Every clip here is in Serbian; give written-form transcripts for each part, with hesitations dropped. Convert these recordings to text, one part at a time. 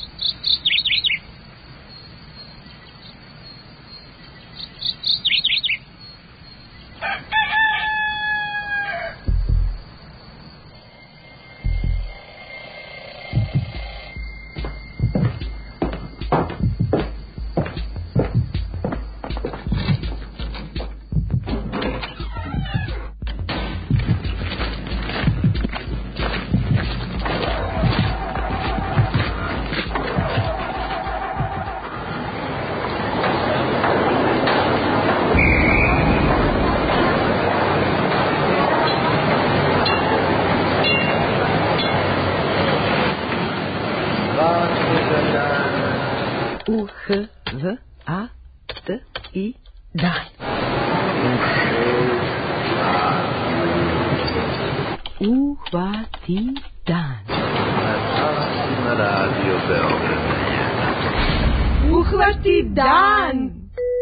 U-H-V-A-T-I dan. Uhvati dan. Na Radio Beograd. Uhvati dan.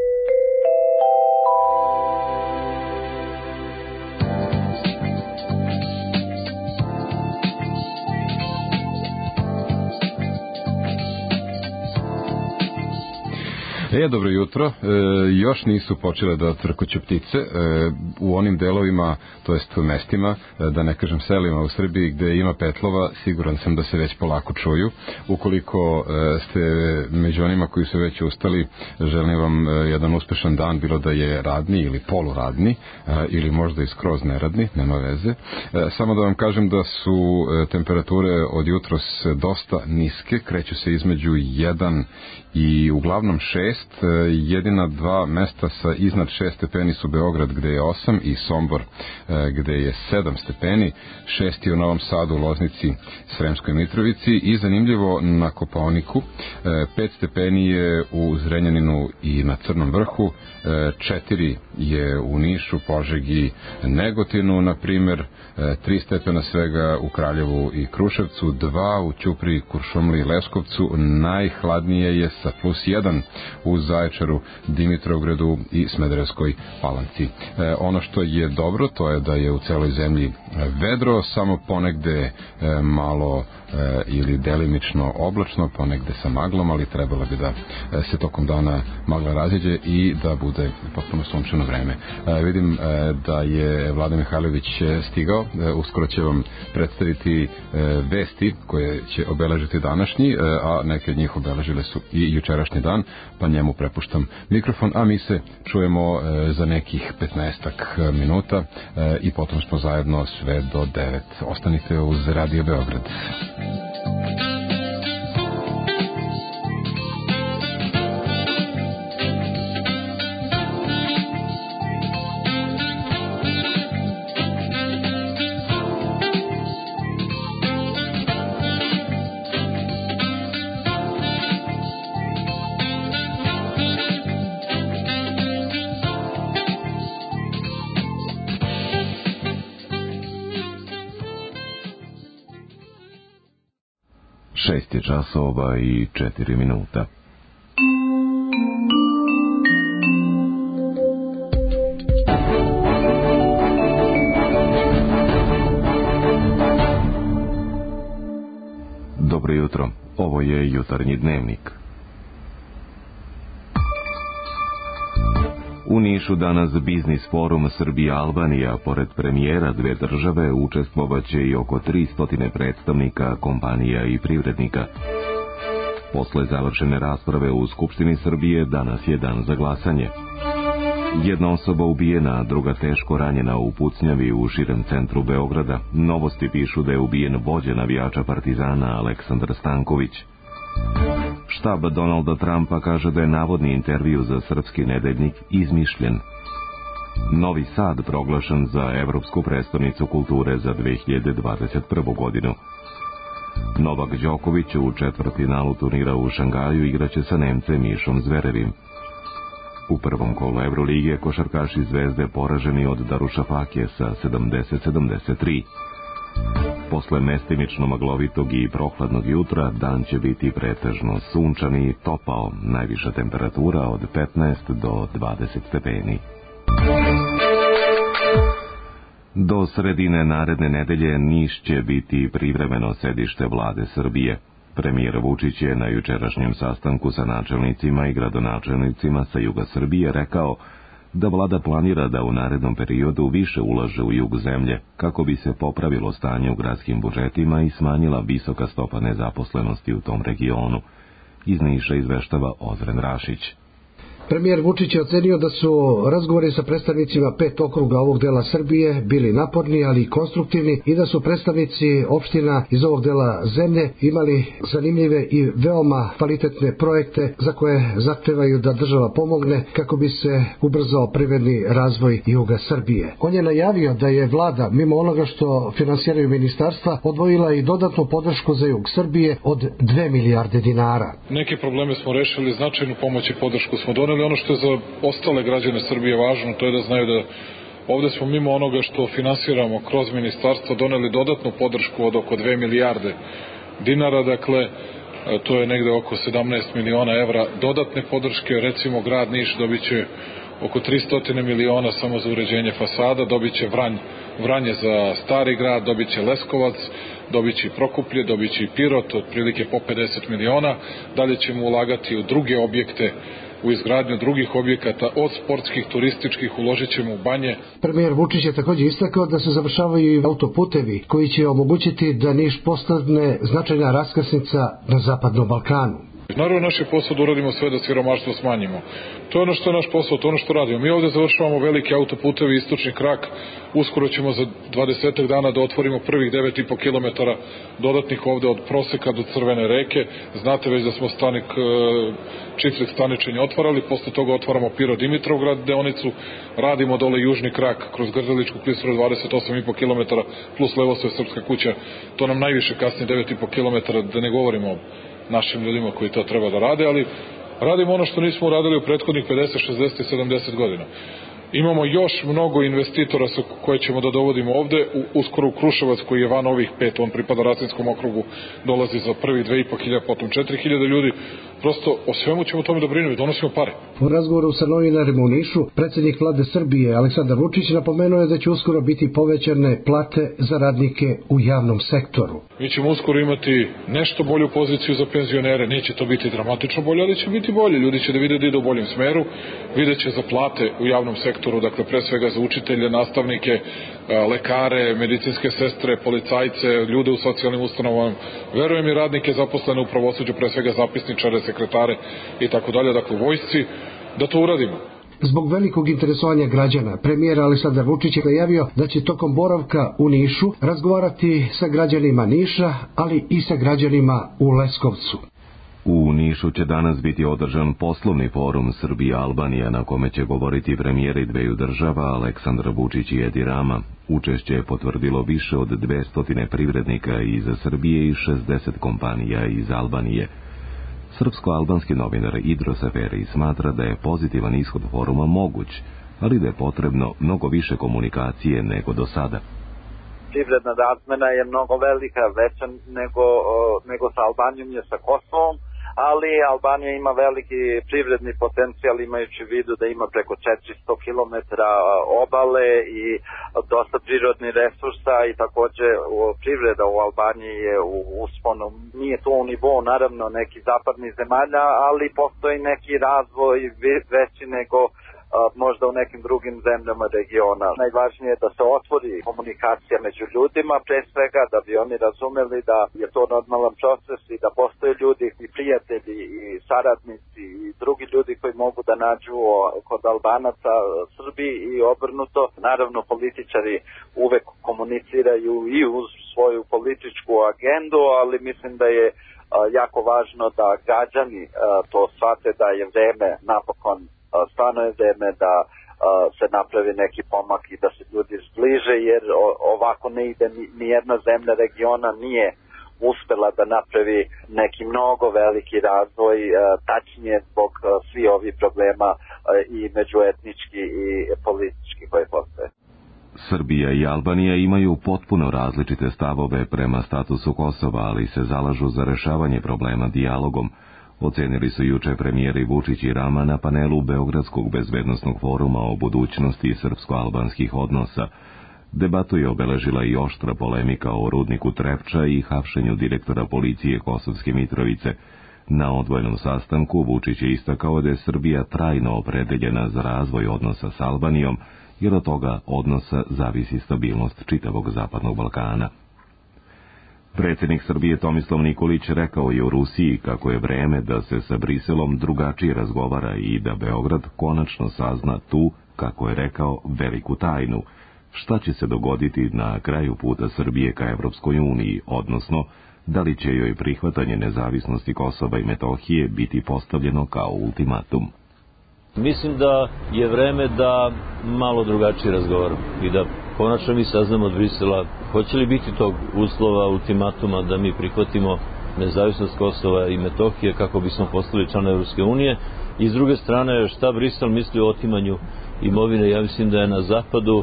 Dobro jutro. Još nisu počele da trkuću ptice u onim delovima, to jest u mestima, da ne kažem selima u Srbiji gde ima petlova, siguran sam da se već polako čuju. Ukoliko ste među onima koji su već ustali, želim vam jedan uspešan dan, bilo da je radni ili poluradni ili možda i skroz neradni, nema veze. Samo da vam kažem da su temperature od jutros dosta niske, kreću se između 1 i uglavnom 6. Jedina dva mesta sa iznad 6 stepeni su Beograd gde je 8 i Sombor gde je 7 stepeni, 6 je u Novom Sadu, Loznici, Sremskoj Mitrovici i zanimljivo na Kopaoniku, 5 stepeni je u Zrenjaninu i na Crnom vrhu, 4 je u Nišu, Požegi, Negotinu na primer, 3 stepena svega u Kraljevu i Kruševcu, 2 u Ćupriji, Kuršumliji i Leskovcu, najhladnije je sa +1 u Zaječaru, Dimitrovgradu i Smederevskoj Palanci. Ono što je dobro, to je da je u celoj zemlji vedro, samo ponegde malo ili delimično oblačno, ponegde sa maglom, ali trebalo bi da se tokom dana magla raziđe i da bude potpuno sunčano vreme. Vidim da je Vlada Mihajlović stigao, uskoro će vam predstaviti vesti koje će obeležiti današnji, a neke od njih obeležile su i jučerašnji dan, pa njemu prepuštam mikrofon, a mi se čujemo za nekih 15 minuta i potom smo zajedno sve do 9. Ostanite uz Radio Beograd. Časova i 4 minuta. Dobro jutro, ovo je jutarnji dnevnik. U Nišu danas biznis forum Srbija-Albanija, pored premijera dve države, učestvovaće i oko 300 predstavnika, kompanija i privrednika. Posle završene rasprave u Skupštini Srbije, danas je dan za glasanje. Jedna osoba ubijena, druga teško ranjena u pucnjavi u širem centru Beograda. Novosti pišu da je ubijen vođa navijača Partizana Aleksandar Stanković. Štab Donalda Trumpa kaže da je navodni intervju za srpski nedeljnik izmišljen. Novi Sad proglašen za evropsku prestonicu kulture za 2021. godinu. Novak Đoković u četvrtfinalu turnira u Šangaju igraće sa Nemcem Mišom Zverevim. U prvom kolu Evrolige košarkaši Zvezde poraženi od Darušafake sa 70-73. Posle mestimično maglovitog i prohladnog jutra, dan će biti pretežno sunčan i topao, najviša temperatura od 15 do 20 stepeni. Do sredine naredne nedelje Niš će biti privremeno sedište vlade Srbije. Premijer Vučić je na jučerašnjem sastanku sa načelnicima i gradonačelnicima sa juga Srbije rekao da vlada planira da u narednom periodu više ulaže u jug zemlje kako bi se popravilo stanje u gradskim budžetima i smanjila visoka stopa nezaposlenosti u tom regionu. Iz Niša izveštava Ozren Rašić. Premijer Vučić je ocenio da su razgovori sa predstavnicima 5 okruga ovog dela Srbije bili naporni, ali i konstruktivni i da su predstavnici opština iz ovog dela zemlje imali zanimljive i veoma kvalitetne projekte za koje zahtevaju da država pomogne kako bi se ubrzao privredni razvoj juga Srbije. On je najavio da je vlada, mimo onoga što finansiraju ministarstva, odvojila i dodatnu podršku za jug Srbije od 2 milijarde dinara. Neke probleme smo rešili, značajnu pomoć i podršku smo doneli. Ono što je za ostale građane Srbije važno, to je da znaju da ovde smo mimo onoga što finansiramo kroz ministarstvo doneli dodatnu podršku od oko 2 milijarde dinara, dakle to je negde oko 17 miliona evra dodatne podrške. Recimo grad Niš dobit će oko 300 miliona samo za uređenje fasada, dobit će Vranje za Stari grad, dobit će Leskovac, dobit će i Prokuplje, dobit će i Pirot, otprilike po 50 miliona. Dalje ćemo ulagati u druge objekte, u izgradnju drugih objekata, od sportskih, turističkih, uložit ćemo u banje. Premijer Vučić je također istakao da se završavaju i autoputevi koji će omogućiti da Niš postane značajna raskrsnica na Zapadnom Balkanu. Naravno, naš je posao da uradimo sve da siromaštvo smanjimo. To je ono što je naš posao, to je ono što radimo. Mi ovde završavamo velike autoputevi, istočni krak. Uskoro ćemo za 20 dana da otvorimo prvih 9,5 km dodatnih ovde od Proseka do Crvene reke. Znate već da smo Čitrik Staničenje otvarali, posle toga otvaramo Pirot-Dimitrovgrad deonicu, radimo dole južni krak kroz Grdeličku klisuru 28,5 km plus Levosoj Srpska kuća. To nam najviše kasnije 9,5 km, da ne govorimo našim ljudima koji to treba da rade, ali radimo ono što nismo uradili u prethodnih 50, 60 i 70 godina. Imamo još mnogo investitora koje ćemo da dovodimo ovde, uskoro u Kruševac koji je van ovih 5, on pripada Rasinskom okrugu, dolazi za prvih 2.500, potom 4.000 ljudi. Prosto o svemu ćemo tome da brinemo, donosimo pare. U razgovoru sa novinarima u Nišu, predsjednik vlade Srbije Aleksandar Vučić napomenuo je da će uskoro biti povećane plate za radnike u javnom sektoru. Mi ćemo uskoro imati nešto bolju poziciju za penzionere, neće to biti dramatično bolje, ali će biti bolje. Ljudi će da vide da ide u boljem smeru, videće za plate u javnom sektoru, dakle pre svega za učitelje, nastavnike, lekare, medicinske sestre, policajce, ljude u socijalnim ustanovama, verujem i radnike zaposlene u pravosuđu, pre svega zapisničare, sekretare i tako dalje, dakle u vojsci, da to uradimo. Zbog velikog interesovanja građana, premijer Aleksandar Vučić je najavio da će tokom boravka u Nišu razgovarati sa građanima Niša, ali i sa građanima u Leskovcu. U Nišu će danas biti održan poslovni forum Srbija-Albanija na kome će govoriti premijeri dveju država Aleksandar Vučić i Edi Rama. Učešće je potvrdilo više od 200 privrednika iz Srbije i 60 kompanija iz Albanije. Srpsko-albanski novinar Idro Seferi smatra da je pozitivan ishod foruma moguć, ali da je potrebno mnogo više komunikacije nego do sada. Privredna razmena je mnogo velika, veća nego sa Albanijom je sa Kosovom, ali Albanija ima veliki privredni potencijal imajući u vidu da ima preko 400 km obale i dosta prirodnih resursa i također privreda u Albaniji je u usponu. Nije to u nivou naravno nekih zapadnih zemalja, ali postoji neki razvoj veći nego možda u nekim drugim zemljama regiona. Najvažnije je da se otvori komunikacija među ljudima, pre svega da bi oni razumeli da je to normalan proces i da postoje ljudi i prijatelji i saradnici i drugi ljudi koji mogu da nađu kod Albanaca Srbiji i obrnuto. Naravno, političari uvek komuniciraju i uz svoju političku agendu, ali mislim da je jako važno da građani to shvate da je vreme napokon stvarno je vreme da se napravi neki pomak i da se ljudi zbliže, jer ovako ne ide ni jedna zemlja regiona nije uspela da napravi neki mnogo veliki razvoj, tačnije zbog svi ovih problema i međuetnički i politički koji postoje. Srbija i Albanija imaju potpuno različite stavove prema statusu Kosova, ali se zalažu za rešavanje problema dijalogom. Ocenili su juče premijeri Vučić i Rama na panelu Beogradskog bezbednosnog foruma o budućnosti srpsko-albanskih odnosa. Debatu je obeležila i oštra polemika o rudniku Trepča i hapšenju direktora policije Kosovske Mitrovice. Na odvojenom sastanku Vučić je istakao da je Srbija trajno opredeljena za razvoj odnosa s Albanijom, jer od toga odnosa zavisi stabilnost čitavog Zapadnog Balkana. Predsjednik Srbije Tomislav Nikolić rekao je u Rusiji kako je vreme da se sa Briselom drugačije razgovara i da Beograd konačno sazna tu, kako je rekao, veliku tajnu. Šta će se dogoditi na kraju puta Srbije ka Evropskoj uniji, odnosno da li će joj prihvatanje nezavisnosti Kosova i Metohije biti postavljeno kao ultimatum? Mislim da je vreme da malo drugačije razgovaramo i da konačno mi saznamo od Brisela hoće li biti tog uslova, ultimatuma da mi prihvatimo nezavisnost Kosova i Metohije kako bismo postali član Evropske unije, i s druge strane šta Brisel misli o otimanju imovine. Ja mislim da je na zapadu,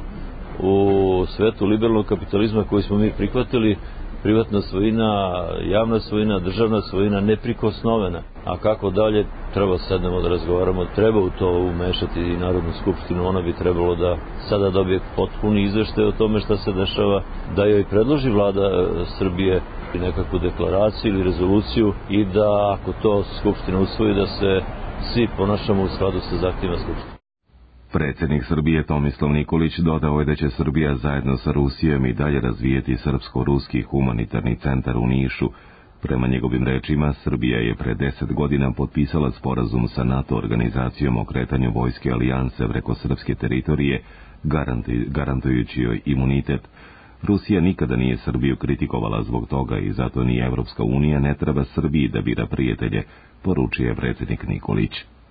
u svetu liberalnog kapitalizma koji smo mi prihvatili, privatna svojina, javna svojina, državna svojina neprikosnovena. A kako dalje, treba sednemo da razgovaramo, treba u to umešati i Narodnu skupštinu, ona bi trebalo da sada dobije potpuni izveštaj o tome šta se dešava, da joj predloži vlada Srbije nekakvu deklaraciju ili rezoluciju i da ako to skupština usvoji da se svi ponašamo u skladu sa zahtjevima skupštine. Predsjednik Srbije Tomislav Nikolić dodao je da će Srbija zajedno sa Rusijom i dalje razvijeti Srpsko-ruski humanitarni centar u Nišu. Prema njegovim rečima, Srbija je pre 10 godina potpisala sporazum sa NATO organizacijom o kretanju vojske alijanse preko srpske teritorije, garantujući joj imunitet. Rusija nikada nije Srbiju kritikovala zbog toga i zato ni Evropska unija ne treba Srbiji da bira prijatelje, poručio je predsjednik Nikolić.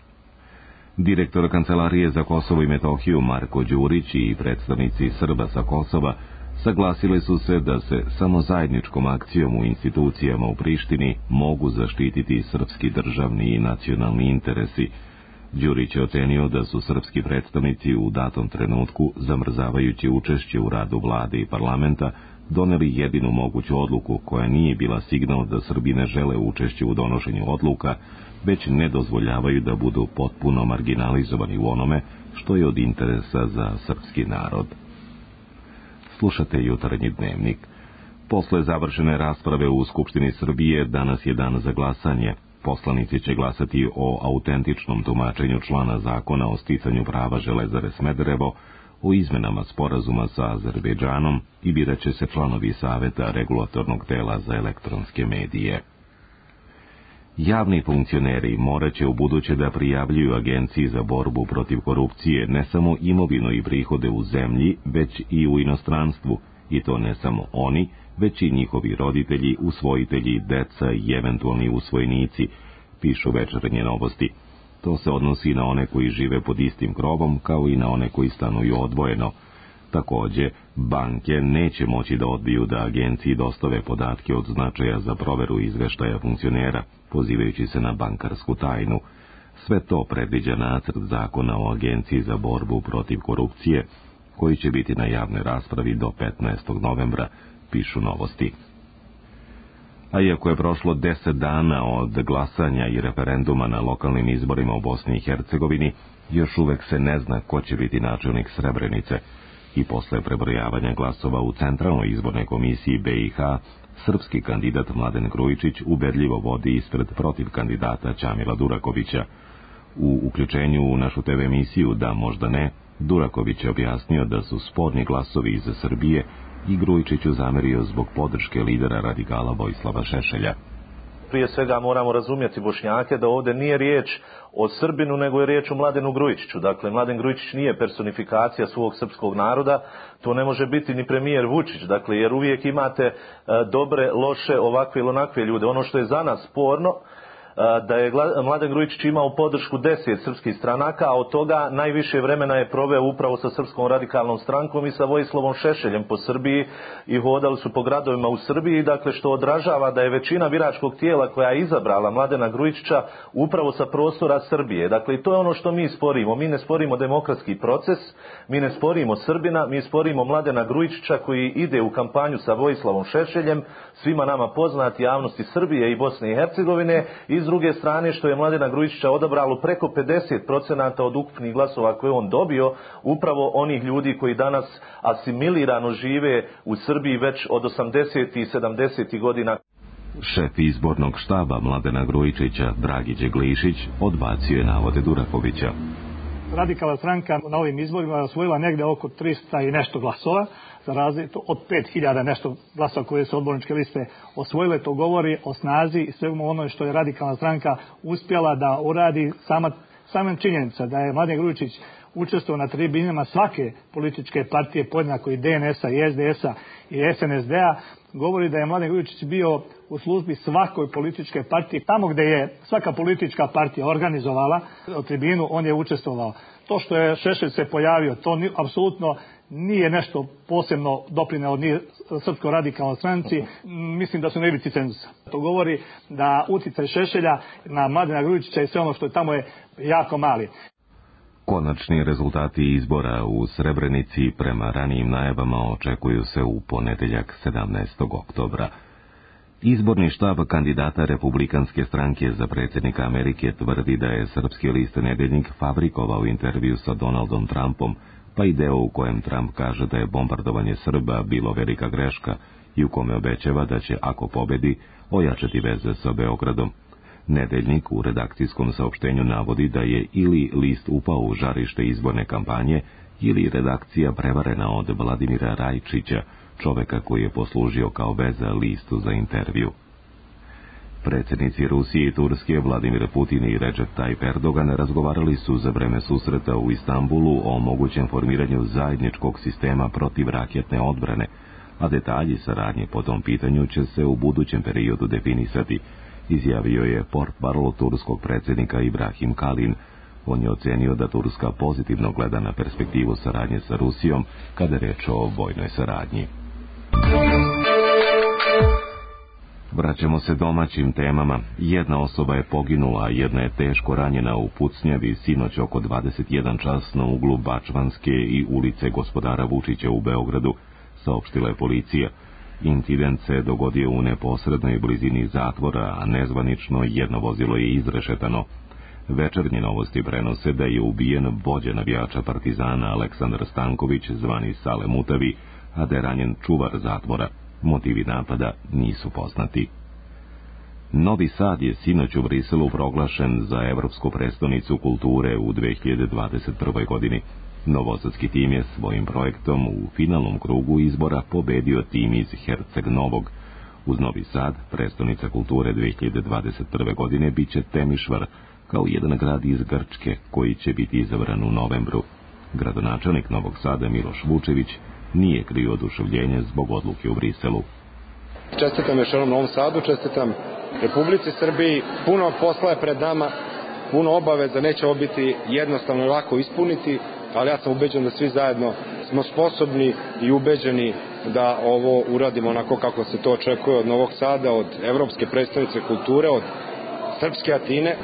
Direktor Kancelarije za Kosovo i Metohiju Marko Đurić i predstavnici Srba sa Kosova saglasili su se da se samo zajedničkom akcijom u institucijama u Prištini mogu zaštititi srpski državni i nacionalni interesi. Đurić je ocenio da su srpski predstavnici u datom trenutku, zamrzavajući učešće u radu vlade i parlamenta, doneli jedinu moguću odluku koja nije bila signal da Srbi ne žele učešće u donošenju odluka, već ne dozvoljavaju da budu potpuno marginalizovani u onome što je od interesa za srpski narod. Slušate Jutarnji dnevnik. Posle završene rasprave u Skupštini Srbije, danas je dan za glasanje. Poslanici će glasati o autentičnom tumačenju člana zakona o sticanju prava Železare Smederevo, o izmenama sporazuma sa Azerbejdžanom i biraće se članovi Saveta regulatornog tela za elektronske medije. Javni funkcioneri moraće ubuduće da prijavljuju Agenciji za borbu protiv korupcije ne samo imovinu i prihode u zemlji, već i u inostranstvu, i to ne samo oni, već i njihovi roditelji, usvojitelji, deca i eventualni usvojenici, pišu Večernje novosti. To se odnosi na one koji žive pod istim krovom, kao i na one koji stanuju odvojeno. Takođe, banke neće moći da odbiju da agenciji dostave podatke od značaja za proveru izveštaja funkcionera, pozivajući se na bankarsku tajnu. Sve to predviđa nacrt zakona o Agenciji za borbu protiv korupcije, koji će biti na javnoj raspravi do 15. novembra, pišu Novosti. A iako je prošlo 10 dana od glasanja i referenduma na lokalnim izborima u Bosni i Hercegovini, još uvek se ne zna ko će biti načelnik Srebrenice. I posle prebrojavanja glasova u Centralnoj izbornoj komisiji BiH, srpski kandidat Mladen Grujičić ubedljivo vodi ispred protiv kandidata Ćamila Durakovića. U uključenju u našu TV emisiju Da možda ne, Duraković je objasnio da su sporni glasovi iz Srbije i Grujičiću zamerio zbog podrške lidera radikala Vojislava Šešelja. Prije svega moramo razumjeti Bošnjake da ovdje nije riječ o Srbinu, nego je riječ o Mladenu Grujičiću. Dakle, Mladen Grujičić nije personifikacija svog srpskog naroda, to ne može biti ni premijer Vučić, dakle, jer uvijek imate dobre, loše, ovakve ili onakve ljude. Ono što je za nas sporno, da je Mladen Grujičić imao podršku 10 srpskih stranaka, a od toga najviše vremena je proveo upravo sa Srpskom radikalnom strankom i sa Vojislavom Šešeljem po Srbiji i hodali su po gradovima u Srbiji, dakle što odražava da je većina biračkog tijela koja je izabrala Mladena Grujičića upravo sa prostora Srbije. Dakle, to je ono što mi sporimo. Mi ne sporimo demokratski proces, mi ne sporimo Srbina, mi sporimo Mladena Grujičića koji ide u kampanju sa Vojislavom Šešeljem, svima nama poznati javnosti Srbije i Bosne i Hercegovine, iz s druge strane što je Mladena Grujičića odabralo preko 50% od ukupnih glasova koje on dobio, upravo onih ljudi koji danas asimilirano žive u Srbiji već od 80. i 70. godina. Šef izbornog štaba Mladena Grujičića, Dragiđe Glišić, odbacio je navode Durakovića. Radikalna stranka na ovim izborima je osvojila negde oko 300 i nešto glasova, za razliku od 5000 nešto glasova koje su odborničke liste osvojile. To govori o snazi i svemu ono što je radikalna stranka uspjela da uradi. Samim činjenica da je Mladen Grujičić učestvovao na tribinama svake političke partije, podjednako i DNS-a i SDS-a i SNSD-a, govori da je Mladen Grujičić bio u službi svakoj političke partije. Tamo gdje je svaka politička partija organizovala tribinu, on je učestvovao. To što je Šešelj se pojavio, to apsolutno nije nešto posebno doprineo ni Srpskoj radikalnoj stranci. Mislim da su na ivici cenzusa. To govori da utjecaj Šešelja na Mladena Grujičića i sve ono što je tamo je jako mali. Konačni rezultati izbora u Srebrenici prema ranijim najavama očekuju se u ponedjeljak 17. oktobra. Izborni štab kandidata Republikanske stranke za predsjednika Amerike tvrdi da je srpski list Nedeljnik fabrikovao intervju sa Donaldom Trumpom, pa i deo u kojem Trump kaže da je bombardovanje Srba bilo velika greška i u kome obećava da će, ako pobedi, ojačati veze sa Beogradom. Nedeljnik u redakcijskom saopštenju navodi da je ili list upao u žarište izborne kampanje ili redakcija prevarena od Vladimira Rajčića, čoveka koji je poslužio kao veza listu za intervju. Predsjednici Rusije i Turske Vladimir Putin i Recep Tayyip Erdogan razgovarali su za vreme susreta u Istanbulu o mogućem formiranju zajedničkog sistema protivraketne odbrane, a detalji saradnje po tom pitanju će se u budućem periodu definisati, izjavio je portparol turskog predsjednika Ibrahim Kalin. On je ocenio da Turska pozitivno gleda na perspektivu saradnje sa Rusijom kada je reč o vojnoj saradnji. Vraćamo se domaćim temama. Jedna osoba je poginula, a jedna je teško ranjena u pucnjavi sinoć oko 21 čas na uglu Bačvanske i ulice Gospodara Vučića u Beogradu, saopštila je policija. Incident se dogodio u neposrednoj blizini zatvora, a nezvanično jedno vozilo je izrešetano. Večernje novosti prenose da je ubijen vođa navijača Partizana Aleksandar Stanković, zvani Sale Mutavi, a da je ranjen čuvar zatvora. Motivi napada nisu poznati. Novi Sad je sinoć u Briselu proglašen za Evropsku prestonicu kulture u 2021. godini. Novosadski tim je svojim projektom u finalnom krugu izbora pobedio tim iz Herceg Novog. Uz Novi Sad, prestonica kulture 2021. godine bit će Temišvar, kao jedan grad iz Grčke koji će biti izabran u novembru. Gradonačelnik Novog Sada Miloš Vučević nije krio oduševljenje zbog odluke u Briselu. Čestitam još jednom Novom Sadu, čestitam Republici Srbiji, puno posla je pred nama, puno obaveza, neće ovo biti jednostavno i lako ispuniti, ali ja sam ubeđen da svi zajedno smo sposobni i ubeđeni da ovo uradimo onako kako se to očekuje od Novog Sada, od Evropske prestonice kulture, od Srpske Atine.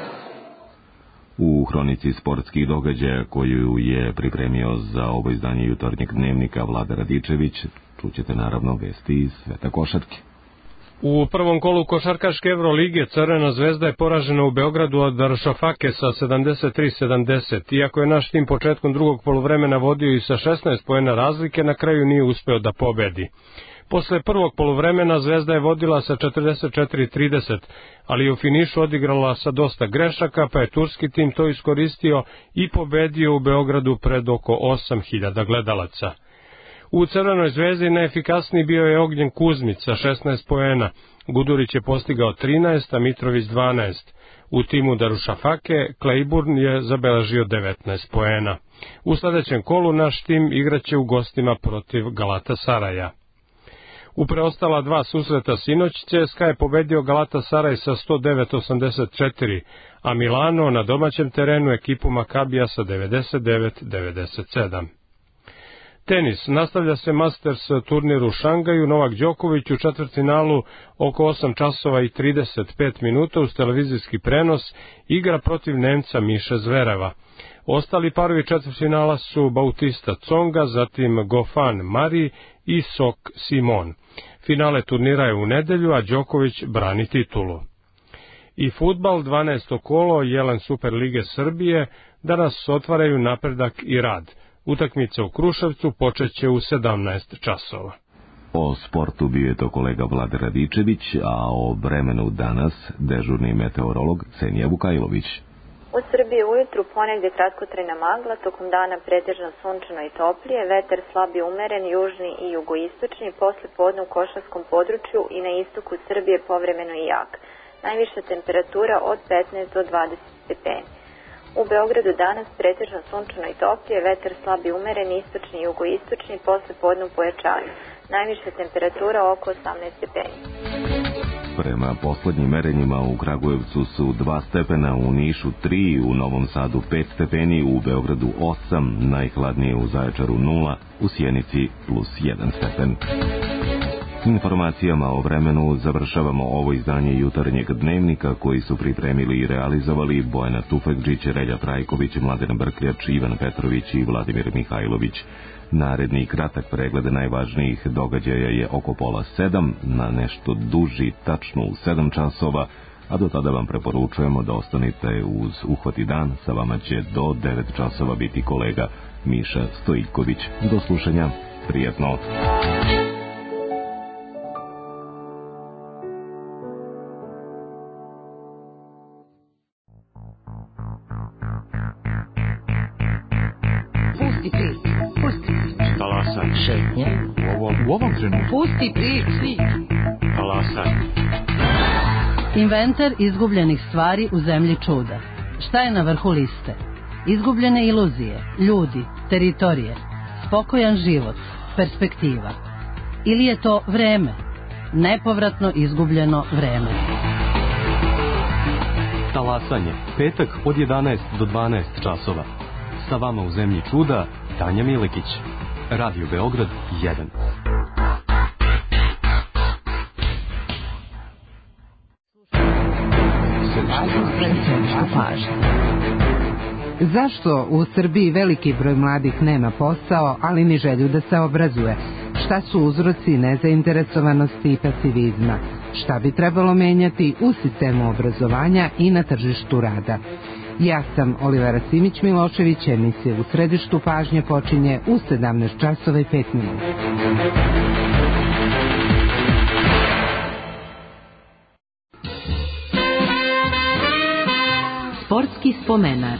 U hronici sportskih događaja koju je pripremio za ovo izdanje jutarnjeg dnevnika Vlada Radičević, čućete naravno vesti iz sveta košarke. U prvom kolu košarkaške Evrolige Crvena zvezda je poražena u Beogradu od Daršafake sa 73-70. Iako je naš tim početkom drugog poluvremena vodio i sa 16 poena razlike, na kraju nije uspeo da pobedi. Posle prvog poluvremena Zvezda je vodila sa 44-30, ali je u finišu odigrala sa dosta grešaka, pa je turski tim to iskoristio i pobedio u Beogradu pred oko 8000 gledalaca. U Crvenoj zvezdi najefikasniji bio je Ognjen Kuzmić sa 16 poena, Gudurić je postigao 13, a Mitrović 12. U timu Darušafake Claiborne je zabeležio 19 poena. U sledećem kolu naš tim igraće u gostima protiv Galatasaraja. U preostala dva susreta sinoć CSKA je pobedio Galatasaraj sa 109-84, a Milano na domaćem terenu ekipu Makabija sa 99-97. Tenis. Nastavlja se Masters turnir u Šangaju. Novak Đoković u četvrtfinalu oko 8 časova i 35 minuta uz televizijski prenos igra protiv Nemca Miše Zvereva. Ostali parovi četvrtfinala su Bautista Tsonga, zatim Gofan Mari i Sok Simon. Finale turnira je u nedelju, a Đoković brani titulu. I fudbal 12. kolo Jelen Super lige Srbije danas otvaraju Napredak i Rad. Utakmica u Kruševcu počeće u 17 časova. O sportu bio je to kolega Vlad Radičević, a o vremenu danas dežurni meteorolog Ksenija Vukajlović. U Srbiji ujutru ponegde kratkotrajna magla, tokom dana pretežno sunčano i toplije, vetar slab i umeren, južni i jugoistočni, posle podne u Košarskom području i na istoku Srbije povremeno i jak. Najviša temperatura od 15 do 20 stepeni. U Beogradu danas pretežno sunčano i toplije, vetar slab i umeren, istočni i jugoistočni, posle podne u pojačanju. Najviša temperatura oko 18 stepeni. Prema poslednjim merenjima u Kragujevcu su 2 stepena, u Nišu 3, u Novom Sadu 5 stepeni, u Beogradu 8, najhladnije u Zaječaru 0, u Sjenici plus 1 stepen. Informacijama o vremenu završavamo ovo izdanje jutarnjeg dnevnika koji su pripremili i realizovali Bojana Tufekđić, Relja Trajković, Mladen Brkljač, Ivan Petrović i Vladimir Mihajlović. Naredni kratak pregled najvažnijih događaja je oko pola 7, na nešto duži, tačno u 7 časova, a do tada vam preporučujemo da ostanite uz Uhvati dan. Sa vama će do 9 časova biti kolega Miša Stojiković. Do slušanja, prijatno. U ovom trenutku. Pusti priči. Talasaj. Inventar izgubljenih stvari u zemlji čuda. Šta je na vrhu liste? Izgubljene iluzije, ljudi, teritorije, spokojan život, perspektiva. Ili je to vreme? Nepovratno izgubljeno vreme. Talasanje. Petak od 11 do 12 časova. Sa vama u zemlji čuda Tanja Milekić. Radio Beograd 1. Zašto u Srbiji veliki broj mladih nema posao, ali ni želju da se obrazuje? Šta su uzroci nezainteresovanosti i pasivizma? Šta bi trebalo menjati u sistemu obrazovanja i na tržištu rada? Ja sam Olivera Simić-Milošević, emisija U središtu pažnje počinje u 17 časova i 5 minuta. Sportski spomenar.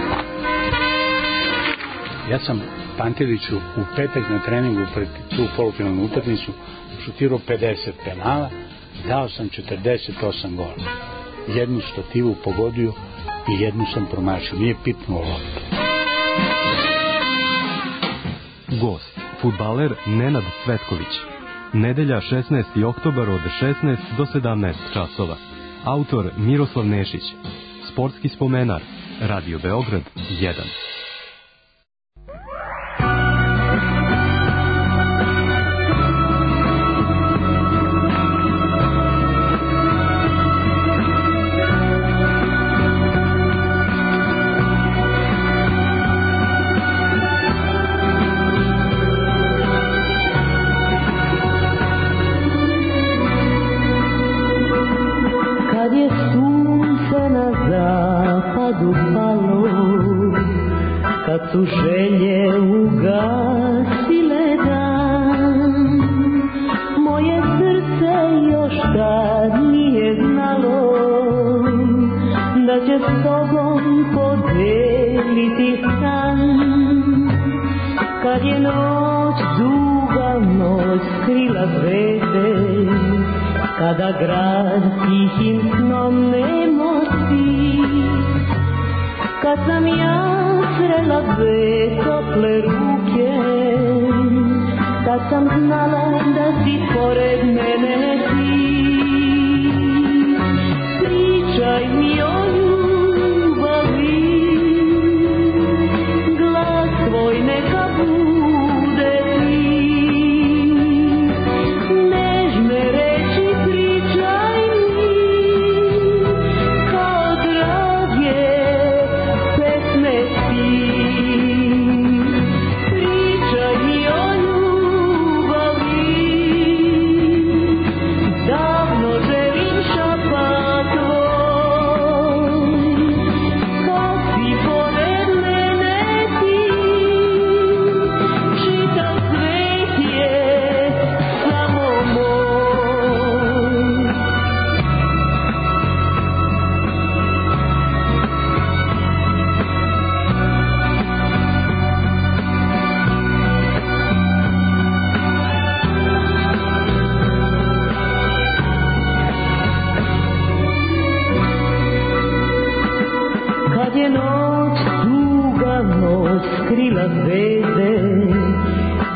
Ja sam Panteliću u petak na treningu pred tu polufinalnu utakmicu šutirao 50 penala, dao sam 48 gola. Jednu stativu pogodio i jednu sam promašio, nije pipnuo loptu. Gost, fudbaler Nenad Cvetković. Nedelja 16. oktobar od 16 do 17 časova. Autor Miroslav Nešić. Sportski spomenar. Radio Beograd 1. Su želje ugasile dan, moje srce još tad nije znalo da će s tobom podeliti san. Kad je noć duga, noć skrila zvijezde, kada grad tihim snom nemo spi, kad sam ja srela dve tople ruke, kad sam znala da si pored mene ti. Pričaj mi o ljubavi, glas tvoj neka bude ti. Nežne reči pričaj mi, kao drage pesme ti. Pričaj mi o ljubavi,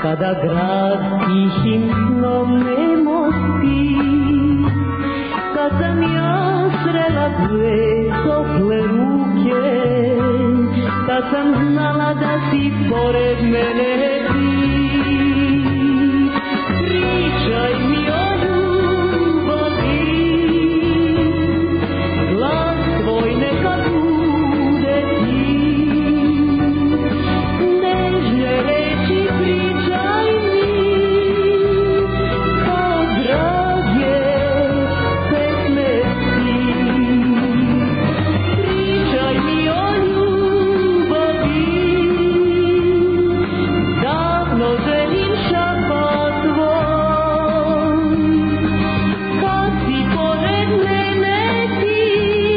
kada grad tihim snom nemo spi, kad sam ja srela dve tople ruke, kad sam znala da si pored mene ti. Pričaj mi o ljubavi, glas tvoj neka bude ti. Nežne reči pričaj mi, kao drage pesmeci. Pričaj mi o ljubavi, davno želim šapat tvoj. Kad si pored mene ti,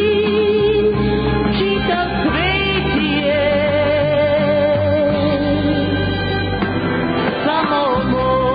čitav svet je samo moj.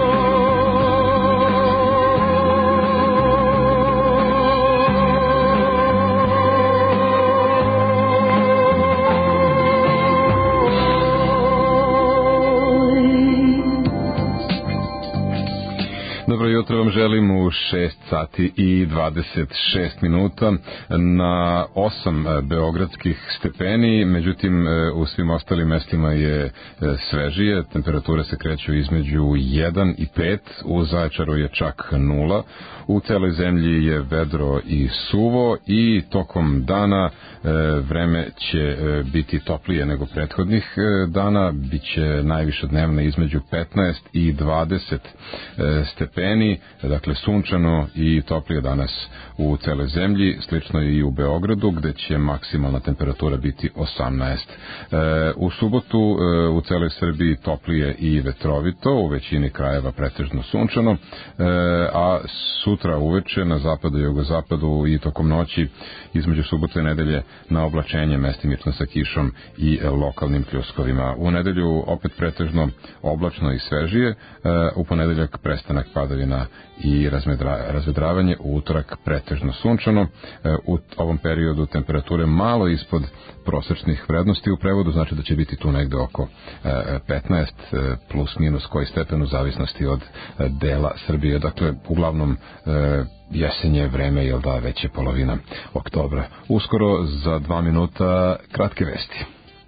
Dobro jutro vam želim u 6 sati i 26 minuta na 8 beogradskih stepeni, međutim u svim ostalim mestima je svežije, temperature se kreću između 1 i 5, u Zaječaru je čak 0, u celoj zemlji je vedro i suvo i tokom dana vreme će biti toplije nego prethodnih dana, bit će najviše dnevno između 15 i 20 stepeni, dakle sunčano i toplije danas u celoj zemlji, slično i u Beogradu gde će maksimalna temperatura biti 18. U subotu u celoj Srbiji toplije i vetrovito, u većini krajeva pretežno sunčano, a sutra uveče na zapadu i jugozapadu i tokom noći između subote i nedelje na oblačenje mestimično sa kišom i lokalnim pljuskovima. U nedelju opet pretežno oblačno i svežije, u ponedeljak prestanak padavina i razvedravanje, u utorak pretežno sunčano. U ovom periodu temperature malo ispod prosečnih vrednosti, u prevodu znači da će biti tu negde oko 15 plus minus koji stepen u zavisnosti od dela Srbije. Dakle, uglavnom jesenje vreme, jel da, već je polovina oktobra. Uskoro za 2 minuta kratke vesti.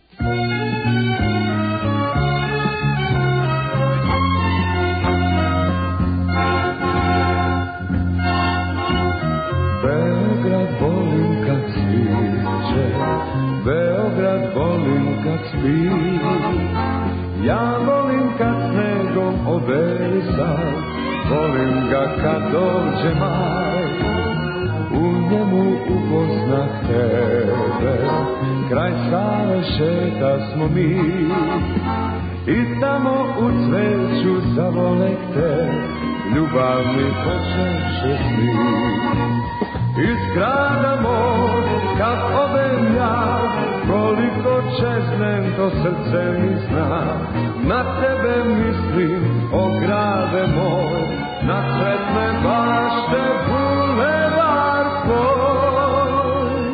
Beograd volim kad sviće, Beograd volim kad spi, ja volim kad snegom oberisan, volim ga kad dođe maj, u njemu upoznah tebe, kraj Save šeta smo mi, i tamo u cveću zavolek te, ljubavni počeše svi. Iz grada moj, kad odem ja, koliko čeznem, to srce mi zna. Na tebe mislim, o grade moj, na cvetne bašte, bulevar tvoj.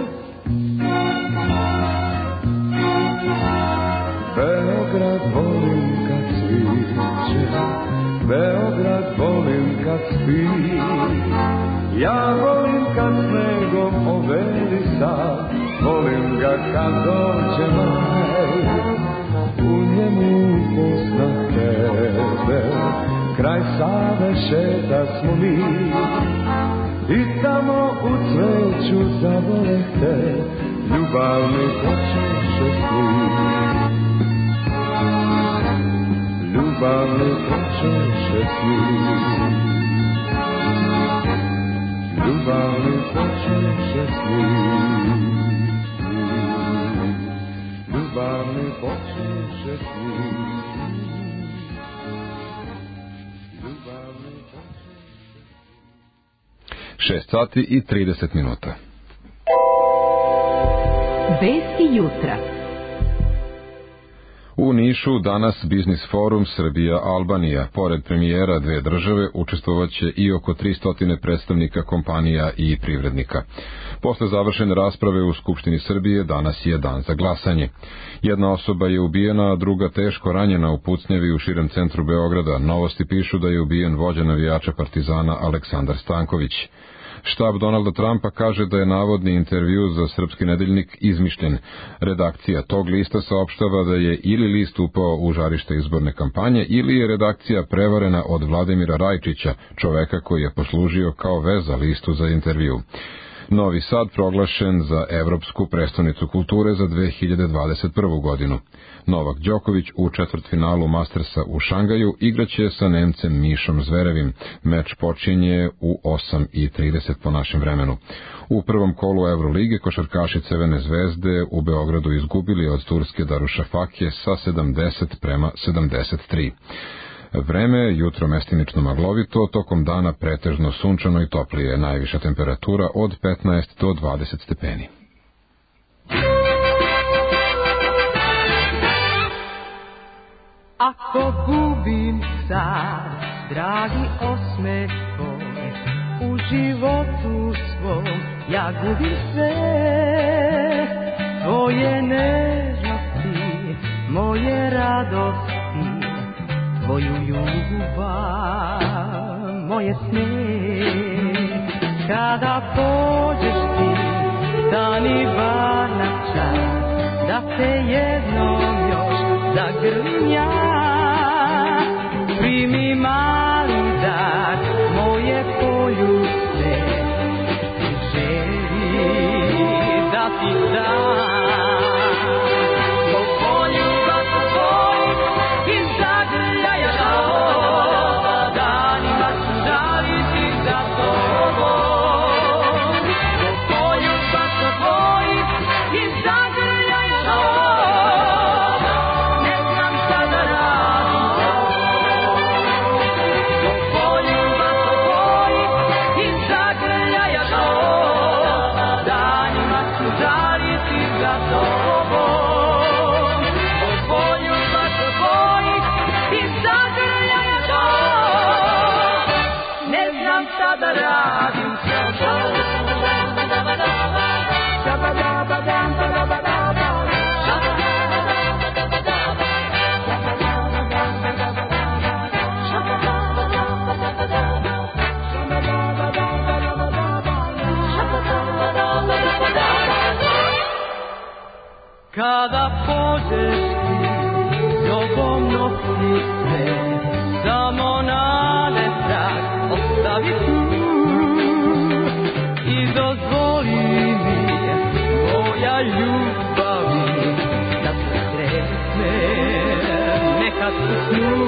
Beograd volim kad sviće, Beograd volim kad spi, ja volim kad snegom oberisan, volim ga kad dođe maj, u njemu upoznah tebe, kraj Save šeta smo mi, i tamo u cveću zavoleh te, ljubavni počeše svi. Ljubavni počeše svi. Ljubavni počeše svi. Ljubavni počeše svi. Ljubavni počeše svi. 6 sati i 30 minuta. Vesti jutra. U Nišu danas Biznis forum Srbija-Albanija. Pored premijera dve države učestvovaće i oko 300 predstavnika kompanija i privrednika. Posle završene rasprave u Skupštini Srbije danas je dan za glasanje. Jedna osoba je ubijena, a druga teško ranjena u pucnjavi u širem centru Beograda. Novosti pišu da je ubijen vođa navijača Partizana Aleksandar Stanković. Štab Donalda Trumpa kaže da je navodni intervju za Srpski nedeljnik izmišljen. Redakcija tog lista saopštava da je ili list upao u žarište izborne kampanje ili je redakcija prevarena od Vladimira Rajčića, čoveka koji je poslužio kao veza listu za intervju. Novi Sad proglašen za Evropsku prestonicu kulture za 2021. godinu. Novak Đoković u četvrtfinalu Mastersa u Šangaju igraće sa Nemcem Mišom Zverevim. Meč počinje u 8:30 po našem vremenu. U prvom kolu Evrolige košarkaši Crvene zvezde u Beogradu izgubili od turske Darušafake sa 70:73. Vreme, jutro mestimično maglovito, tokom dana pretežno sunčano i toplije, najviša temperatura od 15 do 20 stepeni. Ako gubim sad, dragi osmeh tvoj, u životu svom ja gubim sve, tvoje nežnosti, moje radosti, tvoju ljubav, moje sne. Kada pođeš ti, stani bar na čas, da te jednom još zagrlim ja. Primi mali dar, moje poljubne, ti želi da ti dam. Kada pođeš ti, zobom nosi sve, samo nade trag ostavi tu. I dozvoli mi, moja ljubavi, da se sretne nekad u snu.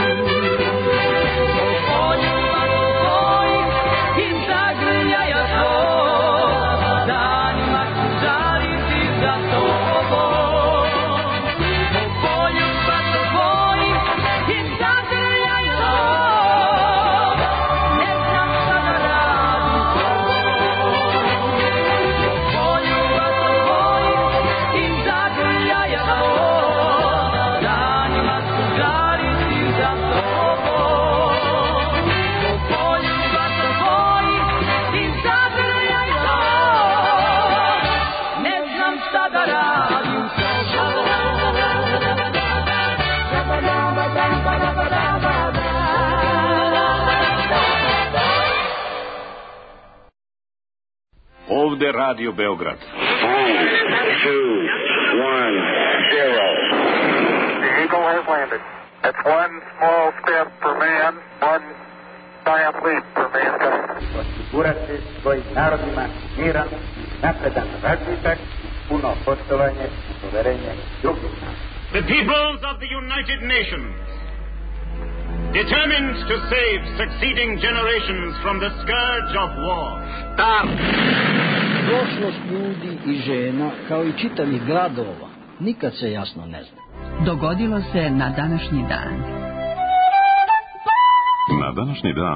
Ovde Radio Beograd. 3, 2, 1, 0. The Eagle has landed. That's one small step for man, one giant leap for mankind. Osigurati svojim narodima miran, napredan razvitak, puno poštovanje i poverenje drugih. The peoples of the United Nations, determined to save succeeding generations from the scourge of war, start. Prošlost ljudi i žena, kao i čitavih gradova, nikad se jasno ne zna. Dogodilo se na današnji dan. Na današnji dan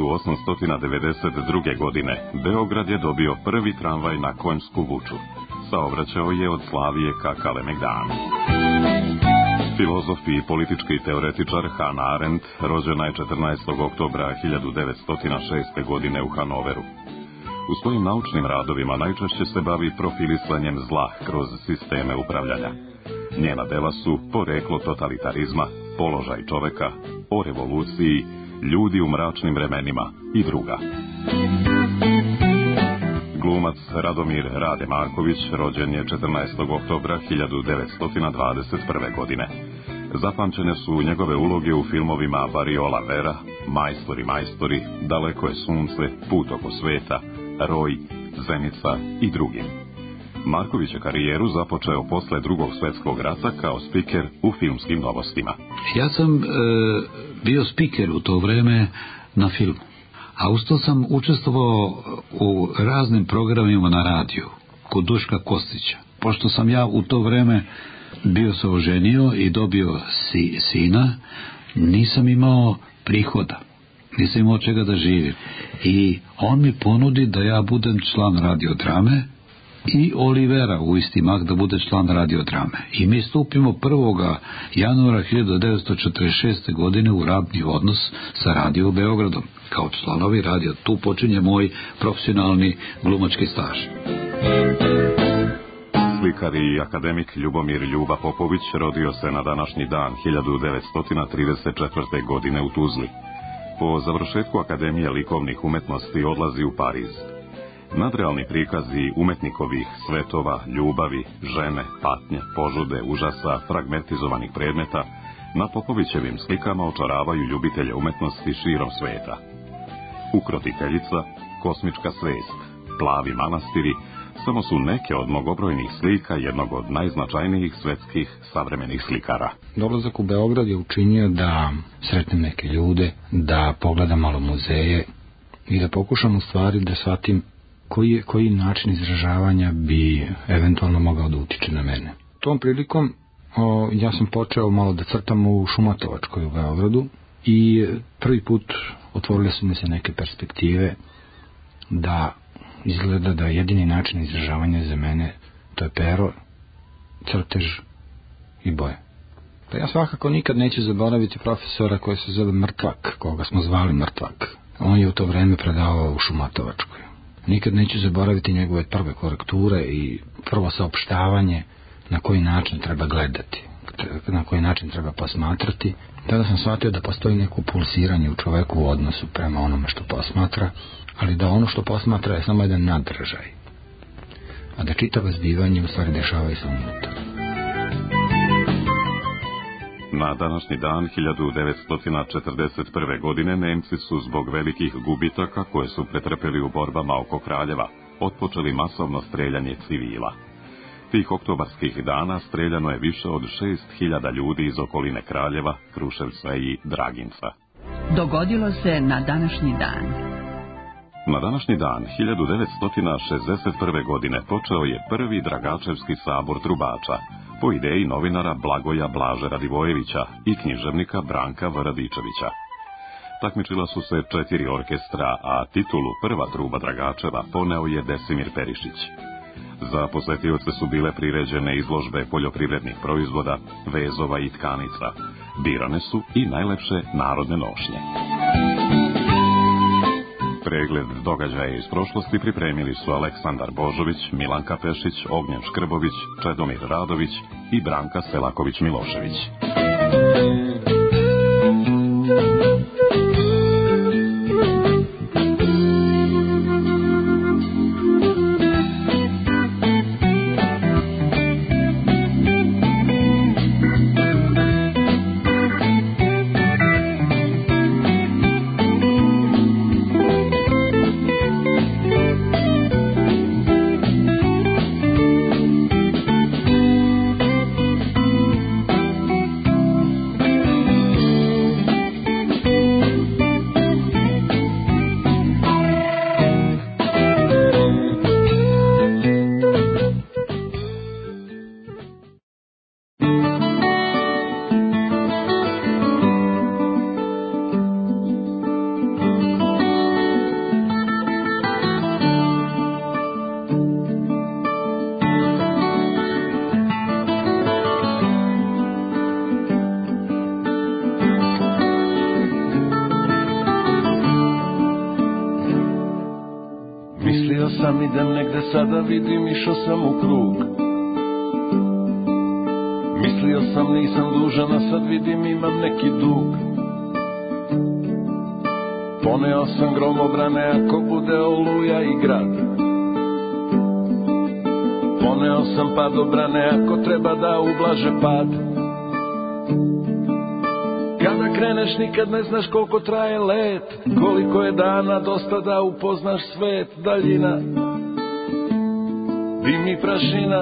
1892. godine Beograd je dobio prvi tramvaj na konjsku vuču. Saobraćao je od Slavije ka Kalemegdanu. Filozof i politički teoretičar Hannah Arendt rođena je 14. oktobra 1906. godine u Hanoveru. U svojim naučnim radovima najčešće se bavi profilislanjem zla kroz sisteme upravljanja. Njena dela su Poreklo totalitarizma, Položaj čoveka, O revoluciji, Ljudi u mračnim vremenima i druga. Glumac Radomir Rade Marković rođen je 14. oktobra 1921. godine. Zapamćene su njegove uloge u filmovima Variola Vera, Majstori, Daleko je sunce, Put oko sveta, Roj, Zenica i drugim. Marković je karijeru započeo posle Drugog svjetskog rata kao spiker u filmskim novostima. Ja sam bio spiker u to vreme na filmu, a usto sam učestvovao u raznim programima na radiju kod Duška Kostića. Pošto sam ja u to vreme bio se oženio i dobio sina, nisam imao prihoda, nisam imao čega da živim. I on mi ponudi da ja budem član radiodrame i Olivera u isti mak da bude član radiodrame. I mi stupimo 1. januara 1946. godine u radni odnos sa Radio Beogradom kao članovi radio. Tu počinje moj profesionalni glumački staž. Slikar i akademik Ljubomir Ljuba Popović rodio se na današnji dan 1934. godine u Tuzli. Po završetku Akademije likovnih umetnosti odlazi u Pariz. Nadrealni prikazi umetnikovih svetova, ljubavi, žene, patnje, požude, užasa, fragmentizovanih predmeta na Popovićevim slikama očaravaju ljubitelje umetnosti širom sveta. Ukrotiteljica, Kosmička svest, Plavi manastiri samo su neke od mnogobrojnih slika jednog od najznačajnijih svetskih savremenih slikara. Dolazak u Beograd je učinio da sretnem neke ljude, da pogledam malo muzeje i da pokušam u stvari da shvatim koji način izražavanja bi eventualno mogao da utiče na mene. Tom prilikom ja sam počeo malo da crtam u Šumatovačkoj u Beogradu i prvi put otvorile su mi se neke perspektive da izgleda da jedini način izražavanja za mene to je pero, crtež i boje. Pa ja svakako nikad neću zaboraviti profesora koji se zove Mrtvak, koga smo zvali Mrtvak. On je u to vreme predavao u Šumatovačkoj. Nikad neću zaboraviti njegove prve korekture i prvo saopštavanje na koji način treba gledati, na koji način treba posmatrati. Tada sam shvatio da postoji neko pulsiranje u čoveku u odnosu prema onome što posmatra, ali da ono što posmatra je samo jedan nadražaj, a da čitava zbivanje u stvari dešavaju se unutar. Na današnji dan 1941. godine Nemci su zbog velikih gubitaka koje su pretrpeli u borbama oko Kraljeva otpočeli masovno streljanje civila. Tih oktobarskih dana streljano je više od 6.000 ljudi iz okoline Kraljeva, Kruševca i Draginca. Dogodilo se na današnji dan. Na današnji dan 1961. godine počeo je prvi Dragačevski sabor trubača, po ideji novinara Blagoja Blaže Radivojevića i književnika Branka Vradičevića. Takmičila su se 4 orkestra, a titulu prva truba Dragačeva poneo je Desimir Perišić. Za posetioce su bile priređene izložbe poljoprivrednih proizvoda, vezova i tkanica. Birane su i najlepše narodne nošnje. Pregled događaja iz prošlosti pripremili su Aleksandar Božović, Milanka Pešić, Ognjen Škrbović, Čedomir Radović i Branka Selaković-Milošević. sada vidim, išao sam u krug. Mislio sam nisam dužan, a sad vidim imam neki dug. Poneo sam gromobrane ako bude oluja i grad. Poneo sam padobrane ako treba da ublaže pad. Kada kreneš nikad ne znaš koliko traje let, koliko je dana dosta da upoznaš svet. Daljina, dim i prašina.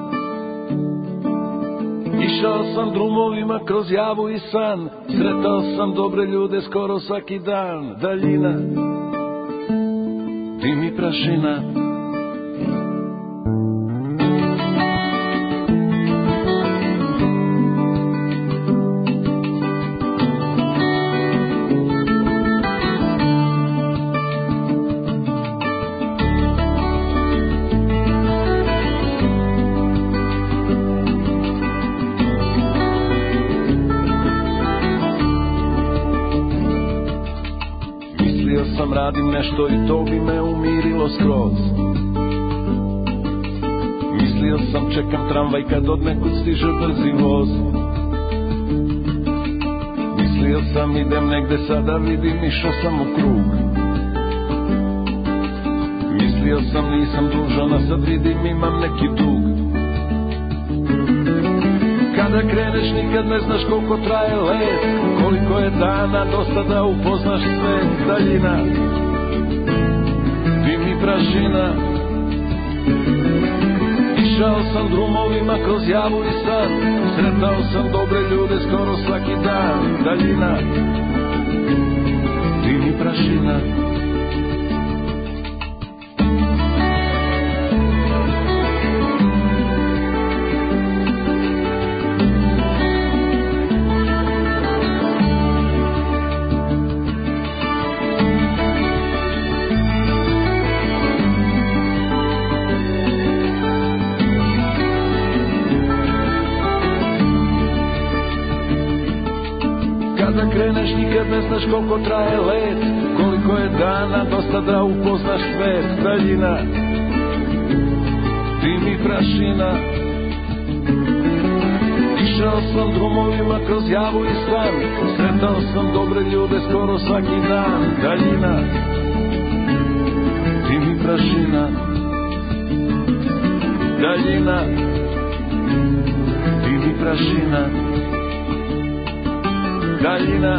Išao sam drumovima kroz javu i san, sretao sam dobre ljude skoro svaki dan. Daljina, dim i prašina. Radim nešto i to bi me umirilo skroz. Mislio sam čekam tramvaj kad od nekud stiže brzi voz. Mislio sam idem negde sada vidim, išao sam u krug. Mislio sam nisam dužan, a sad vidim imam neki dug. Kada kreneš nikad ne znaš koliko traje let, koliko je dana dosta da upoznaš svet. Daljina, dim i prašina. Išao sam drumovima kroz javu i san, sretao sam dobre ljude skoro svaki dan. Daljina, dim i prašina. Kreneš nikad ne znaš koliko traje let, koliko je dana dosta da upoznaš svet. Daljina, dim i prašina. Išao sam drumovima kroz javu i san, sretao sam dobre ljude skoro svaki dan. Daljina, dim i prašina. Daljina, dim i prašina. Daljina,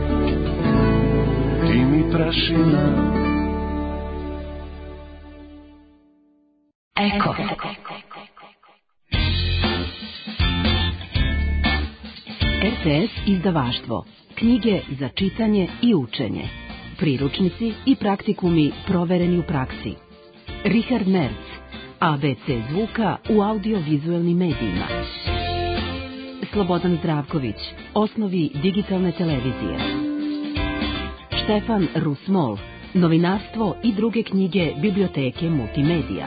dim i prašina. Eko. RTS izdavaštvo. Knjige za čitanje i učenje. Priručnici i praktikumi provereni u praksi. Richard Merz. ABC zvuka u audiovizualnim medijima. Slobodan Zdravković, osnovi digitalne televizije. Štefan Rusmol, novinarstvo i druge knjige biblioteke multimedija.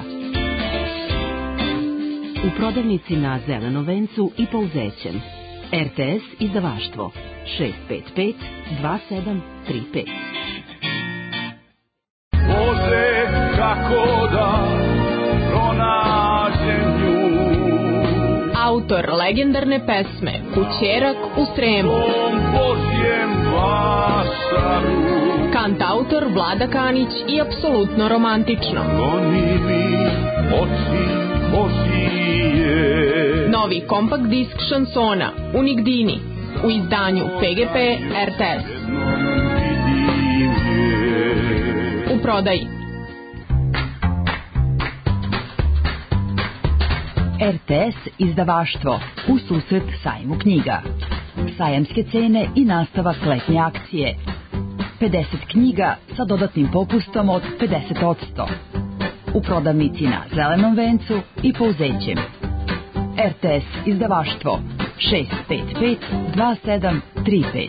U prodavnici na Zelenom vencu i Pouzećem. RTS izdavaštvo 655 2735. Bože, kako da pronađem nju. Autor legendarne pesme Kućerak u Sremu. Kantautor Vlada Kanić i apsolutno romantično. Novi kompakt disk šansona Unigdini u izdanju PGP RTS. U prodaji. RTS izdavaštvo u susret sajmu knjiga. Sajamske cene i nastavak letnje akcije. 50 knjiga sa dodatnim popustom od 50%. U prodavnici na Zelenom vencu i Pouzećem. RTS izdavaštvo 655 2735.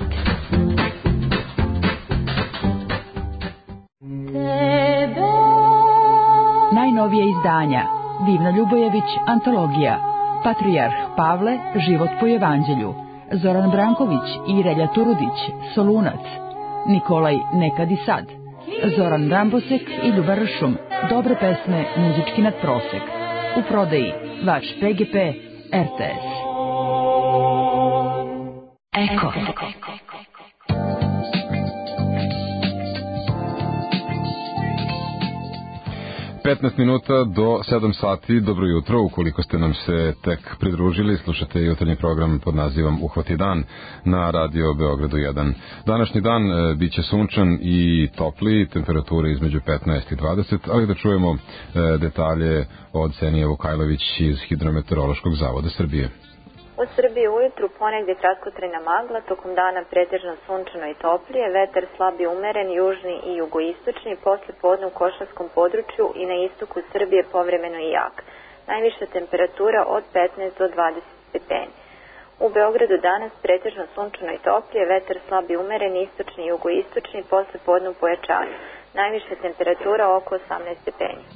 Najnovije izdanja Divna Ljubojević, antologija, Patrijarh Pavle, život po evanđelju, Zoran Branković i Relja Turudić, Solunac, Nikolaj Nekad i sad, Zoran Rambosek i Ljuba Ršum, Dobre pesme, muzički nadprosek. U prodaji vaš PGP RTS. Eko. 15 minuta do 7 sati, dobro jutro, ukoliko ste nam se tek pridružili, slušate jutarnji program pod nazivom Uhvati dan na Radio Beogradu 1. Današnji dan biće sunčan i topli, temperature između 15 i 20, ali da čujemo detalje od Senije Vukajlović iz Hidrometeorološkog zavoda Srbije. U Srbiji ujutru ponegdje kratkotrajna magla, tokom dana pretežno sunčano i toplije, vetar slab i umeren, južni i jugoistočni, posle podne u Košarskom području i na istoku Srbije povremeno i jak. Najviša temperatura od 15 do 20 stepeni. U Beogradu danas pretežno sunčano i toplije, vetar slab i umeren, istočni i jugoistočni, posle podne u pojačanju. Najviša temperatura oko 18 stepeni.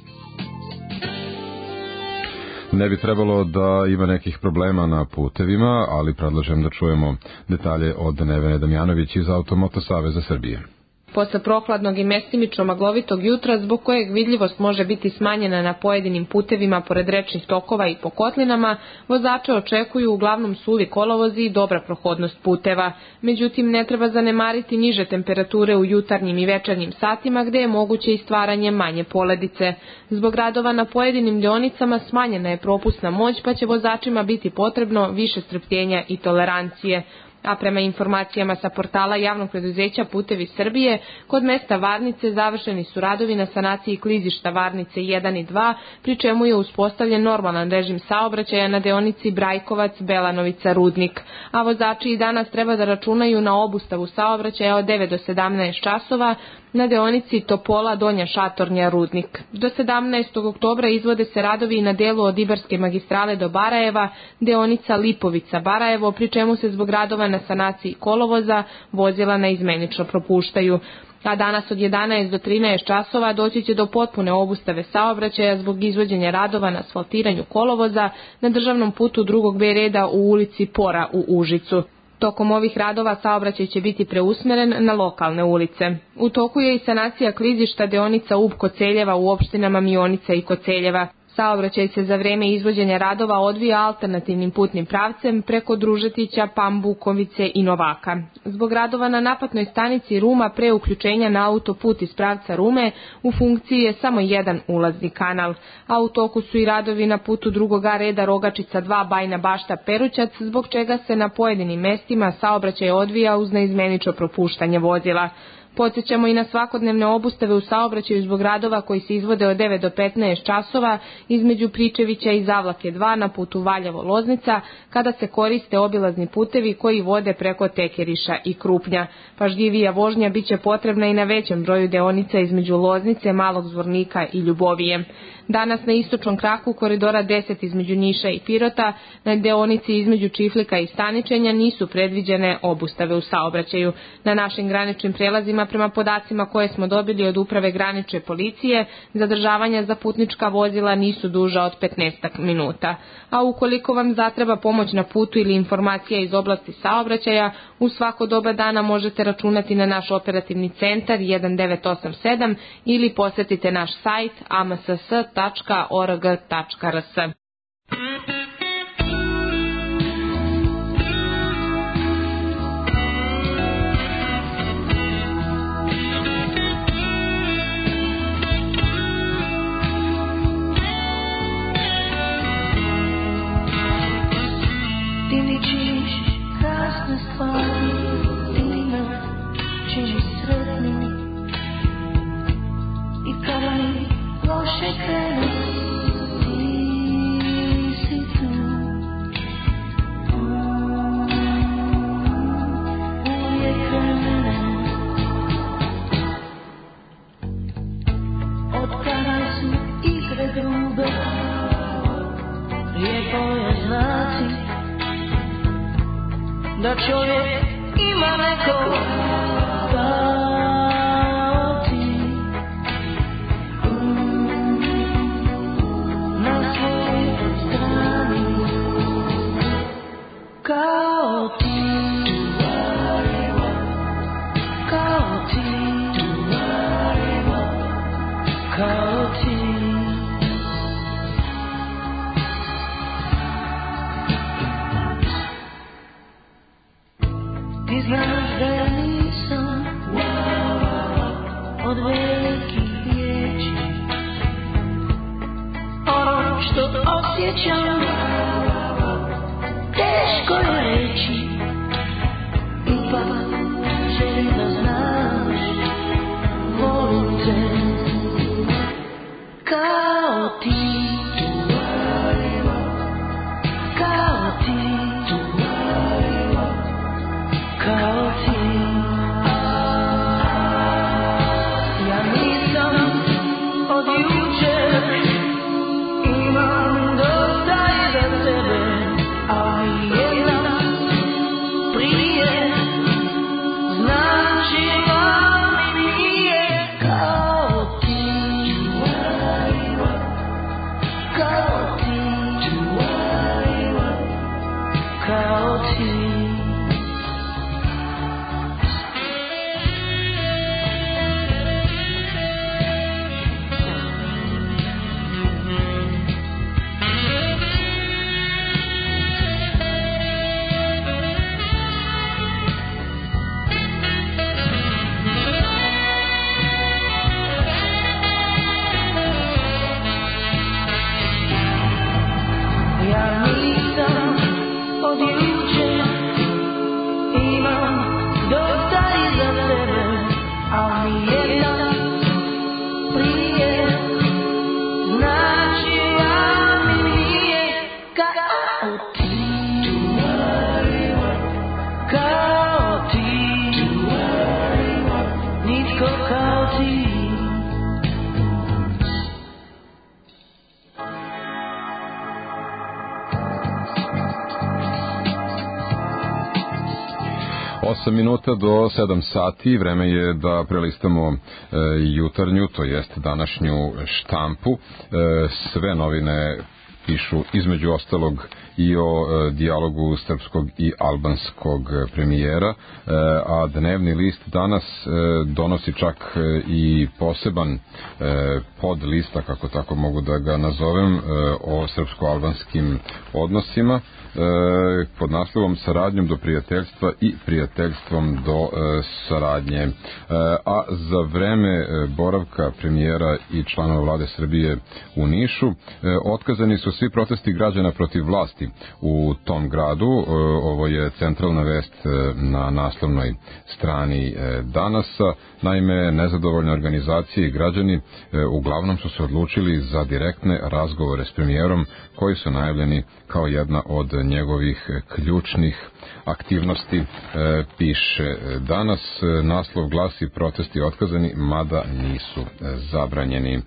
Ne bi trebalo da ima nekih problema na putevima, ali predlažem da čujemo detalje od Nevene Damjanović iz Automoto Saveza Srbije. Posle prokladnog i mestimično maglovitog jutra, zbog kojeg vidljivost može biti smanjena na pojedinim putevima pored rečnih tokova i po kotlinama, vozače očekuju uglavnom suvi kolovozi i dobra prohodnost puteva. Međutim, ne treba zanemariti niže temperature u jutarnjim i večernjim satima, gde je moguće i stvaranje manje poledice. Zbog radova na pojedinim deonicama smanjena je propusna moć, pa će vozačima biti potrebno više strpljenja i tolerancije. A prema informacijama sa portala javnog preduzeća Putevi Srbije, kod mesta Varnice završeni su radovi na sanaciji klizišta Varnice 1 i 2, pri čemu je uspostavljen normalan režim saobraćaja na deonici Brajkovac-Belanovica-Rudnik. A vozači i danas treba da računaju na obustavu saobraćaja od 9 do 17 časova na deonici Topola-Donja Šatornja-Rudnik. Do 17. oktobra izvode se radovi i na delu od Ibarske magistrale do Barajeva, deonica Lipovica-Barajevo, pri čemu se zbog radova na sanaciji kolovoza vozila naizmenično propuštaju. A danas od 11 do 13 časova doći će do potpune obustave saobraćaja zbog izvođenja radova na asfaltiranju kolovoza na državnom putu drugog B reda u ulici Pora u Užicu. Tokom ovih radova saobraćaj će biti preusmeren na lokalne ulice. U toku je i sanacija klizišta deonica Ub-Koceljeva u opštinama Mionica i Koceljeva. Saobraćaj se za vreme izvođenja radova odvija alternativnim putnim pravcem preko Družetića, Pambukovice i Novaka. Zbog radova na naplatnoj stanici Ruma pre uključenja na autoput iz pravca Rume u funkciji je samo jedan ulazni kanal, a u toku su i radovi na putu drugog A reda Rogačica 2 Bajna Bašta Perućac, zbog čega se na pojedinim mestima saobraćaj odvija uz neizmenično propuštanje vozila. Podsjećamo i na svakodnevne obustave u saobraćaju zbog radova koji se izvode od 9 do 15 časova između Pričevića i Zavlake 2 na putu Valjevo-Loznica, kada se koriste obilazni putevi koji vode preko Tekeriša i Krupnja. Pažljivija vožnja biće potrebna i na većem broju deonica između Loznice, Malog Zvornika i Ljubovije. Danas na istočnom kraku koridora 10 između Niša i Pirota, na deonici između Čiflika i Staničenja nisu predviđene obustave u saobraćaju. Na našim graničnim prelazima, prema podacima koje smo dobili od Uprave granične policije, zadržavanja za putnička vozila nisu duža od 15 minuta. A ukoliko vam zatreba pomoć na putu ili informacija iz oblasti saobraćaja, u svako doba dana možete računati na naš operativni centar 1987 ili posjetite naš sajt amss.org.rs. Ti mi činiš krasne stvari, ti me činiš sretnim, i kada mi loše krene, ti si tu. Uvijek kraj mene, od kada su igre grube, lijepo je znati da čovjek ima neko kao ti, na svojoj strani, kao ti, kao ti, kao ti. Znaš da ja nisam od velikih riječi, ono što osjećam teško je reći, ipak želim da znaš, volim te kao ti, kao ti, kao ti. Ja nisam od jučer, imam dosta iza sebe, ali jedna prije značila mi nije kao ti, kao ti, kao ti. Ja nisam od jučer, imam dosta iza sebe, ali jedna prije značila mi nije kao ti, kao ti, nitko kao ti. Osam minuta do 7 sati, vreme je da prelistamo jutarnju, to jest današnju štampu. Sve novine pišu između ostalog i o dijalogu srpskog i albanskog premijera, a dnevni list danas donosi čak i poseban podlista, kako tako mogu da ga nazovem, o srpsko-albanskim odnosima, pod naslovom Saradnjom do prijateljstva i prijateljstvom do saradnje. A za vreme boravka premijera i članova vlade Srbije u Nišu otkazani su svi protesti građana protiv vlasti u tom gradu. Ovo je centralna vest na naslovnoj strani Danasa. Naime, nezadovoljne organizacije i građani uglavnom su se odlučili za direktne razgovore s premijerom, koji su najavljeni kao jedna od njegovih ključnih aktivnosti, piše danas. Naslov glasi protesti otkazani, mada nisu zabranjeni.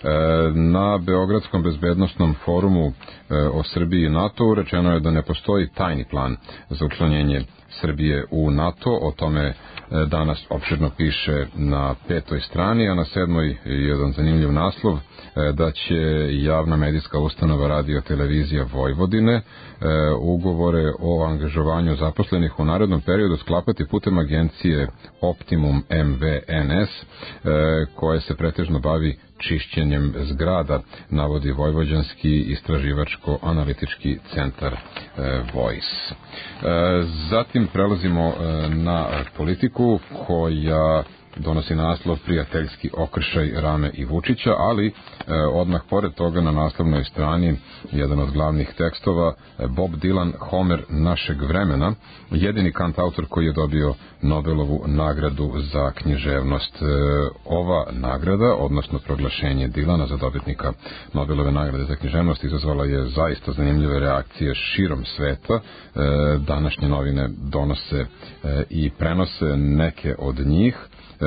Na Beogradskom bezbednosnom forumu o Srbiji i NATO rečeno je da ne postoji tajni plan za učlanjenje Srbije u NATO. O tome danas opširno piše na 5. strani, a na 7. jedan zanimljiv naslov da će javna medijska ustanova Radio Televizija Vojvodine ugovore o angažovanju zaposlenih u narednom periodu sklapati putem agencije Optimum MVNS, koje se pretežno bavi čišćenjem zgrada, navodi Vojvođanski istraživačko-analitički centar Voice. Zatim prelazimo na politiku koja donosi naslov prijateljski okršaj Rame i Vučića, ali odmah pored toga na naslovnoj strani jedan od glavnih tekstova, Bob Dylan, Homer našeg vremena, jedini kantautor koji je dobio Nobelovu nagradu za književnost. Ova nagrada, odnosno proglašenje Dylana za dobitnika Nobelove nagrade za književnost, izazvala je zaista zanimljive reakcije širom sveta. Današnje novine donose i prenose neke od njih.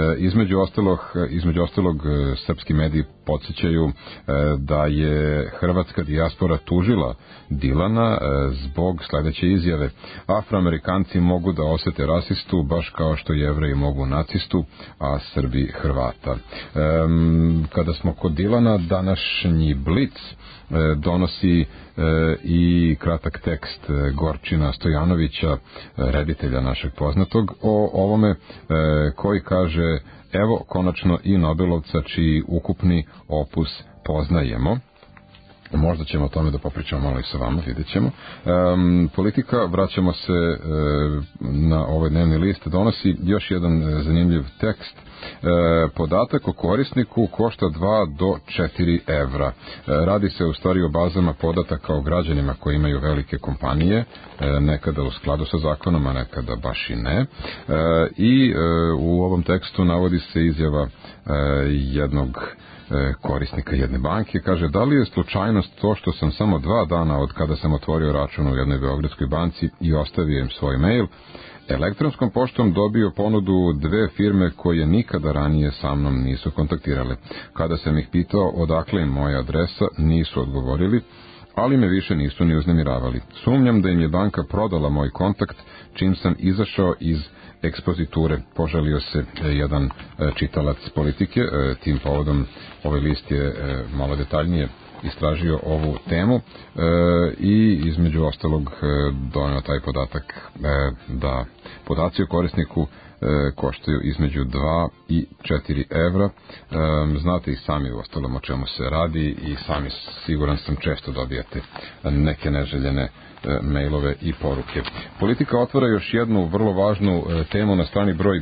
Između ostalog srpski mediji podsjećaju da je hrvatska dijaspora tužila Dylana zbog sledeće izjave: Afroamerikanci mogu da osete rasistu baš kao što Jevreji mogu nacistu, a Srbi Hrvata. Kada smo kod Dylana, današnji Blic donosi i kratak tekst Gorčina Stojanovića, reditelja našeg poznatog, o ovome, koji kaže: evo konačno i Nobelovca čiji ukupni opus poznajemo. Možda ćemo o tome da popričamo malo i sa vama, vidjet ćemo. Politika, vraćamo se na ovaj dnevni list, donosi još jedan zanimljiv tekst. Podatak o korisniku košta 2 do 4 evra. Radi se u stvari o bazama podataka o građanima koji imaju velike kompanije, nekada u skladu sa zakonom, a nekada baš i ne. I u ovom tekstu navodi se izjava jednog korisnika jedne banke, kaže: da li je slučajnost to što sam samo 2 dana od kada sam otvorio račun u jednoj beogradskoj banci i ostavio im svoj mail, elektronskom poštom dobio ponudu 2 firme koje nikada ranije sa mnom nisu kontaktirale. Kada sam ih pitao odakle im moja adresa, nisu odgovorili, ali me više nisu ni uznemiravali. Sumnjam da im je banka prodala moj kontakt čim sam izašao iz ekspoziture, požalio se jedan čitalac Politike. Tim povodom ovaj list je malo detaljnije istražio ovu temu i između ostalog donio taj podatak da podaci o korisniku koštaju između 2 i 4 evra. Znate i sami u ostalom o čemu se radi i sami, siguran sam, često dobijate neke neželjene mailove i poruke. Politika otvara još jednu vrlo važnu temu na strani broj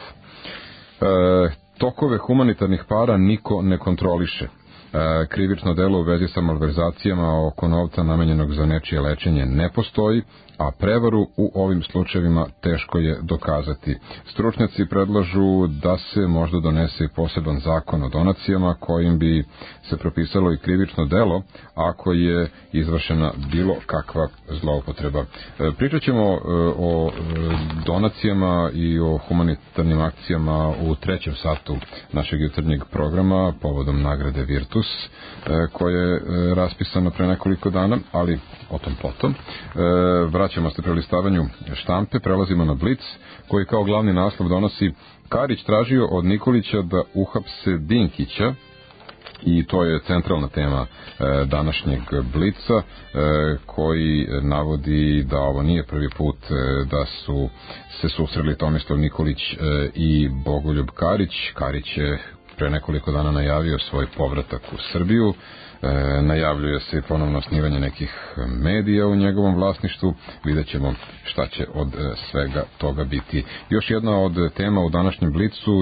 9. Tokove humanitarnih para niko ne kontroliše. Krivično delo u vezi sa malverzacijama oko novca namenjenog za nečije lečenje ne postoji, a prevaru u ovim slučajevima teško je dokazati. Stručnjaci predlažu da se možda donese poseban zakon o donacijama kojim bi se propisalo i krivično delo ako je izvršena bilo kakva zloupotreba. Pričat ćemo o donacijama i o humanitarnim akcijama u 3. satu našeg jutarnjeg programa povodom nagrade Virtus koja je raspisana pre nekoliko dana, ali o tom potom. Vraćamo se prelistavanju štampe, prelazimo na Blic, koji kao glavni naslov donosi: Karić tražio od Nikolića da uhapse Dinkića, i to je centralna tema današnjeg Blica, koji navodi da ovo nije prvi put da su se susreli Tomislav Nikolić i Bogoljub Karić. Karić je pre nekoliko dana najavio svoj povratak u Srbiju. Najavljuje se ponovno osnivanje nekih medija u njegovom vlasništvu. Vidjet ćemo šta će od svega toga biti. Još jedna od tema u današnjem Blicu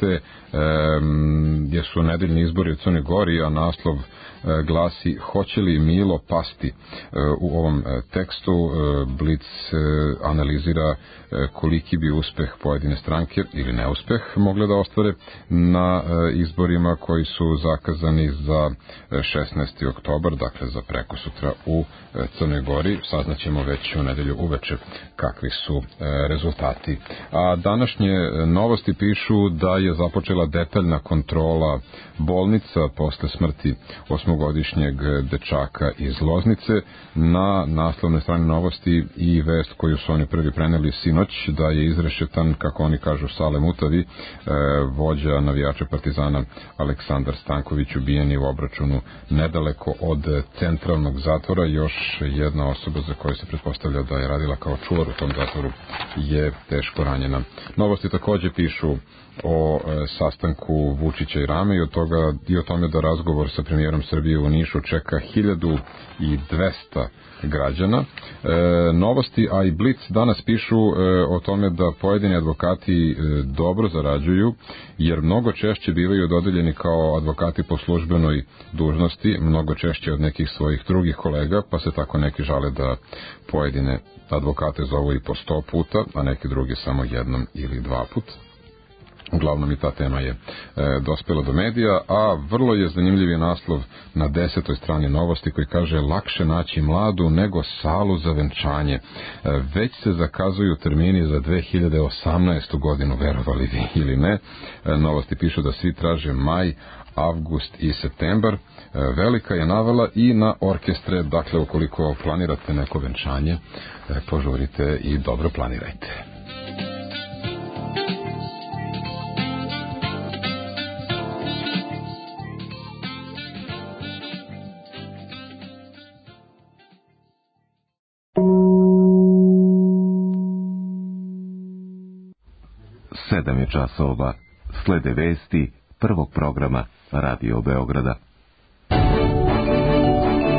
jesu nedeljni izbori u Crnoj Gori, a naslov glasi: hoće li Milo pasti? U ovom tekstu Blic analizira koliki bi uspeh pojedine stranke ili neuspeh mogle da ostvare na izborima koji su zakazani za 16. oktobar, dakle za prekosutra u Crnoj Gori. Saznaćemo već u nedelju uveče kakvi su rezultati. A današnje novosti pišu da je započela detaljna kontrola bolnica posle smrti 8-godišnjeg dečaka iz Loznice. Na naslovnoj strani novosti i vest koju su oni prvi preneli sinoć, da je izrešetan, kako oni kažu, Sale Mutavi, vođa navijača Partizana Aleksandar Stanković, ubijen je u obračunu nedaleko od centralnog zatvora. Još jedna osoba za koju se pretpostavlja da je radila kao čuvar u tom zatvoru je teško ranjena. Novosti takođe pišu o sastanku Vučića i Rame i o tome da razgovor sa premijerom Srbije u Nišu čeka 1200 građana. Novosti, a i Blic danas pišu o tome da pojedini advokati dobro zarađuju, jer mnogo češće bivaju dodeljeni kao advokati po službenoj dužnosti, mnogo češće od nekih svojih drugih kolega, pa se tako neki žale da pojedine advokate zovu i po 100 puta, a neki drugi samo jednom ili 2 puta. Uglavnom i ta tema je dospela do medija, a vrlo je zanimljiv naslov na 10. strani novosti koji kaže: lakše naći mladu nego salu za venčanje. Već se zakazuju termini za 2018. godinu, verovali vi ili ne. Novosti pišu da svi traže maj, avgust i septembar. Velika je navala i na orkestre, dakle ukoliko planirate neko venčanje, požurite i dobro planirajte. Sedam je časova. Slede vesti prvog programa Radio Beograda.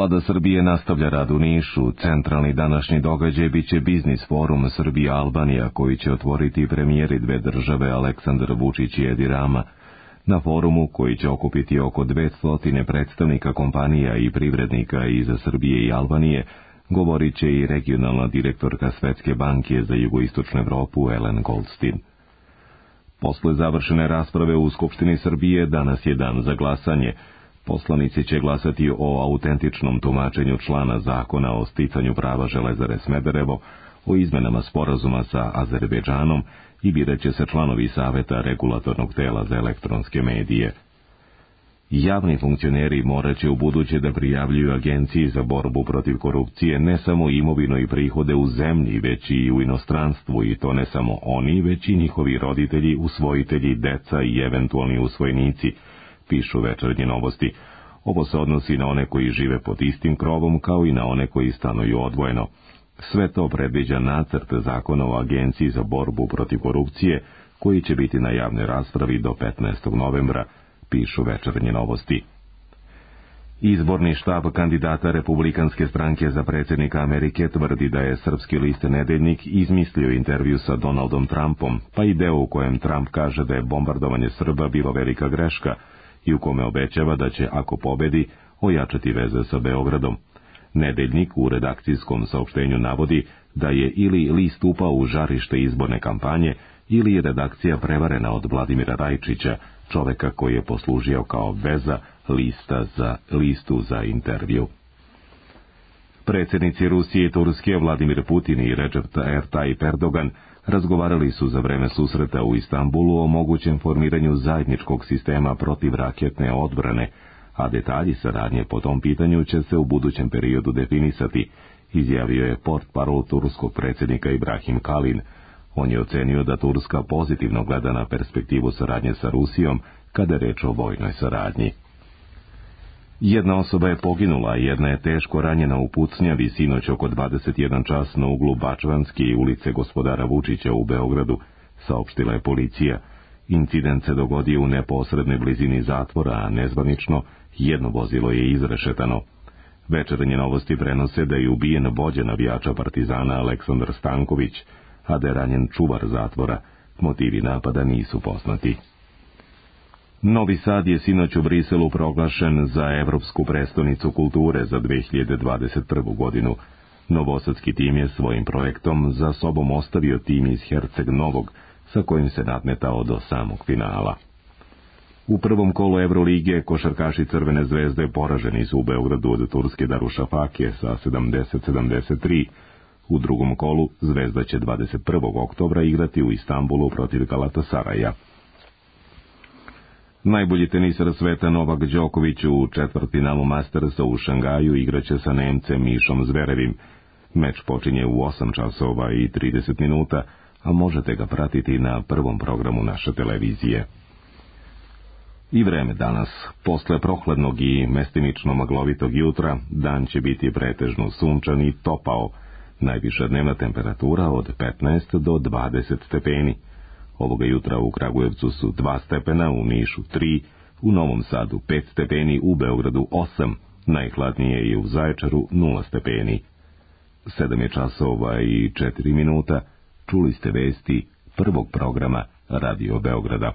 Vlada Srbije nastavlja rad u Nišu. Centralni današnji događaj biće biznis forum Srbija-Albanija, koji će otvoriti premijeri dve države Aleksandar Vučić i Edi Rama. Na forumu, koji će okupiti oko 200 predstavnika kompanija i privrednika iz Srbije i Albanije, govorit će i regionalna direktorka Svetske banke za jugoistočnu Evropu Ellen Goldstein. Posle završene rasprave u Skupštini Srbije danas je dan za glasanje. Poslanici će glasati o autentičnom tumačenju člana zakona o sticanju prava Železare Smederevo, o izmenama sporazuma sa Azerbejdžanom i birat će se članovi Saveta regulatornog tela za elektronske medije. Javni funkcioneri morat će ubuduće da prijavljuju Agenciji za borbu protiv korupcije ne samo imovinu i prihode u zemlji, već i u inostranstvu, i to ne samo oni, već i njihovi roditelji, usvojitelji, deca i eventualni usvojenici, pišu Večernje novosti. Ovo se odnosi na one koji žive pod istim krovom, kao i na one koji stanuju odvojeno. Sve to predviđa nacrt zakona o Agenciji za borbu protiv korupcije, koji će biti na javnoj raspravi do 15. novembra, pišu Večernje novosti. Izborni štab kandidata Republikanske stranke za predsjednika Amerike tvrdi da je srpski list Nedeljnik izmislio intervju sa Donaldom Trumpom, pa i deo u kojem Trump kaže da je bombardovanje Srba bilo velika greška i u kome obećava da će, ako pobedi, ojačati veze sa Beogradom. Nedeljnik u redakcijskom saopštenju navodi da je ili list upao u žarište izborne kampanje, ili je redakcija prevarena od Vladimira Rajčića, čoveka koji je poslužio kao veza listu za intervju. Predsjednici Rusije i Turske Vladimir Putin i Recep Tayyip Erdogan razgovarali su za vreme susreta u Istanbulu o mogućem formiranju zajedničkog sistema protivraketne odbrane, a detalji saradnje po tom pitanju će se u budućem periodu definisati, izjavio je portparol turskog predsjednika Ibrahim Kalin. On je ocenio da Turska pozitivno gleda na perspektivu saradnje sa Rusijom kada je reč o vojnoj saradnji. Jedna osoba je poginula, a jedna je teško ranjena u pucnjavi sinoć oko 21 čas na uglu Bačvanske i ulice Gospodara Vučića u Beogradu, saopštila je policija. Incident se dogodio u neposrednoj blizini zatvora, a nezvanično jedno vozilo je izrešetano. Večernje novosti prenose da je ubijen vođa navijača Partizana Aleksandar Stanković, a da je ranjen čuvar zatvora. Motivi napada nisu poznati. Novi Sad je sinoć u Briselu proglašen za Evropsku prestonicu kulture za 2021. godinu. Novosadski tim je svojim projektom za sobom ostavio tim iz Herceg Novog, sa kojim se nadmetao do samog finala. U prvom kolu Evrolige košarkaši Crvene zvezde poraženi su u Beogradu od turske Darušafake sa 70-73. U drugom kolu Zvezda će 21. oktobra igrati u Istanbulu protiv Galatasaraja. Najbolji tenisar sveta Novak Đoković u četvrtfinalu Mastersa u Šangaju igraće sa Nemcem Mišom Zverevim. Meč počinje u 8 časova i 30 minuta, a možete ga pratiti na prvom programu naše televizije. I vreme danas. Posle prohladnog i mestimično maglovitog jutra, dan će biti pretežno sunčan i topao. Najviša dnevna temperatura od 15 do 20 stepeni. Ovoga jutra u Kragujevcu su 2 stepena, u Nišu 3, u Novom Sadu 5 stepeni, u Beogradu 8, najhladnije je u Zaječaru 0 stepeni. 7 je časova i 4 minuta, čuli ste vesti prvog programa Radio Beograda.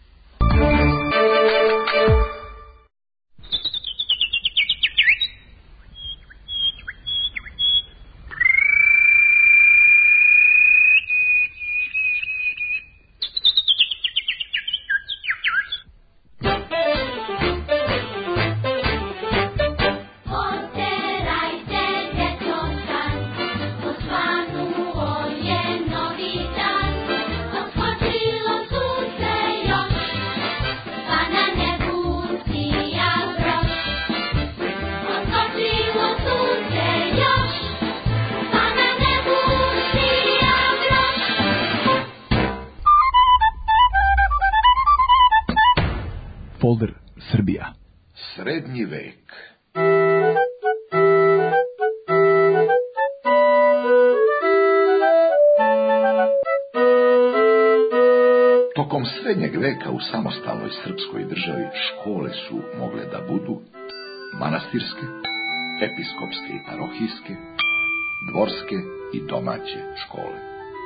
Folder Srbija. Srednji vek. Tokom srednjeg veka u samostalnoj srpskoj državi škole su mogle da budu manastirske episkopske i parohijske, dvorske i domaće škole.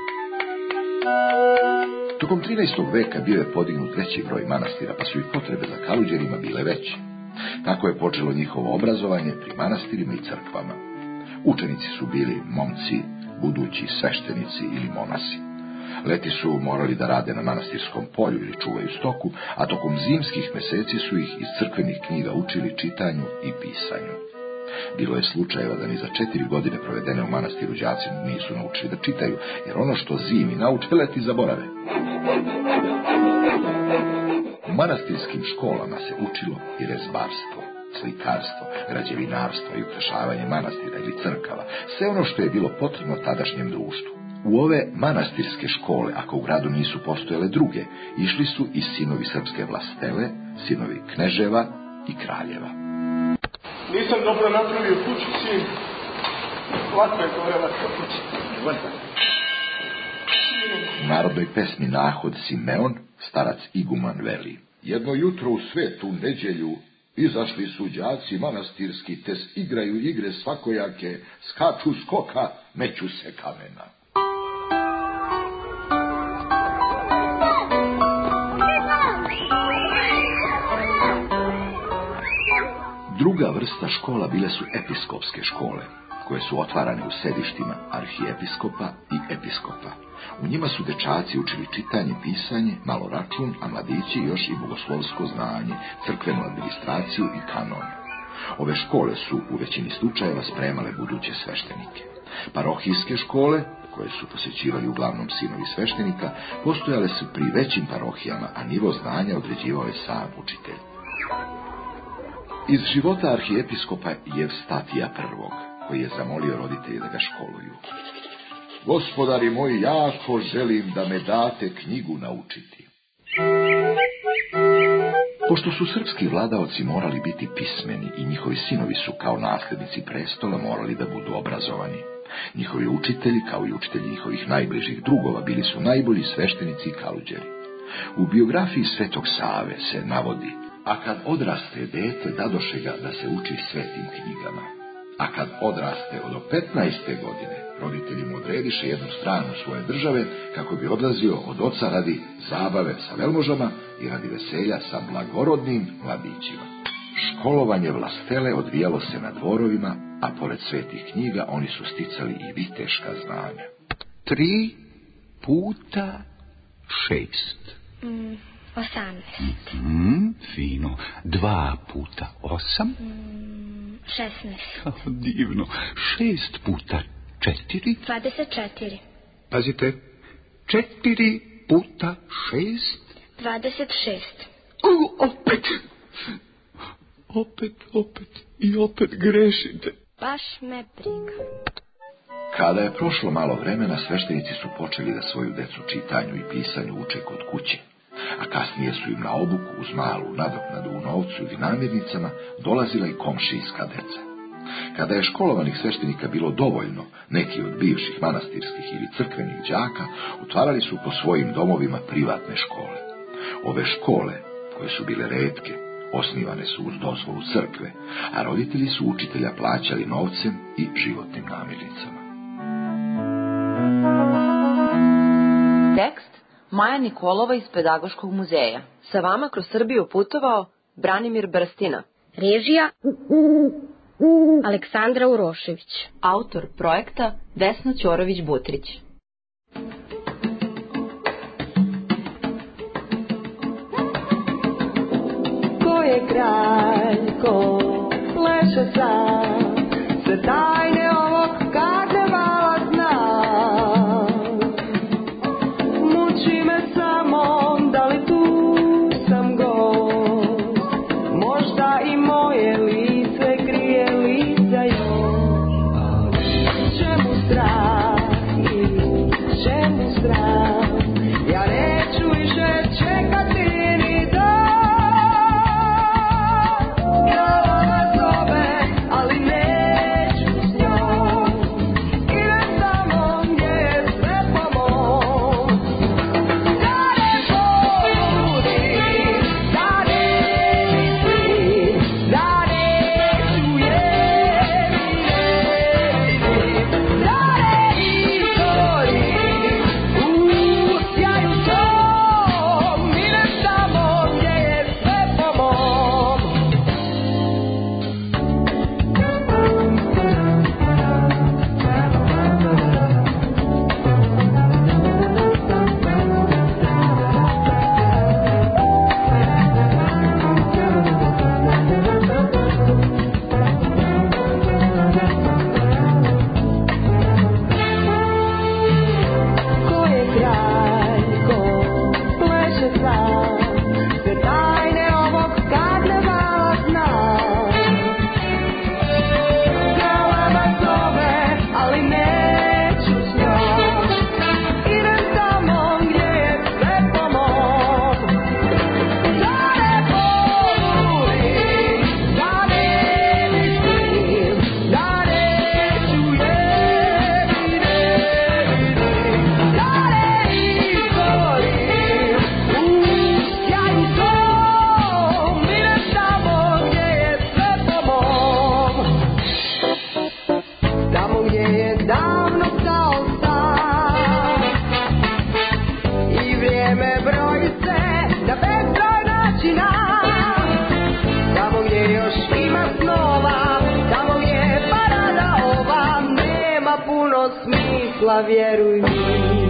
Tokom 13. veka bio je podignut veći broj manastira, pa su i potrebe za kaluđerima bile veće. Tako je počelo njihovo obrazovanje pri manastirima i crkvama. Učenici su bili momci, budući sveštenici ili monasi. Leti su morali da rade na manastirskom polju ili čuvaju stoku, a tokom zimskih meseci su ih iz crkvenih knjiga učili čitanju i pisanju. Bilo je slučajeva da ni za 4 godine provedene u manastiru đaci nisu naučili da čitaju, jer ono što zimi nauče leti zaborave. U manastirskim školama se učilo i rezbarstvo, slikarstvo, građevinarstvo i ukrašavanje manastira ili crkava, sve ono što je bilo potrebno tadašnjem društvu. U ove manastirske škole, ako u gradu nisu postojale druge, išli su i sinovi srpske vlastele, sinovi kneževa i kraljeva. Nisam dobro napravio kuću, sin. Lako je gorela kuća. U narodnoj pesmi Nahod Simeon, starac iguman veli: jedno jutro u svetu nedjelju izašli su đaci manastirski, te igraju igre svakojake, skaču skoka, meću se kamena. Druga vrsta škola bile su episkopske škole, koje su otvarane u sedištima arhijepiskopa i episkopa. U njima su dečaci učili čitanje, pisanje, malo račun, a mladići još i bogoslovsko znanje, crkvenu administraciju i kanon. Ove škole su u većini slučajeva spremale buduće sveštenike. Parohijske škole, koje su posjećivali uglavnom sinovi sveštenika, postojale su pri većim parohijama, a nivo znanja određivao je sam učitelj. Iz života arhijepiskopa Jevstatija I, koji je zamolio roditelje da ga školuju: gospodari moji, jako želim da me date knjigu naučiti. Pošto su srpski vladaoci morali biti pismeni i njihovi sinovi su kao nasljednici prestola morali da budu obrazovani, njihovi učitelji, kao i učitelji njihovih najbližih drugova, bili su najbolji sveštenici i kaluđeri. U biografiji Svetog Save se navodi: a kad odraste dete, dadoše ga da se uči svetim knjigama. A kad odraste od 15. godine, roditelji mu odrediše jednu stranu svoje države, kako bi odlazio od oca radi zabave sa velmožama i radi veselja sa blagorodnim mladićima. Školovanje vlastele odvijalo se na dvorovima, a pored svetih knjiga oni su sticali i viteška znanja. 3 puta 6. 18. Fino. 2 puta 8. 16. Divno. 6 puta 4. 24. Pazite. 4 puta 6. 26. Opet grešite. Baš me briga. Kada je prošlo malo vremena, sveštenici su počeli da svoju decu čitanju i pisanju uče kod kuće, a kasnije su im na obuku uz malu nadoknadu u novcu ili namirnicama dolazila i komšijska deca. Kada je školovanih sveštenika bilo dovoljno, neki od bivših manastirskih ili crkvenih đaka otvarali su po svojim domovima privatne škole. Ove škole, koje su bile retke, osnivane su uz dozvolu crkve, a roditelji su učitelja plaćali novcem i životnim namirnicama. Tekst Maja Nikolova iz Pedagoškog muzeja. Sa vama kroz Srbiju putovao Branimir Brstina. Režija Aleksandra Urošević. Autor projekta Vesna Ćorović-Butrić. Ko je kralj, ko pleše sam, sve tajne ovog karnevala zna. Muči me samo da li tu sam gost, možda i moje lice krije lica još. Čemu strah, čemu strah, ja neću više čekati ni dan. Glava me zove, ali neću svetla, vjeruj mi.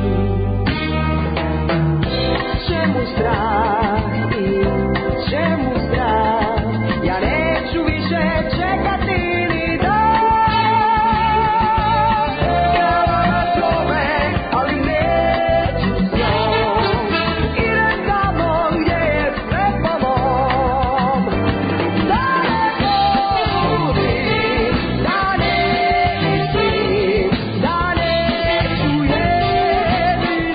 Čemu strah i čemu strah, ja neću više čekati ni dan. Krava zove, ali neću s njom, idem tamo gdje je sve po mom. Da ne budim, da ne mislim, da neću jedine,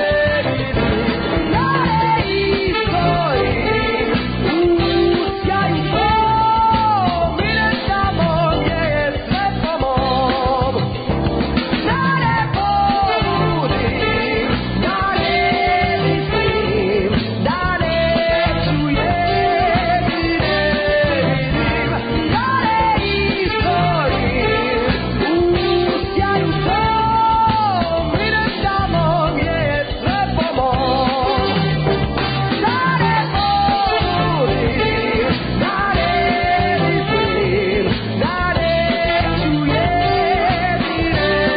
da ne izgorim u sjaju svom, idem tamo gdje je sve po mom. Da ne budim, da ne mislim, da neću jedine, da ne izgorim u sjaju svom, idem tamo gdje je sve po mom. Da ne budim, da ne mislim, da neću jedine,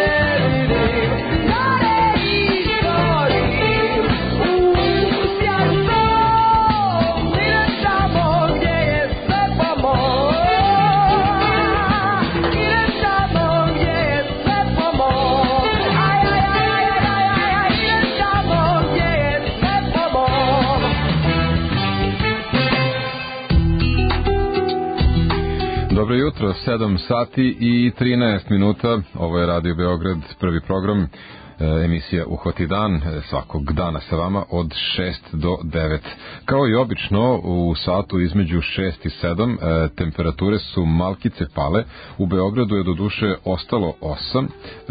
da ne izgorim u sjaju svom, idem tamo gdje je sve po mom. Idem tamo gdje je sve po mom. Aj, aj, aj, aj, aj, aj, idem tamo gdje je sve po mom. Dobro jutro, 7 sati i 13 minuta, ovo je Radio Beograd, prvi program, emisija Uhvati dan, svakog dana sa vama od 6 do 9. Kao i obično, u satu između 6 i 7 temperature su malkice pale, u Beogradu je do duše ostalo 8,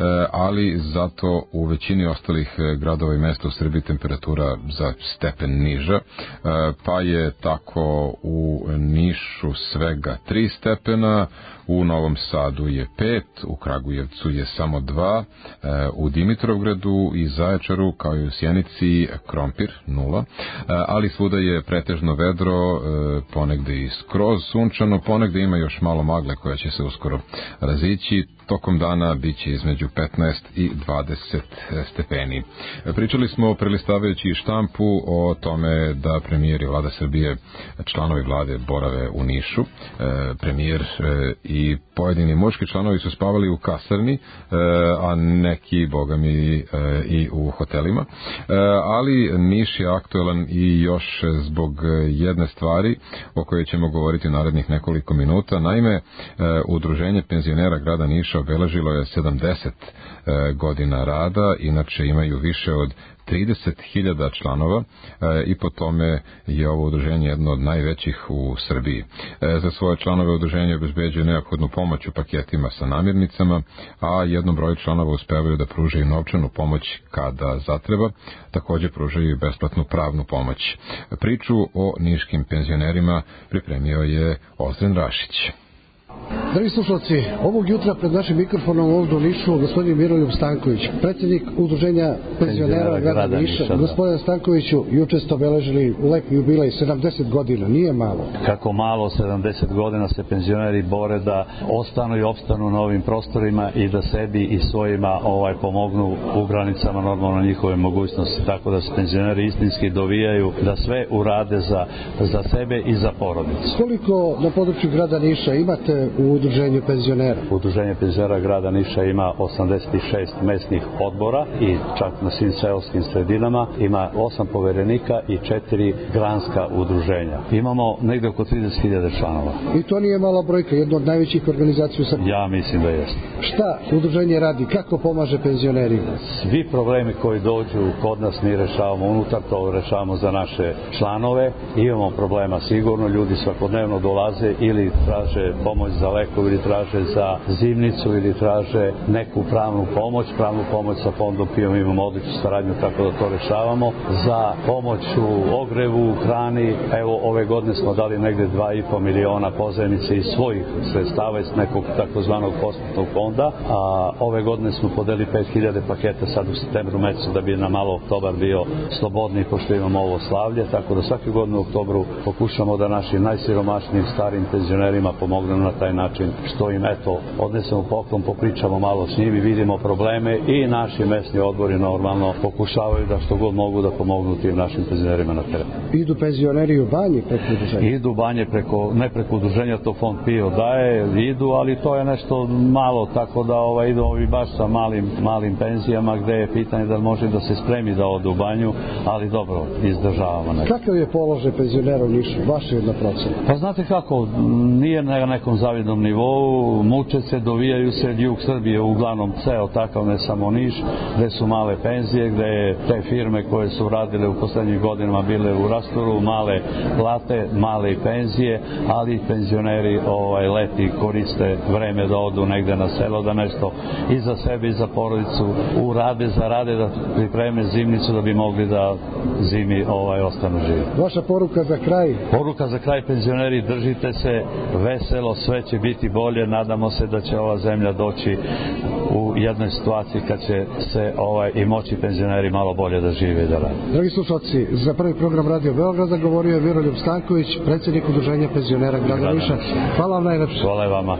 ali zato u većini ostalih gradova i mesta u Srbiji temperatura za stepen niža, pa je tako u Nišu svega 3 stepena, u Novom Sadu je 5, u Kragujevcu je samo 2, u Dimitrovgradu i Zaječaru kao i u Sjenici krompir 0, ali svuda je pretežno vedro, ponegde i skroz sunčano, ponegde ima još malo magle koja će se uskoro razići. Tokom dana biće između 15 i 20 stepeni. Pričali smo, prelistavajući štampu, o tome da premijer i vlada Srbije, članovi vlade, borave u Nišu. Premijer i pojedini muški članovi su spavali u kasarni, a neki, boga mi, i u hotelima. Ali Niš je aktuelan i još zbog jedne stvari o kojoj ćemo govoriti u narednih nekoliko minuta. Naime, Udruženje penzionera grada Niša obeležilo je 70 godina rada, inače imaju više od 30.000 članova i po tome je ovo udruženje jedno od najvećih u Srbiji. Za svoje članove udruženje obezbeđuje neophodnu pomoć u paketima sa namirnicama, a jednom broju članova uspevaju da pružaju novčanu pomoć kada zatreba, takođe pružaju i besplatnu pravnu pomoć. Priču o niškim penzionerima pripremio je Ozren Rašić. Dragi slušalci, ovog jutra pred našim mikrofonom ovdje u Nišu gospodin Miroljub Stanković, predsjednik Udruženja penzionera grada Niša. Gospodine Stankoviću, juče ste obeležili lepi jubilej 70 godina, nije malo. Kako malo, 70 godina se penzioneri bore da ostanu i opstanu na ovim prostorima i da sebi i svojima pomognu u granicama normalno njihove mogućnosti, tako da se penzioneri istinski dovijaju da sve urade za sebe i za porodicu. Koliko na području grada Niša imate u Udruženju penzionera? Udruženje penzionera grada Niša ima 86 mesnih odbora i čak na svim seoskim sredinama ima 8 poverenika i 4 granska udruženja. Imamo negde oko 30.000 članova. I to nije mala brojka, jedna od najvećih organizacija u Srbiji. Ja mislim da jeste. Šta udruženje radi? Kako pomaže penzionerima? Svi problemi koji dođu kod nas mi rešavamo unutar, to rešavamo za naše članove. Imamo problema sigurno, ljudi svakodnevno dolaze ili traže pomoć za lekovi, ili traže za zimnicu, ili traže neku pravnu pomoć sa fondom PIO imamo odličnu saradnju, tako da to rešavamo. Za pomoć u ogrevu, u hrani, evo ove godine smo dali negde 2,5 miliona pozajmice iz svojih sredstava iz nekog takozvanog posvetnog fonda, a ove godine smo podeli 5000 paketa sad u septembru mesecu da bi nam malo oktobar bio slobodniji pošto imamo ovo slavlje, tako da svake godine u oktobru pokušamo da našim najsiromašnijim starim penzionerima pomognemo na taj taj način što im eto odnesemo poklon, popričamo malo s njimi, vidimo probleme i naši mesni odbori normalno pokušavaju da što god mogu da pomognu tim našim penzionerima na terenu. Idu penzioneri u banje preko udruženja? Idu banje ne preko udruženja, to Fond PIO daje, idu, ali to je nešto malo, tako da idu ovi baš sa malim penzijama gde je pitanje da može da se spremi da odu u banju, ali dobro, izdržavamo. Kakav je položaj penzionera u Nišu, vaša jedna procena? Pa znate kako, nije na nekom zavidnom nivou, muče se, dovijaju se, jug Srbije uglavnom ceo takav, ne samo Niš, gde su male penzije, gde je te firme koje su radile u poslednjih godinama bile u rastoru, male plate, male i penzije, ali penzioneri leti koriste vreme da odu negde na selo, da nešto i za sebe i za porodicu zarade da pripreme zimnicu da bi mogli da zimi ostanu živi. Vaša poruka za kraj? Poruka za kraj, penzioneri, držite se, veselo, sve će biti bolje, nadamo se da će ova zemlja doći u jednoj situaciji kad će se i moći penzioneri malo bolje da žive i da rade. Dragi slušalci, za prvi program Radio Beograda govorio je Miroljub Stanković, predsjednik udruženja penzionera grada Niša. Hvala vam najlepše. Hvala i vama.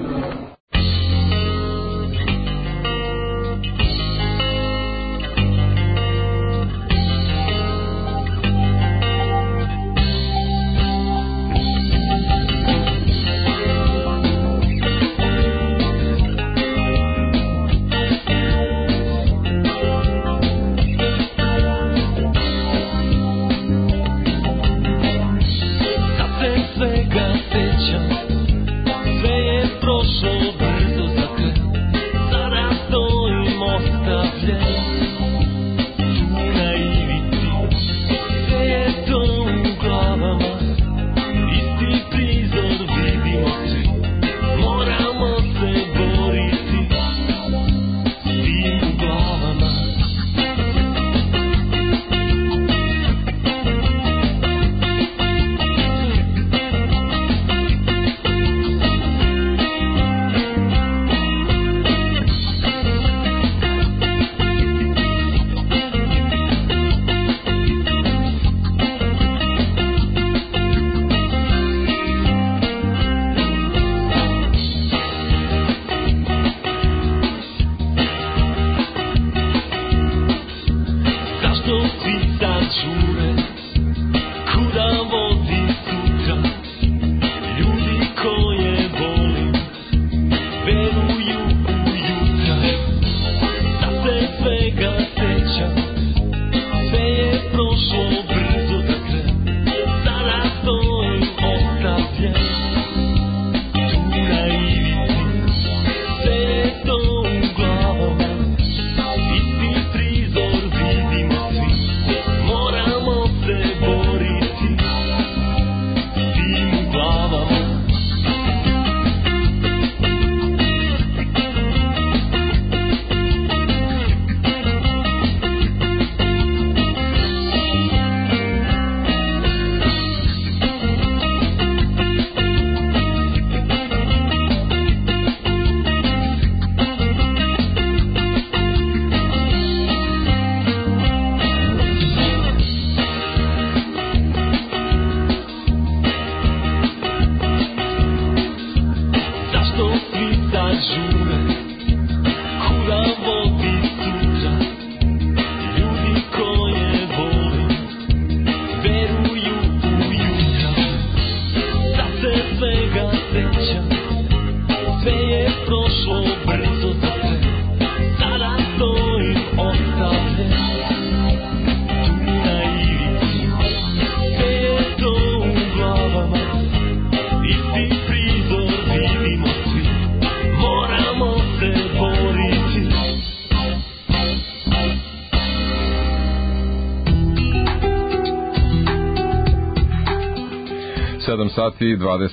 Sati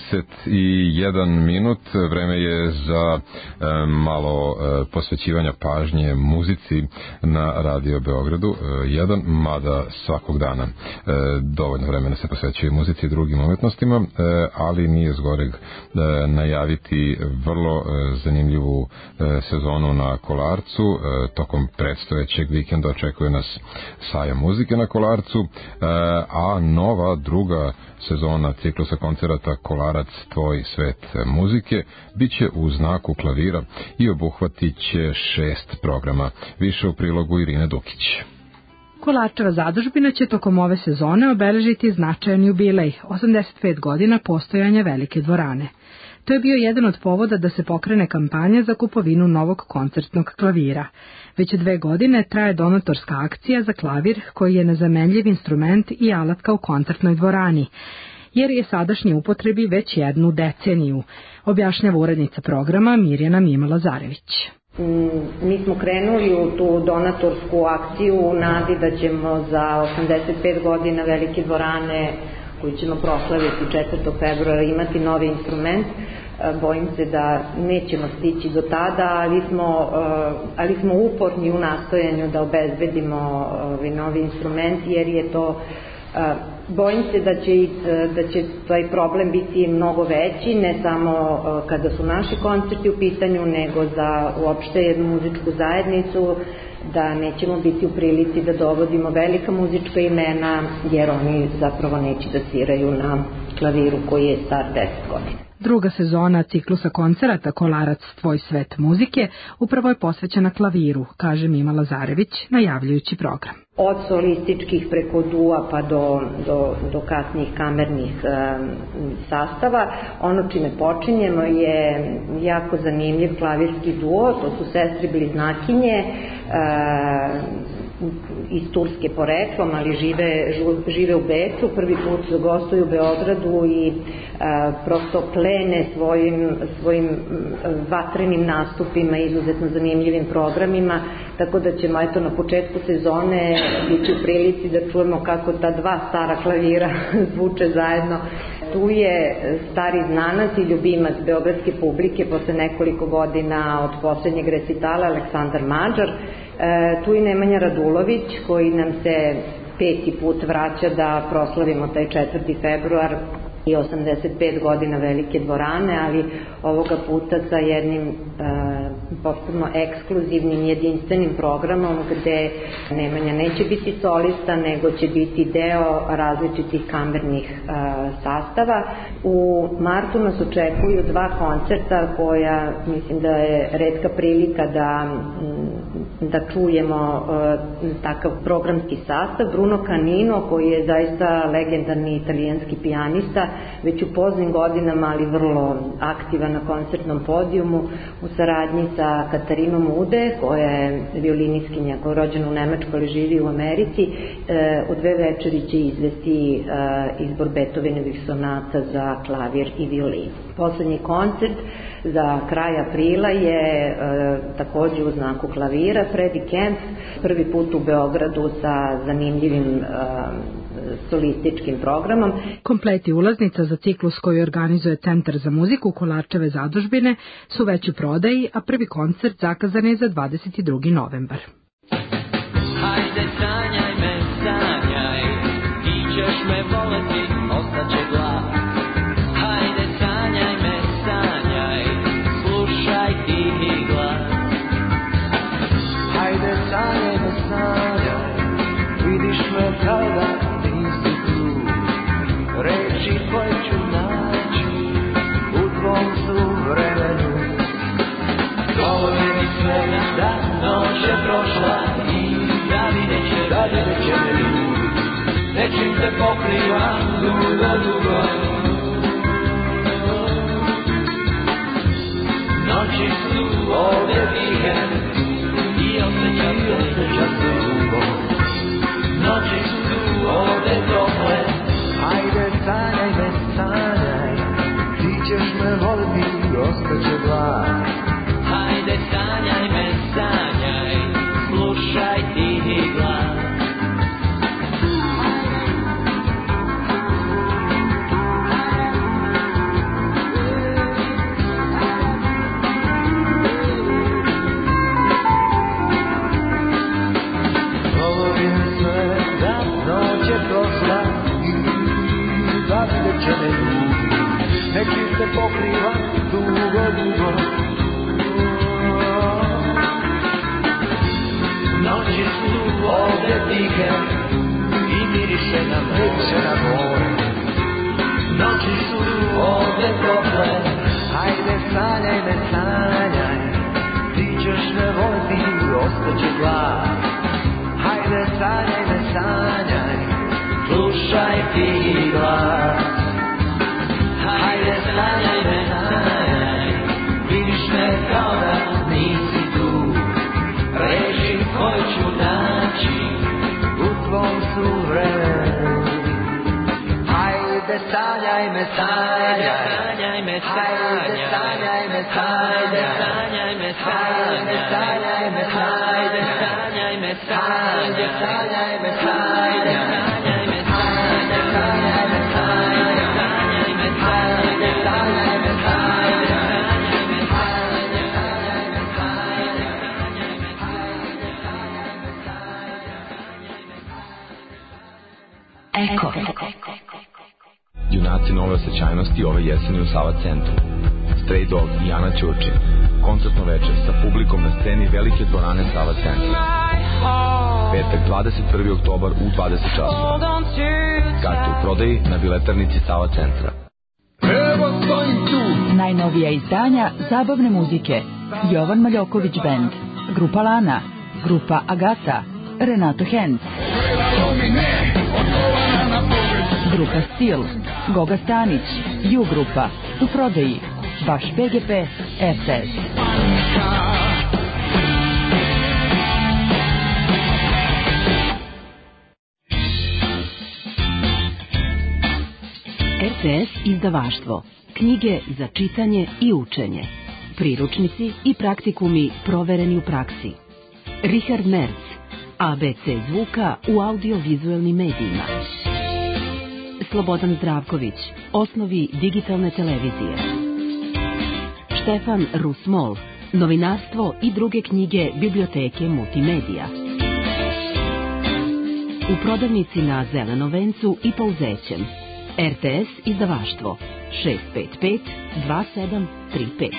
21 minut, vreme je za malo posvećivanja pažnje muzici na Radio Beogradu 1, mada svakog dana dovoljno vremena se posvećuje muzici i drugim umetnostima, ali nije zgoreg najaviti vrlo zanimljivu sezonu na Kolarcu. Tokom predstojećeg vikenda očekuje nas sajam muzike na Kolarcu, a nova druga sezona ciklusa koncerata Kolarac, tvoj svet muzike biće u znaku klavira i obuhvatit će 6 programa. Više u prilogu Irine Dukić. Kolarčeva zadužbina će tokom ove sezone obeležiti značajan jubilej, 85 godina postojanja Velike dvorane. To je bio jedan od povoda da se pokrene kampanja za kupovinu novog koncertnog klavira. Već 2 godine traje donatorska akcija za klavir koji je nezamenljiv instrument i alatka u koncertnoj dvorani, jer je sadašnji upotrebi već 1 deceniju, objašnjava urednica programa Mirjana Mima-Lazarević. Mi smo krenuli u tu donatorsku akciju u nadi da ćemo za 85 godina Velike dvorane, koju ćemo proslaviti 4. februara, imati novi instrument. Bojim se da nećemo stići do tada, ali smo uporni u nastojanju da obezbedimo novi instrument, jer je to... Bojim se da će taj problem biti mnogo veći, ne samo kada su naši koncerti u pitanju, nego za uopšte jednu muzičku zajednicu, da nećemo biti u prilici da dovodimo velika muzička imena, jer oni zapravo neće da sviraju na klaviru koji je star 10 godina. Druga sezona ciklusa koncerata Kolarac, tvoj svet muzike upravo je posvećena klaviru, kaže Mima-Lazarević, najavljujući program. Od solističkih preko dua pa do kasnijih kamernih sastava. Ono čime počinjemo je jako zanimljiv klavirski duo, to su sestre bliznakinje, iz Turske poreklom, ali žive u Beču, prvi put gostuju u Beogradu i prosto plene svojim vatrenim nastupima, izuzetno zanimljivim programima, tako da ćemo na početku sezone biti u prilici da čujemo kako ta 2 stara klavira zvuče zajedno. Tu je stari znanac i ljubimac beogradske publike posle nekoliko godina od poslednjeg recitala, Aleksandar Mađar. Tu je Nemanja Radulović, koji nam se 5. put vraća da proslavimo taj 4. februar i 85 godina Velike dvorane, ali ovoga puta sa jednim potpuno ekskluzivnim, jedinstvenim programom gde Nemanja neće biti solista, nego će biti deo različitih kamernih sastava. U martu nas očekuju 2 koncerta koja mislim da je retka prilika da čujemo takav programski sastav. Bruno Canino, koji je zaista legendarni italijanski pijanista, već u poznim godinama, ali vrlo aktivan na koncertnom podijumu, u saradnji sa Katarinom Ude, koja je violinistkinja, koja je rođena u Nemačkoj, ali živi u Americi. U 2 večeri će izvesti izbor Beethovenovih sonata za klavir i violin. Poslednji koncert za kraj aprila je takođe u znaku klavira, Freddie Kemp, prvi put u Beogradu sa zanimljivim solističkim programom. Kompleti ulaznica za ciklus koji organizuje Centar za muziku Kolarčeve zadužbine su već u prodaji, a prvi koncert zakazan je za 22. novembar. Hajde sanjaj me, sanjaj, ti ćeš me voleti, ostaće glas. Hajde sanjaj me, sanjaj, slušaj tihi glas. Hajde sanjaj me, sanjaj, vidiš me kao da nisi tu. Reči koje ću naći u tvom su vremenu. Govori mi sve da noć je prošla i da videće me ljudi. Nečim se pokriva dugo, dugo. Noći su ovdje tihe i osjećam se dugo. Noći su ovdje tople. Hajde sanjaj me, sanjaj, ti ćeš me voliti, ostaće glas. Hajde sanjaj me, sanjaj, slušaj tihi glas. Govorim sve da noć je prošla i da videće me ljudi. Nečim se pokriva dugo, dugo. Noći su ovdje tihe i miriše na more. noći su ovde tople. Hajde sanjaj me, sanjaj, ti ćeš me voliti, ostaće glas. Hajde sanjaj me, sanjaj, slušaj ti glas. Hajde sanjaj me, sanjaj, vidiš me kao da nisi tu. Reži koju ću naći u tvom suvremenu. Hajde sanjaj me, sanjaj, sanjaj me, sanjaj, sanjaj me, sanjaj, sanjaj me, sanjaj, sanjaj me, sanjaj, sanjaj me, sanjaj, sanjaj me, sanjaj, sanjaj me, sanjaj, sanjaj me, sanjaj, sanjaj me, sanjaj, sanjaj me, sanjaj. Eko. Junaci nove osjećajnosti ove jeseni u Sava centru. Stray Dog i Ana Ćurčin. Koncertno večer sa publikom na sceni velike dvorane Sava centra. Petak 21. oktobar u 20 časova. Karte u prodaji na biletarnici Sava centra. Evo stojim tu. Najnovija izdanja zabavne muzike. Jovan Maljoković Band, grupa Lana, grupa Agata, Renato Henz, grupa Stil, Goga Stanić, Ju grupa, u prodaji, vaš PGP, RTS. RTS izdavaštvo. Knjige za čitanje i učenje. Priručnici i praktikumi provereni u praksi. Richard Merz, ABC zvuka u audiovizualnim medijima. Slobodan Zdravković, osnovi digitalne televizije. Štefan Rusmol, novinarstvo i druge knjige biblioteke multimedija. U prodavnici na Zelenom vencu i Pouzećem. RTS izdavaštvo 655 2735.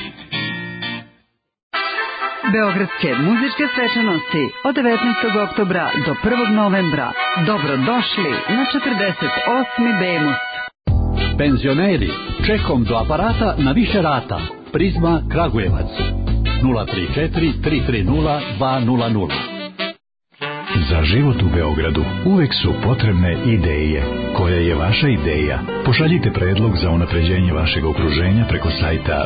Beogradske muzičke svečanosti od 19. oktobra do 1. novembra. Dobrodošli na 48. Bemus. Penzioneri, čekom do aparata na više rata. Prizma Kragujevac 034 330 200. Za život u Beogradu uvek su potrebne ideje. Koja je vaša ideja? Pošaljite predlog za unapređenje vašeg okruženja preko sajta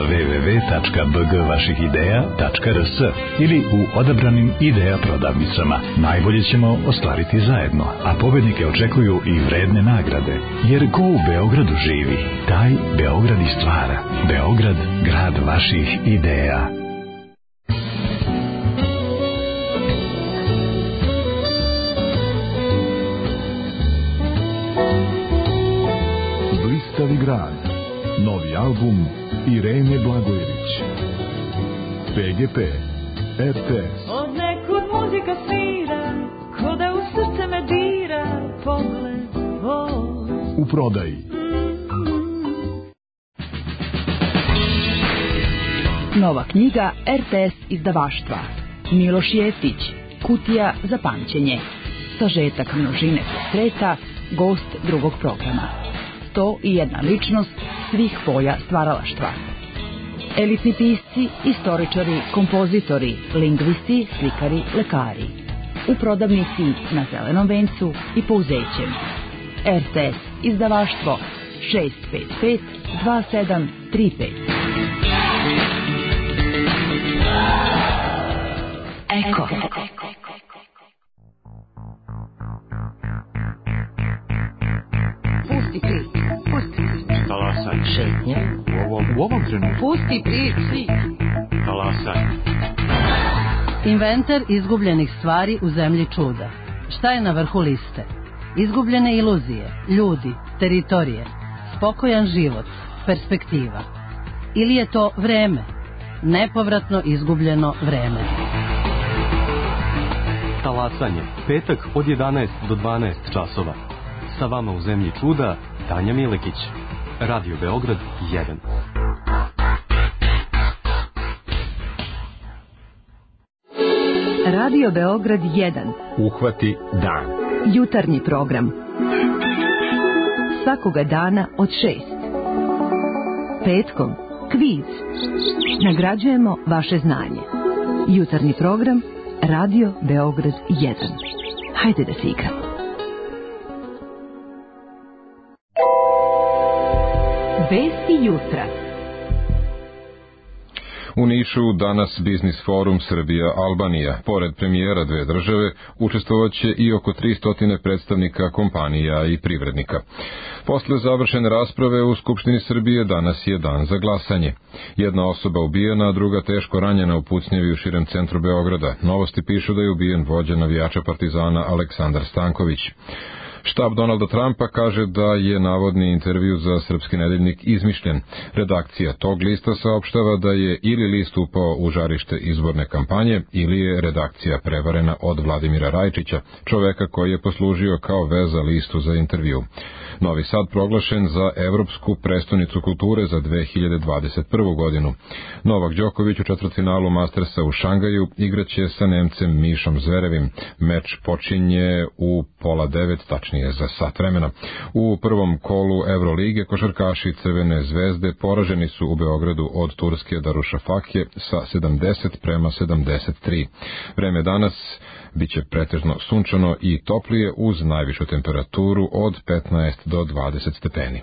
www.bgvašihideja.rs ili u odabranim ideja prodavnicama. Najbolje ćemo ostvariti zajedno, a pobednike očekuju i vredne nagrade. Jer ko u Beogradu živi, taj Beograd i stvara. Beograd, grad vaših ideja. Blistavi grad. Novi album Irene Blagojević. PGP, RTS. Od nekud muzika svira, ko da u srce me dira, pogled tvoj. U prodaji. Nova knjiga RTS izdavaštva. Miloš Jeftić, Kutija za pamćenje. Sažetak množine portreta, gost drugog programa. 101 ličnost svih polja stvaralaštva. Elitni pisci, istoričari, kompozitori, lingvisti, slikari, lekari. U prodavnici na Zelenom vencu i Pouzećem. RTS izdavaštvo 655 2735. Eko. Pusti prič, pusti. Talasaj. Šetnje. U ovom trenutku. Pusti prič. Talasaj. Inventar izgubljenih stvari u zemlji čuda. Šta je na vrhu liste? Izgubljene iluzije, ljudi, teritorije, spokojan život, perspektiva. Ili je to vreme? Nepovratno izgubljeno vreme. Talasanje. Petak od 11 do 12 časova. Sa vama u zemlji čuda, Tanja Milekić. Radio Beograd 1. Radio Beograd 1. Uhvati dan. Jutarnji program. svakoga dana od 6. Petkom kviz. Nagrađujemo vaše znanje. Jutarnji program Radio Beograd 1. Hajde da se igramo. Vesti jutra. U Nišu danas Biznis forum Srbija-Albanija. Pored premijera dve države, učestvovaće i oko 300 predstavnika kompanija i privrednika. Posle završene rasprave u Skupštini Srbije danas je dan za glasanje. Jedna osoba ubijena, a druga teško ranjena u pucnjevi u širem centru Beograda. Novosti pišu da je ubijen vođa navijača Partizana Aleksandar Stanković. Štab Donalda Trumpa kaže da je navodni intervju za Srpski nedeljnik izmišljen. Redakcija tog lista saopštava da je ili list upao u žarište izborne kampanje ili je redakcija prevarena od Vladimira Rajčića, čoveka koji je poslužio kao veza listu za intervju. Novi Sad proglašen za Evropsku prestonicu kulture za 2021. godinu. Novak Đoković u četvrtfinalu Mastersa u Šangaju igraće sa Nemcem Mišom Zverevim. Meč počinje u 8:30, tačnije za sat vremena. U prvom kolu Evrolige košarkaši Crvene zvezde poraženi su u Beogradu od turske Darušafake sa 70-73. Vreme danas biće pretežno sunčano i toplije uz najvišu temperaturu od 15 do 20 stepeni.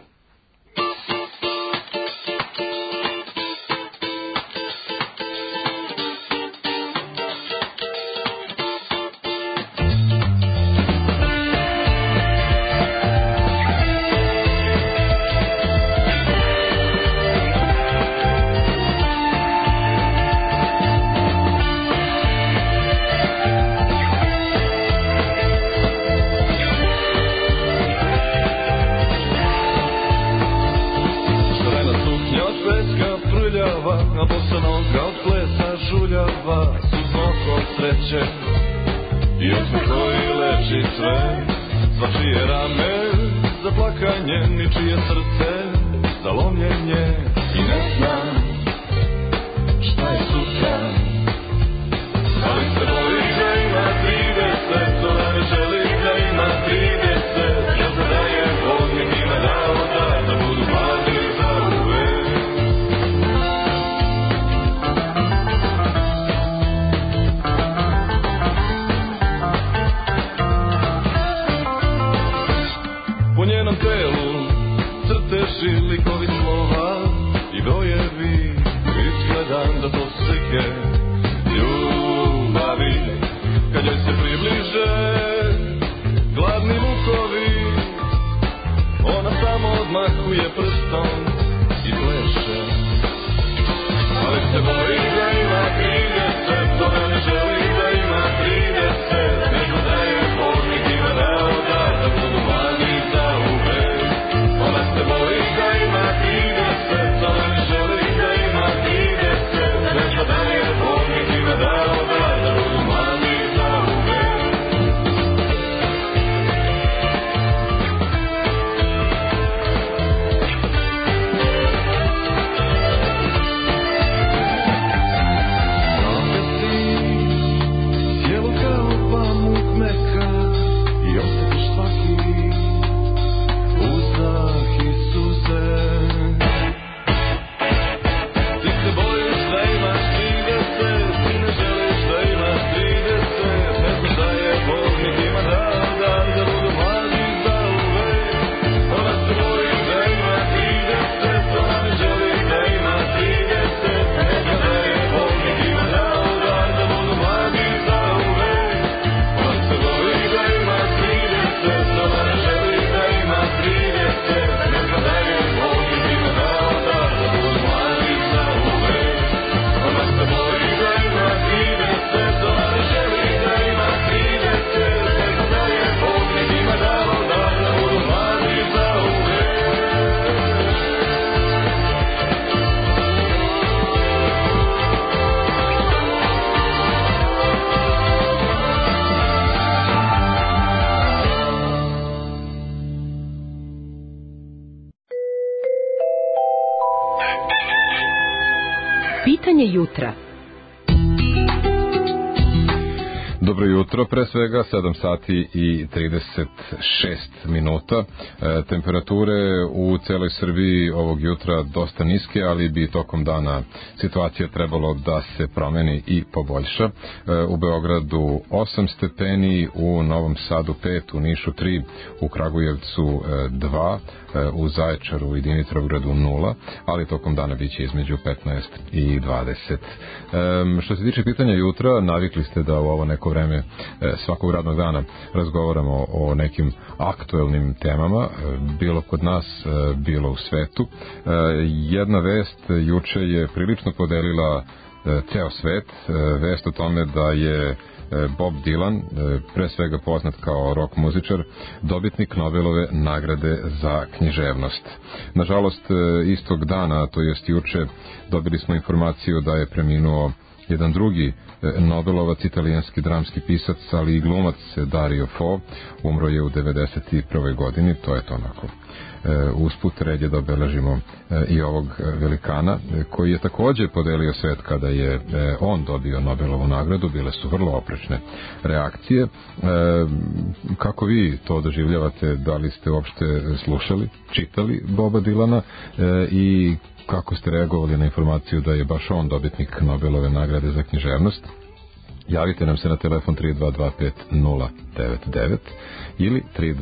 Pitanje jutra. Dobro jutro, pre svega 7 sati i 36 minuta. Temperature u celoj Srbiji ovog jutra dosta niske, ali bi tokom dana situacija trebalo da se promeni i poboljša. U Beogradu 8 stepeni, u Novom Sadu 5, u Nišu 3, u Kragujevcu 2, u Zaječaru i Dimitrovgradu 0, ali tokom dana biće između 15 i 20. Što se tiče pitanja jutra, navikli ste da u ovo neko vreme svakog radnog dana razgovaramo o nekim aktuelnim temama, bilo kod nas, bilo u svetu. Jedna vest juče je prilično podelila ceo svet, vest o tome da je Bob Dylan, pre svega poznat kao rock muzičar, dobitnik Nobelove nagrade za književnost. Nažalost, istog dana, to jest juče, dobili smo informaciju da je preminuo jedan drugi Nobelovac, italijanski dramski pisac, ali i glumac Dario Fo, umro je u 91. godini, to je to onako. Usput red je da obeležimo i ovog velikana, koji je takođe podelio svet kada je on dobio Nobelovu nagradu. Bile su vrlo oprečne reakcije. Kako vi to doživljavate? Da li ste uopšte slušali, čitali Boba Dylana i kako ste reagovali na informaciju da je baš on dobitnik Nobelove nagrade za književnost? Javite nam se na telefon 3225099 ili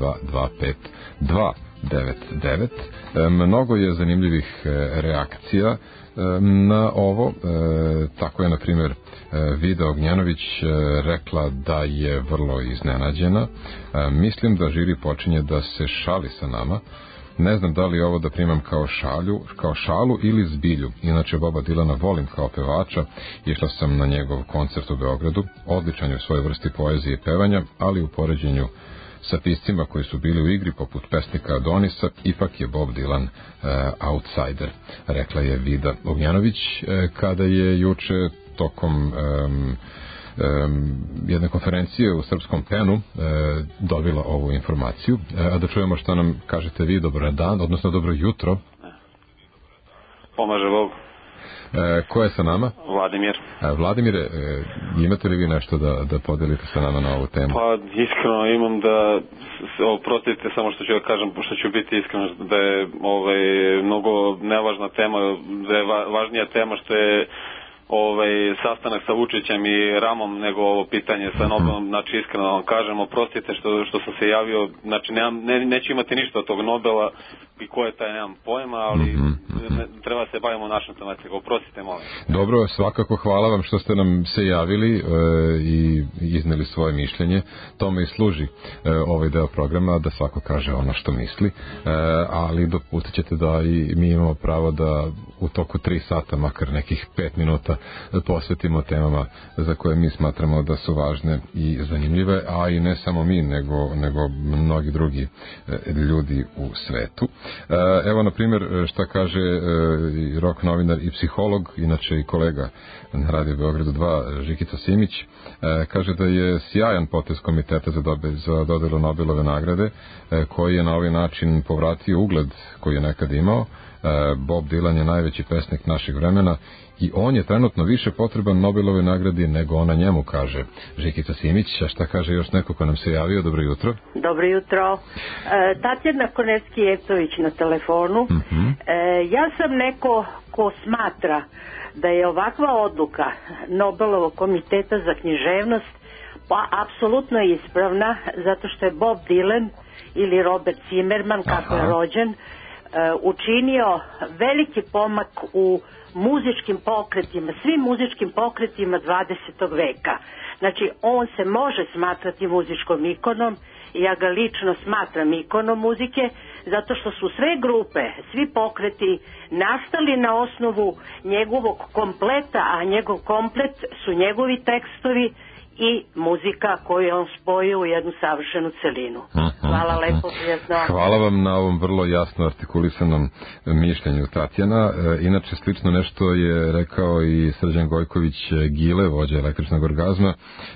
3225299. Mnogo je zanimljivih reakcija na ovo. Tako je, na primjer, Vida Ognjanović rekla da je vrlo iznenađena. Mislim da žiri počinje da se šali sa nama. Ne znam da li ovo da primam kao šalu ili zbilju. Inače, Boba Dylana volim kao pevača. Išla sam na njegov koncert u Beogradu. Odličan je u svojoj vrsti poezije i pevanja, ali u poređenju sa piscima koji su bili u igri poput pesnika Adonisa, ipak je Bob Dylan outsider, rekla je Vida Ognjanović, kada je juče tokom jedne konferencije u srpskom PEN-u dobila ovu informaciju. A da čujemo šta nam kažete vi. Dobro dan, odnosno dobro jutro. Pomaže Bog. Ko je sa nama? Vladimir. Vladimire, imate li vi nešto da podelite sa nama na ovu temu? Pa iskreno imam da, oprostite samo što ću da kažem, što ću biti iskreno, da je mnogo nevažna tema, da je važnija tema što je sastanak sa Vučićem i Ramom nego ovo pitanje sa Nobelom. Znači iskreno vam kažem, oprostite što sam se javio, znači neću imati ništa od tog Nobela i ko je taj, nemam pojma, ali treba se bavimo našom tematikom. Oprostite, molim. Dobro, svakako hvala vam što ste nam se javili i izneli svoje mišljenje. Tome i služi ovaj deo programa, da svako kaže ono što misli, ali dopustit ćete da i mi imamo pravo da u toku 3 sata, makar nekih 5 minuta, posvetimo temama za koje mi smatramo da su važne i zanimljive, a i ne samo mi, nego mnogi drugi ljudi u svetu. Evo, na primjer, šta kaže rock novinar i psiholog, inače i kolega na Radio Beogradu 2, Žikica Simić, kaže da je sjajan potez komiteta za dodelu Nobelove nagrade, koji je na ovaj način povratio ugled koji je nekad imao. Bob Dylan je najveći pesnik našeg vremena i on je trenutno više potreban Nobelove nagradi nego ona njemu, kaže Žikica Simić. A šta kaže još neko ko nam se javio? Dobro jutro. Dobro jutro. Tatjana Konevski-Jevtović na telefonu. Ja sam neko ko smatra da je ovakva odluka Nobelovog komiteta za književnost pa apsolutno ispravna, zato što je Bob Dylan ili Robert Zimmerman, kako je rođen, učinio veliki pomak u muzičkim pokretima, svim muzičkim pokretima 20. veka. Znači, on se može smatrati muzičkom ikonom i ja ga lično smatram ikonom muzike, zato što su sve grupe, svi pokreti nastali na osnovu njegovog kompleta, a njegov komplet su njegovi tekstovi i muzika koju je on spojio u jednu savršenu celinu. Hvala lepo, prijatno. Hvala vam na ovom vrlo jasno artikulisanom mišljenju, Tatjana. Inače, slično nešto je rekao i Srđan Gojković Gile, vođa Električnog orgazma.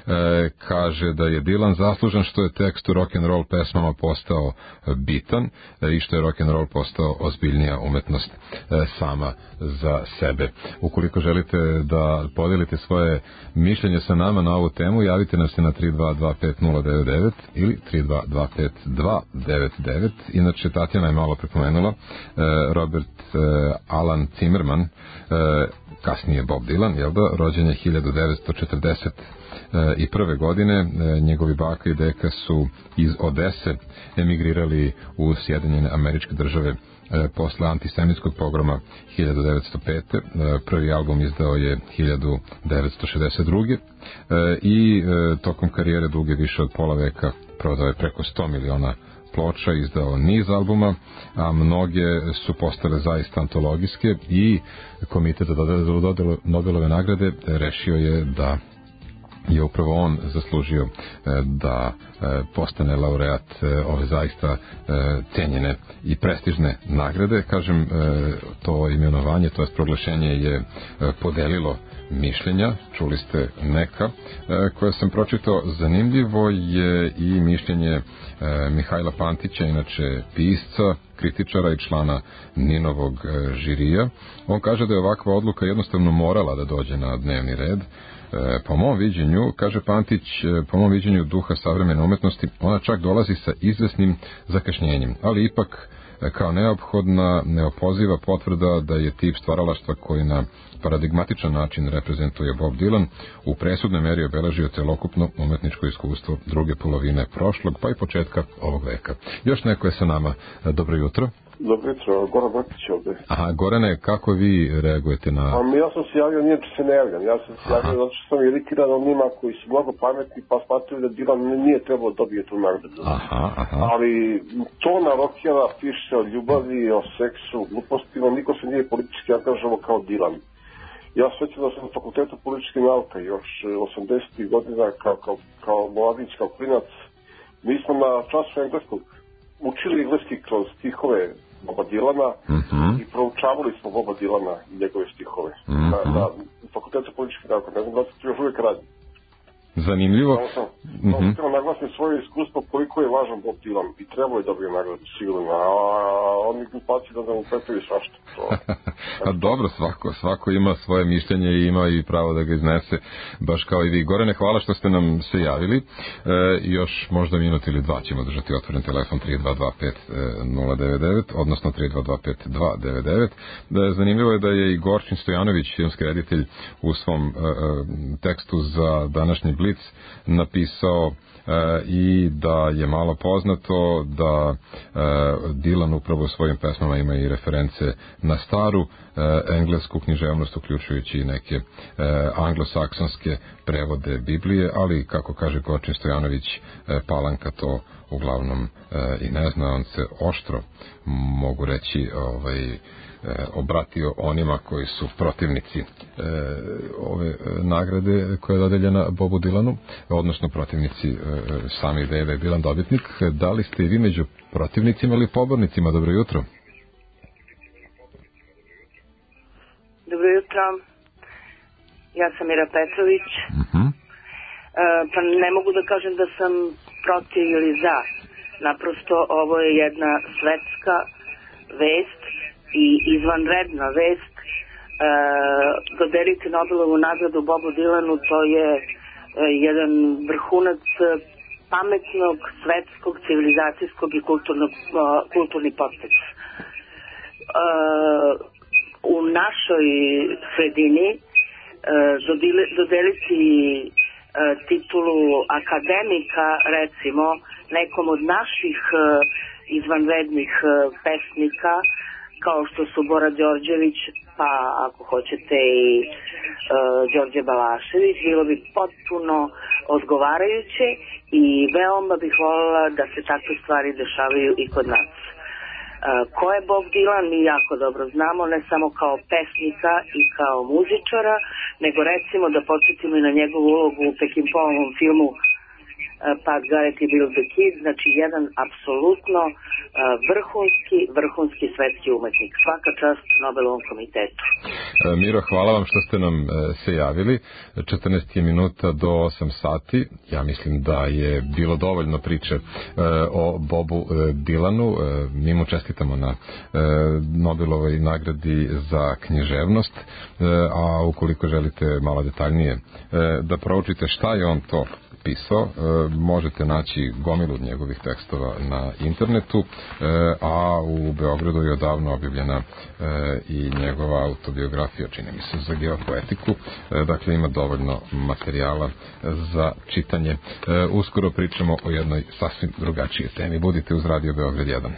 Kaže da je Dylan zaslužan što je tekst u rock'n'roll pesmama postao bitan i što je rock'n'roll postao ozbiljnija umetnost sama za sebe. Ukoliko želite da podelite svoje mišljenje sa nama na ovu temu, temu, javite nas se na 3225099 ili 3225299. Inače, Tatjana je malo prepomenula, Robert Alan Zimmerman, kasnije Bob Dylan, jel da, rođen je 1941. godine, njegovi baka i deka su iz Odese emigrirali u Sjedinjene Američke Države posle antisemitskog pogroma 1905. Prvi album izdao je 1962. I tokom karijere duge više od pola veka prodao je preko 100 miliona ploča, izdao niz albuma, a mnoge su postale zaista antologijske i komitet za dodelu Nobelove nagrade rešio je da je upravo on zaslužio da postane laureat ove zaista cenjene i prestižne nagrade. Kažem, to imenovanje, to je proglašenje je podelilo mišljenja, čuli ste neka koje sam pročitao. Zanimljivo je i mišljenje Mihajla Pantića, inače pisca, kritičara i člana Ninovog žirija. On kaže da je ovakva odluka jednostavno morala da dođe na dnevni red. Po mom viđenju, kaže Pantić, po mom viđenju duha savremene umetnosti, ona čak dolazi sa izvesnim zakašnjenjem, ali ipak kao neophodna, neopoziva potvrda da je tip stvaralaštva koji na paradigmatičan način reprezentuje Bob Dylan u presudnoj meri obeležio celokupno umetničko iskustvo druge polovine prošlog pa i početka ovog veka. Još neko je sa nama. Dobro jutro. Dobro jutro, Goran Brkić ovde. Aha, Gorane, kako vi reagujete na... Ja sam se javio, nije se ne javljam. Ja sam se javio zato što sam irikiran onima koji su mnogo pametni pa smatruju da Dylan nije trebalo dobije tu nagradu. Ali tona rockera piše o ljubavi, o seksu, glupostima, niko se nije politički angažovao kao Dylan. Ja svećam da sam na fakultetu političke nauke još 80. godina kao mladić, kao klinac. Mi smo na času engleskog učili engleski kroz stihove Boba Dylana i proučavali smo Boba Dylana i njegove stihove na fakultetu političke nauke. Ne znam da se to još uvijek radi. Zanimljivo. Samo sam naglasim svoje iskustvo koliko je važan Bob Dylan i trebao je dobiti nagradu, sigurno. A oni glupaci da mu prepravi svašta. A dobro, svako ima svoje mišljenje i ima i pravo da ga iznese, baš kao i vi. Gorane, hvala što ste nam se javili. Još možda minut ili dva ćemo držati otvoren telefon 3225099, odnosno 3225299. Zanimljivo je da je i Gorčin Stojanović, filmski reditelj, u svom tekstu za današnji Blic napisao i da je malo poznato da Dylan upravo u svojim pesmama ima i reference na staru englesku književnost, uključujući i neke anglosaksonske prevode Biblije, ali kako kaže Gorčin Stojanović, Palanka to uglavnom i ne zna. On se oštro, mogu reći, obratio onima koji su protivnici ove nagrade koja je dodeljena Bobu Dylanu, odnosno protivnici same ideje da je Dylan dobitnik. Da li ste i vi među protivnicima ili pobornicima? Dobro jutro. Dobro jutro. Ja sam Mira Petrović. Pa ne mogu da kažem da sam protiv ili za. Naprosto ovo je jedna svetska vest i izvanredna vest. Dodeliti Nobelovu nagradu Bobu Dylanu, to je jedan vrhunac pametnog, svetskog, civilizacijskog i kulturni potek. U našoj sredini dodeliti titulu akademika, recimo, nekom od naših izvanrednih pesnika, kao što su Bora Đorđević, pa ako hoćete i Đorđe Balašević, bilo bi potpuno odgovarajuće i veoma bih voljela da se takve stvari dešavaju i kod nas. Ko je Bob Dylan mi jako dobro znamo, ne samo kao pesnika i kao muzičara, nego recimo da podsjetimo i na njegovu ulogu u Peckinpahovom filmu pa Gareth i Bill the Kid, znači jedan apsolutno vrhunski svetski umetnik. Svaka čast Nobelovom komitetu. Miro, hvala vam što ste nam se javili. 14 minuta do 8 sati. Ja mislim da je bilo dovoljno priče o Bobu Dylanu. Mi mu čestitamo na Nobelovoj nagradi za književnost, a ukoliko želite malo detaljnije da proučite šta je on to pisao, možete naći gomilu njegovih tekstova na internetu, a u Beogradu je odavno objavljena i njegova autobiografija, čini mi se, za geopoetiku. Dakle, ima dovoljno materijala za čitanje. Uskoro pričamo o jednoj sasvim drugačijoj temi. Budite uz Radio Beograd 1.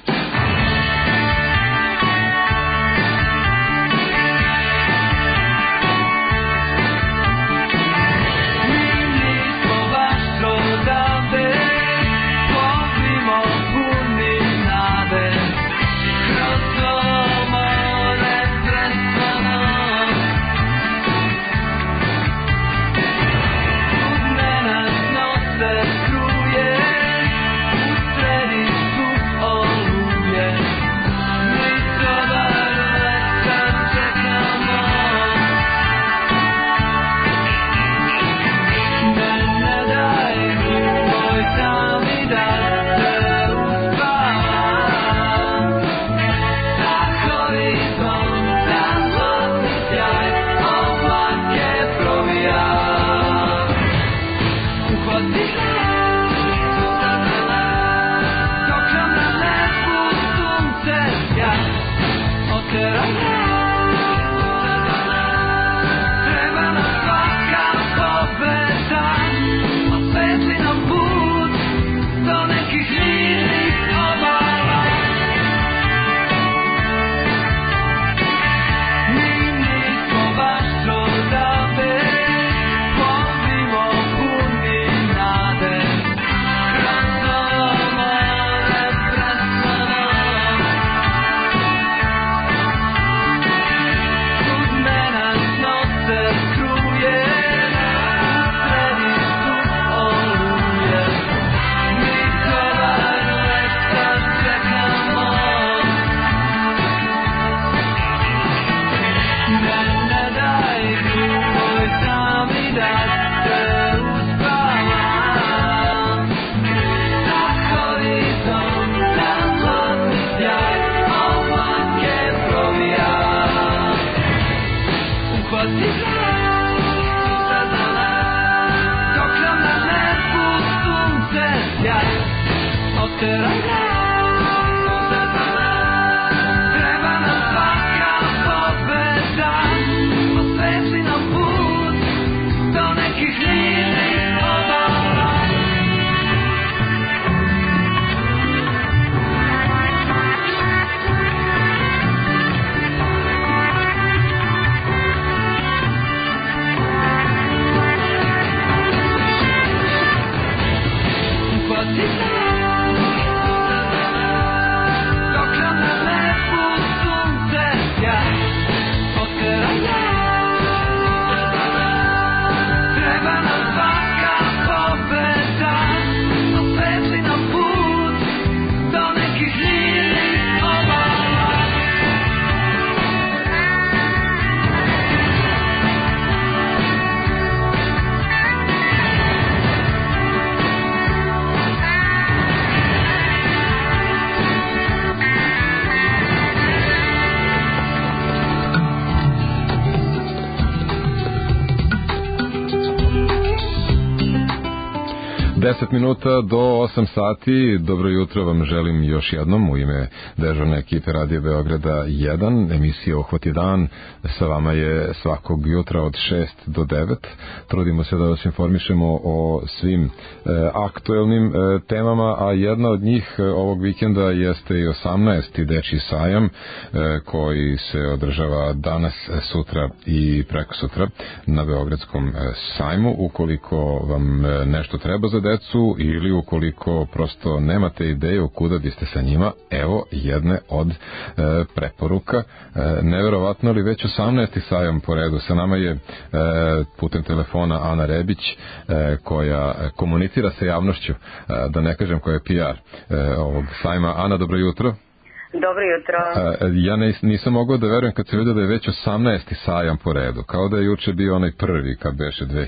Minuta do 8 sati. Dobro jutro vam želim još jednom u ime dežurne ekipe Radio Beograda 1. Emisija Uhvati dan sa vama je svakog jutra od 6 do 9. Trudimo se da vas informišemo o svim aktuelnim temama, a jedna od njih ovog vikenda jeste i 18. dečji sajam koji se održava danas, sutra i prekosutra na Beogradskom sajmu. Ukoliko vam nešto treba za decu ili ukoliko prosto nemate ideju kuda biste sa njima, evo jedne od preporuka. Neverovatno li već 18. sajam po redu. Sa nama je putem telefona Ana Rebić koja komunicira sa javnošću, da ne kažem koja je PR ovog sajma. Ana, dobro jutro. Dobro jutro. Ja nisam mogao da verujem kad se vidio da je već 18. sajam po redu. Kao da je juče bio onaj prvi, kad beše 2007.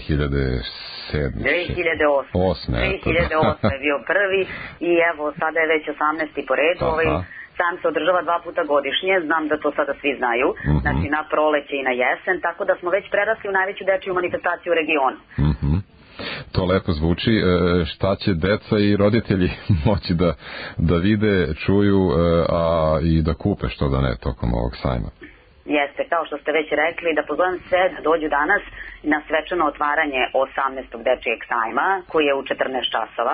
2008. je bio prvi i evo sada je već 18. po redu. Sajam se održava 2 puta godišnje, znam da to sada svi znaju, znači na proleće i na jesen, tako da smo već prerasli u najveću dečiju manifestaciju u regionu. To lepo zvuči. Šta će deca i roditelji moći da vide, čuju, a i da kupe, što da ne, tokom ovog sajma? Jeste, kao što ste već rekli, da pozovem sve da dođu danas na svečano otvaranje 18. dečijeg sajma, koji je u 14 časova.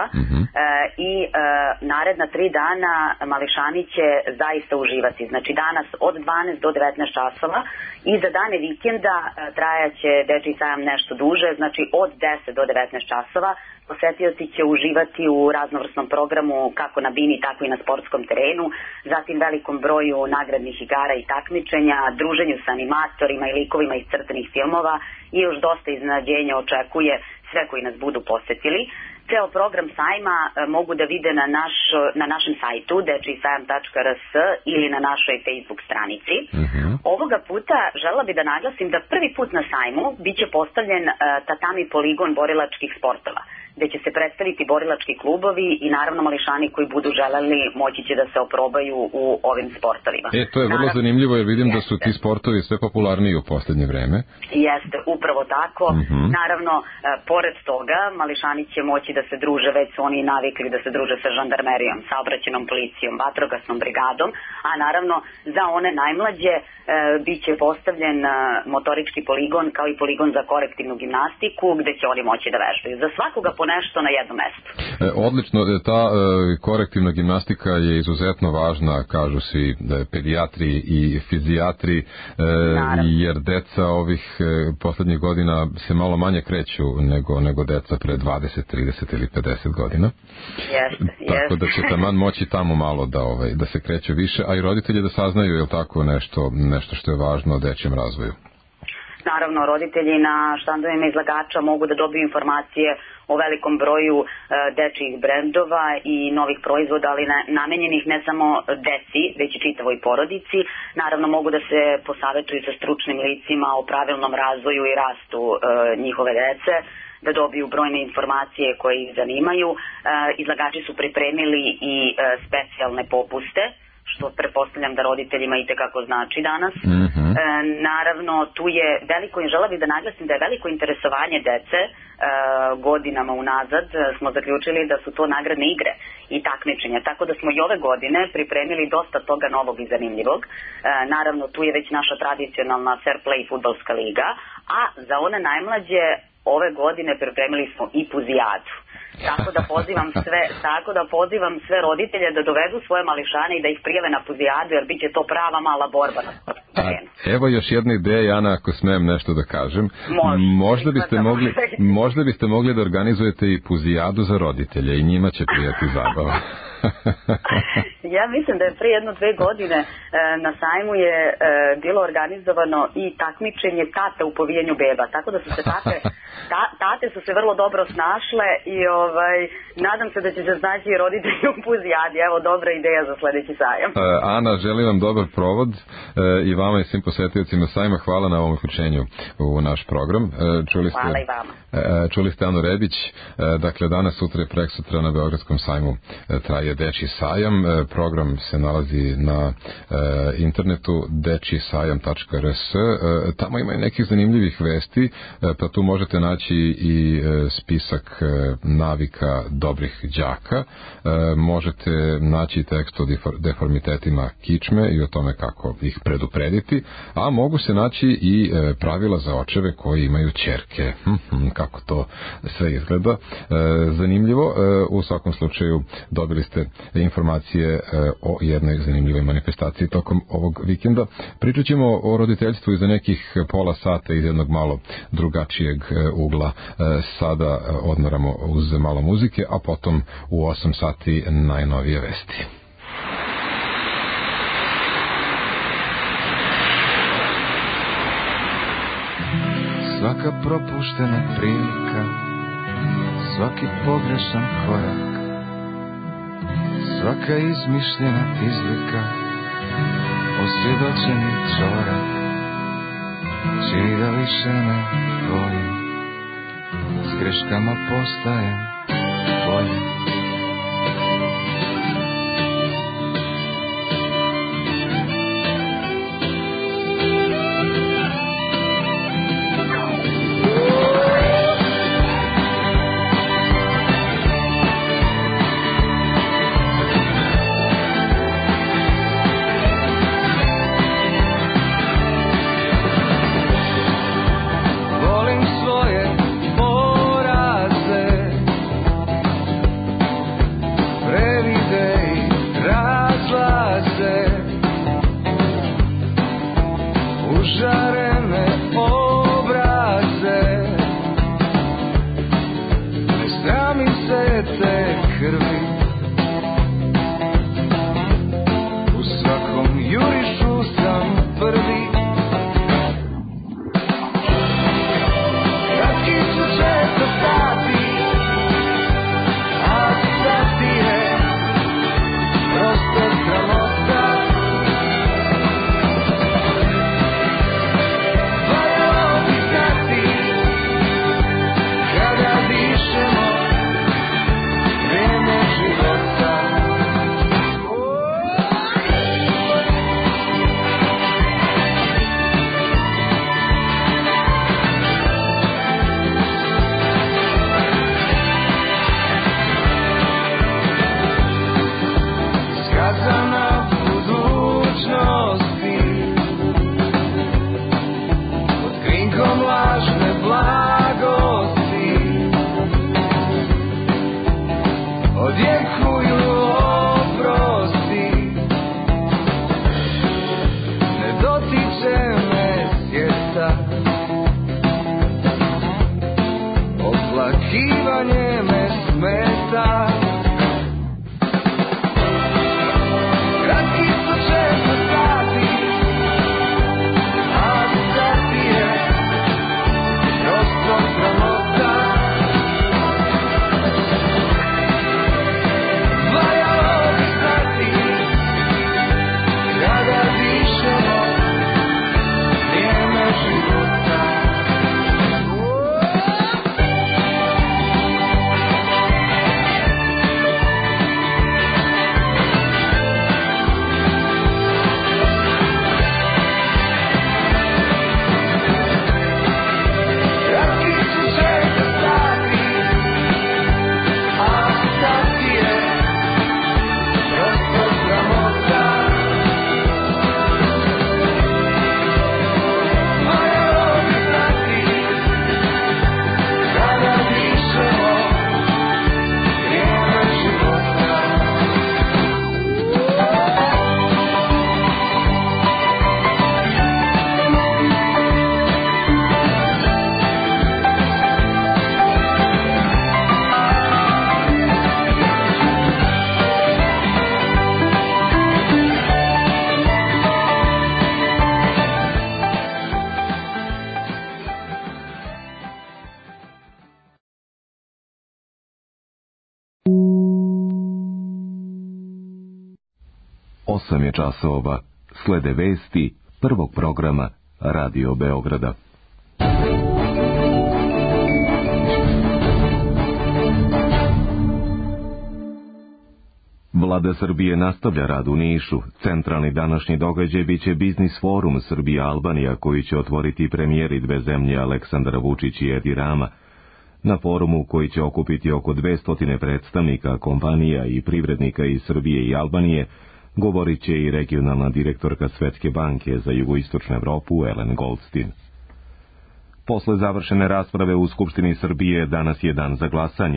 I naredna 3 dana mališani će zaista uživati. Znači danas od 12 do 19 časova i za dane vikenda trajaće dečiji sajam nešto duže, znači od 10 do 19 časova. Posetioci će uživati u raznovrsnom programu kako na bini, tako i na sportskom terenu, zatim velikom broju nagradnih igara i takmičenja, druženju sa animatorima i likovima iz crtanih filmova i još dosta iznenađenja očekuje sve koji nas budu posetili. Ceo program sajma mogu da vide na našem sajtu dečijsajam.rs ili na našoj Facebook stranici. Ovoga puta želela bi da naglasim da prvi put na sajmu biće postavljen tatami poligon borilačkih sportova, gde će se predstaviti borilački klubovi i naravno mališani koji budu želeli moći će da se oprobaju u ovim sportovima. To je vrlo zanimljivo jer vidim da su ti sportovi sve popularniji u poslednje vreme. Jeste, upravo tako. Naravno, pored toga, mališani će moći da se druže, već su oni navikli da se druže sa žandarmerijom, saobraćajnom policijom, vatrogasnom brigadom, a naravno za one najmlađe bit će postavljen motorički poligon kao i poligon za korektivnu gimnastiku gde će oni moći da vežbaju. Za svakoga po nešto na jednom mestu. Odlično, ta korektivna gimnastika je izuzetno važna, kažu svi pedijatri i fizijatri, jer deca ovih poslednjih godina se malo manje kreću nego deca pre 20, 30 ili 50 godina. Tako da će taman moći tamo malo da se kreću više, a i roditelji da saznaju, je li tako, nešto što je važno o dečijem razvoju. Naravno, roditelji na štandovima izlagača mogu da dobiju informacije o velikom broju dečijih brendova i novih proizvoda, ali namenjenih ne samo deci, već i čitavoj porodici. Naravno, mogu da se posavetuju sa stručnim licima o pravilnom razvoju i rastu njihove dece, da dobiju brojne informacije koje ih zanimaju. Izlagači su pripremili i specijalne popuste, što prepostavljam da roditeljima itekako znači danas. Naravno, tu je veliko, i žela bih da naglasim da je veliko interesovanje dece godinama unazad, smo zaključili da su to nagradne igre i takmičenja, tako da smo i ove godine pripremili dosta toga novog i zanimljivog. Naravno, tu je već naša tradicionalna Fair Play fudbalska liga, a za one najmlađe ove godine pripremili smo i puzijadu. Tako da pozivam sve roditelje da dovedu svoje mališane i da ih prijave na puzijadu, jer bit će to prava mala borba na terenu. Evo još jedna ideja, Ana, ako smem nešto da kažem. Možda biste mogli da organizujete i puzijadu za roditelje i njima će prijati zabava. Ja mislim da je pre 1-2 godine na sajmu je bilo organizovano i takmičenje tata u povijanju beba, tako da su se tate su se vrlo dobro snašle i nadam se da će se snaći i roditelji u puzijadi. Evo, dobra ideja za sledeći sajam. Ana, želim vam dobar provod i vama i svim posetiocima sajma. Hvala na ovom uključenju u naš program. Hvala i vama. Čuli ste Anu Rebić. Dakle, danas, sutra i preksutra na Beogradskom sajmu traje dečji sajam. Program se nalazi na internetu dečijsajam.rs. Tamo ima i nekih zanimljivih vesti, pa tu možete naći i spisak navika dobrih đaka. Možete naći tekst o deformitetima kičme i o tome kako ih preduprediti, a mogu se naći i pravila za očeve koji imaju ćerke. Kako to sve izgleda. Zanimljivo. U svakom slučaju dobili ste informacije o jednoj zanimljivoj manifestaciji tokom ovog vikenda. Pričat ćemo o roditeljstvu i za nekih pola sata iz jednog malo drugačijeg ugla. Sada odmaramo uz malo muzike, a potom u 8 sati najnovije vesti. Svaka propuštena prilika, svaki pogrešan korak, svaka izmišljena izlika, osvjedočeni čorak, čini da više ne volim, s greškama postajem bolji. časova. Slede vesti prvog programa Radio Beograda. Vlada Srbije nastavlja rad u Nišu. Centralni današnji događaj biće Biznis forum Srbija-Albanija, koji će otvoriti premijeri dve zemlje Aleksandar Vučić i Edi Rama. Na forumu, koji će okupiti oko 200 predstavnika, kompanija i privrednika iz Srbije i Albanije, govorit će i regionalna direktorka Svetske banke za jugoistočnu Evropu Ellen Goldstein. Posle završene rasprave u Skupštini Srbije danas je dan za glasanje.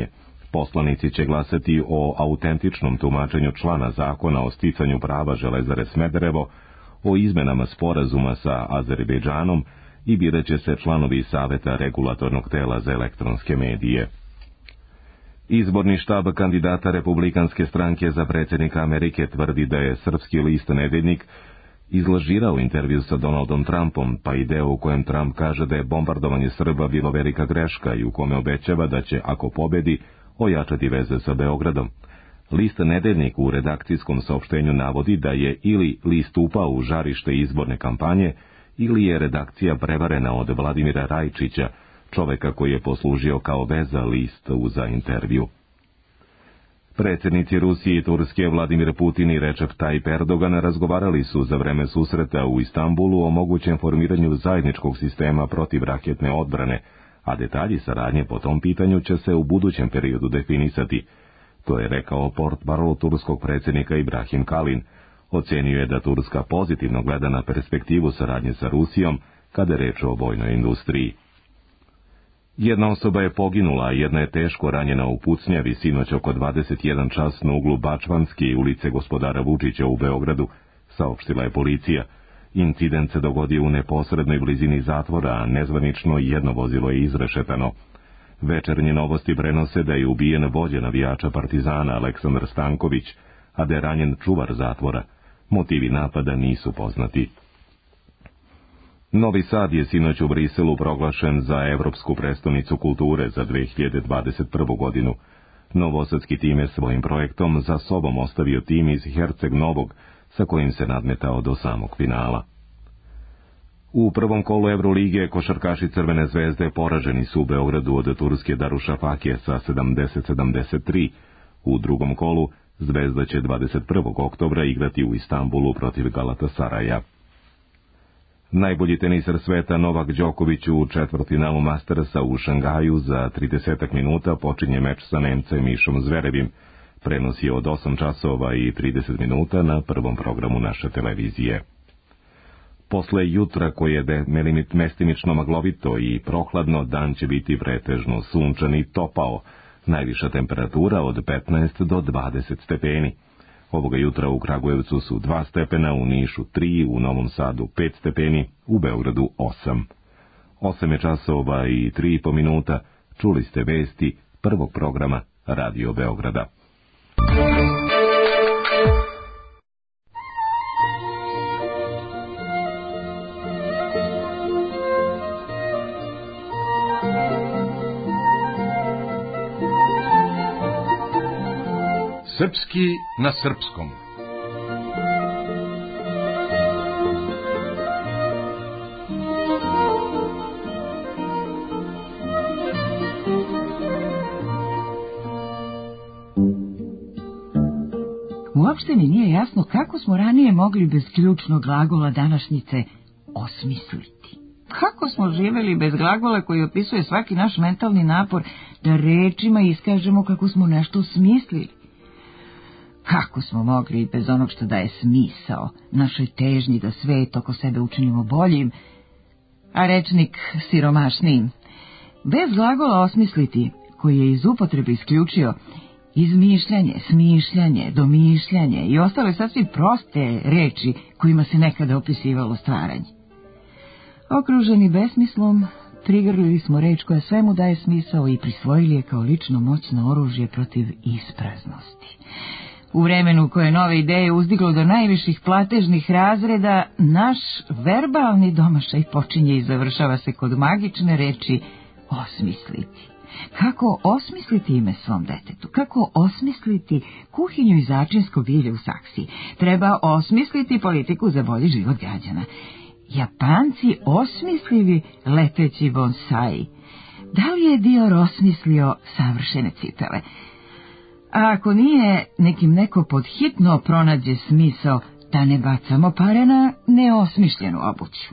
Poslanici će glasati o autentičnom tumačenju člana zakona o sticanju prava Železare Smederevo, o izmenama sporazuma sa Azerbejdžanom i biraće se članovi Saveta regulatornog tela za elektronske medije. Izborni štab kandidata Republikanske stranke za predsjednika Amerike tvrdi da je srpski list Nedeljnik izlažirao intervju sa Donaldom Trumpom, pa i deo u kojem Trump kaže da je bombardovanje Srba bilo velika greška i u kome obećava da će, ako pobedi, ojačati veze sa Beogradom. List Nedeljnik u redakcijskom saopštenju navodi da je ili list upao u žarište izborne kampanje, ili je redakcija prevarena od Vladimira Rajčića, čoveka koji je poslužio kao veza listu za intervju. Predsjednici Rusije i Turske Vladimir Putin i Recep Tayyip Erdogan razgovarali su za vreme susreta u Istanbulu o mogućem formiranju zajedničkog sistema protivraketne odbrane, a detalji saradnje po tom pitanju će se u budućem periodu definisati. To je rekao portparol turskog predsjednika Ibrahim Kalin. Ocenio je da Turska pozitivno gleda na perspektivu saradnje sa Rusijom kada je reč o vojnoj industriji. Jedna osoba je poginula, a jedna je teško ranjena u pucnjavi sinoć oko 21 čas na uglu Bačvanske i ulice Gospodara Vučića u Beogradu, saopštila je policija. Incident se dogodio u neposrednoj blizini zatvora, a nezvanično jedno vozilo je izrešetano. Večernje novosti prenose da je ubijen vođa navijača Partizana Aleksandar Stanković, a da je ranjen čuvar zatvora. Motivi napada nisu poznati. Novi Sad je sinoć u Briselu proglašen za Evropsku prestonicu kulture za 2021. godinu. Novosadski tim je svojim projektom za sobom ostavio tim iz Herceg Novog, sa kojim se nadmetao do samog finala. U prvom kolu Evrolige košarkaši Crvene zvezde poraženi su u Beogradu od turske Darušafake sa 70-73. U drugom kolu Zvezda će 21. oktobra igrati u Istanbulu protiv Galatasaraja. Najbolji teniser sveta Novak Đoković u četvrtfinalu Mastersa u Šangaju za 30 minuta počinje meč sa Nemcem Mišom Zverevim. Prenos je od 8 časova i 30 minuta na prvom programu naše televizije. Posle jutra koje je mestimično maglovito i prohladno, dan će biti pretežno sunčan i topao, najviša temperatura od 15 do 20 stepeni. Ovoga jutra u Kragujevcu su 2 stepena, u Nišu 3, u Novom Sadu 5 stepeni, u Beogradu 8. 8 je časova i 3,5 minuta, čuli ste vesti prvog programa Radio Beograda. Srpski na srpskom. Uopšte mi nije jasno kako smo ranije mogli bez ključnog glagola današnjice osmisliti. Kako smo živeli bez glagola koji opisuje svaki naš mentalni napor da rečima iskažemo kako smo nešto smislili. Kako smo mogli bez onog što daje smisao našoj težnji da svet oko sebe učinimo boljim, a rečnik siromašnijim. Bez glagola osmisliti, koji je iz upotrebe isključio izmišljanje, smišljanje, domišljanje i ostale sasvim proste reči kojima se nekada opisivalo stvaranje. Okruženi besmislom, prigrlili smo reč koja svemu daje smisao i prisvojili je kao lično moćno oružje protiv ispraznosti. U vremenu koje nove ideje uzdiglo do najviših platežnih razreda, naš verbalni domašaj počinje i završava se kod magične reči osmisliti. Kako osmisliti ime svom detetu? Kako osmisliti kuhinju i začinsko bilje u saksiji? Treba osmisliti politiku za bolji život građana. Japanci osmislili leteći bonsai. Da li je Dior osmislio savršene cipele? A ako nije, nekim neko podhitno pronađe smisao da ne bacamo pare na neosmišljenu obuću.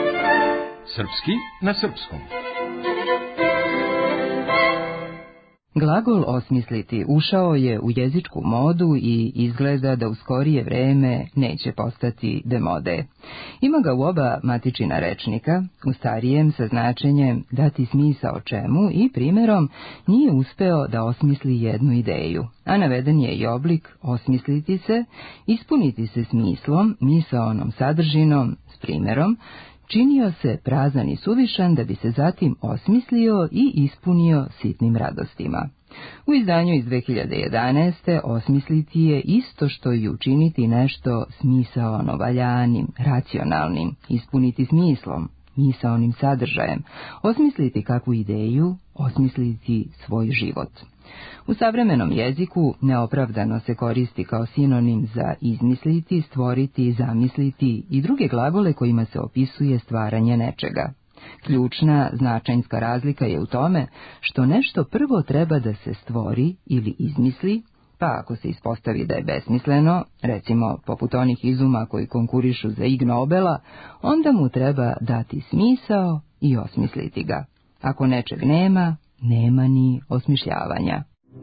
Srpski na srpskom. Glagol osmisliti ušao je u jezičku modu i izgleda da u skorije vreme neće postati demode. Ima ga u oba matičina rečnika, u starijem sa značenjem dati smisao čemu i primjerom nije uspeo da osmisli jednu ideju, a naveden je i oblik osmisliti se, ispuniti se smislom, misaonom sadržinom, s primjerom, činio se prazan i suvišan da bi se zatim osmislio i ispunio sitnim radostima. U izdanju iz 2011. osmisliti je isto što i učiniti nešto smisaono valjanim, racionalnim, ispuniti smislom, misaonim sadržajem, osmisliti kakvu ideju, osmisliti svoj život. U savremenom jeziku neopravdano se koristi kao sinonim za izmisliti, stvoriti, zamisliti i druge glagole kojima se opisuje stvaranje nečega. Ključna značajnska razlika je u tome što nešto prvo treba da se stvori ili izmisli, pa ako se ispostavi da je besmisleno, recimo poput onih izuma koji konkurišu za Ig Nobela, onda mu treba dati smisao i osmisliti ga. Ako nečeg nema, nema ni osmišljavanja.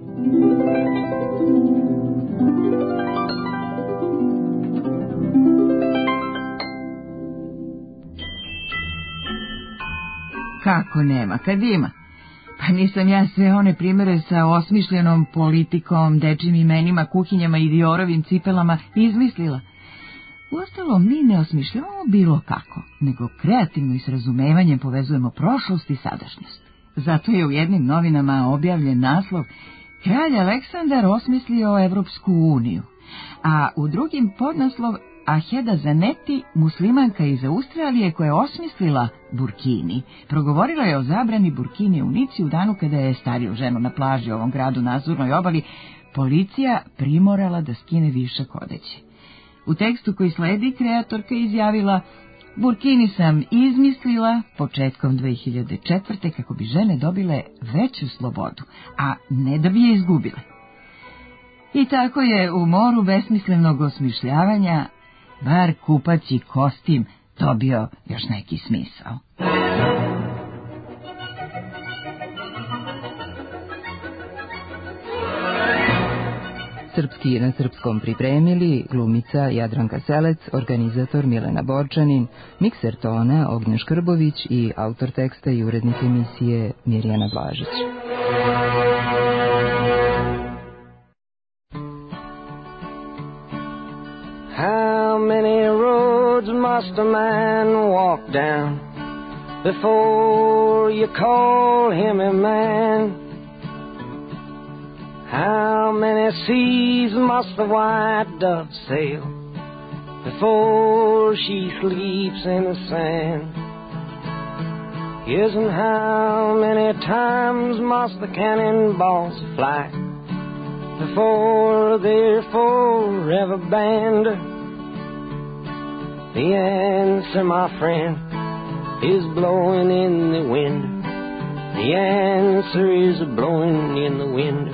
Kako nema, kad ima? Pa nisam ja sve one primere sa osmišljenom politikom, dečjim imenima, kuhinjama i Diorovim cipelama izmislila. Uostalom, mi ne osmišljavamo bilo kako, nego kreativno i s razumevanjem povezujemo prošlost i sadašnjost. Zato je u jednim novinama objavljen naslov Kralj Aleksandar osmislio Evropsku uniju, a u drugim podnaslov Aheda Zanetti, muslimanka iz Australije koja je osmislila burkini. Progovorila je o zabrani burkini u Nici u danu kada je stariju ženu na plaži u ovom gradu na Azurnoj obali policija primorala da skine višak odeće. U tekstu koji sledi kreatorka izjavila: burkini sam izmislila početkom 2004. kako bi žene dobile veću slobodu, a ne da bi je izgubile. I tako je u moru besmislenog osmišljavanja bar kupaći kostim dobio još neki smisao. Srpski na srpskom pripremili glumica Jadranka Selec, organizator Milena Borčanin, mikser tona Ognjen Škrbović i autor teksta i urednik emisije Mirjana Blažić. How many roads must a man walk down before you call him a man? How many seas must the white dove sail before she sleeps in the sand? Yes, and how many times must the cannonballs fly before they're forever banned? The answer, my friend, is blowing in the wind. The answer is blowing in the wind.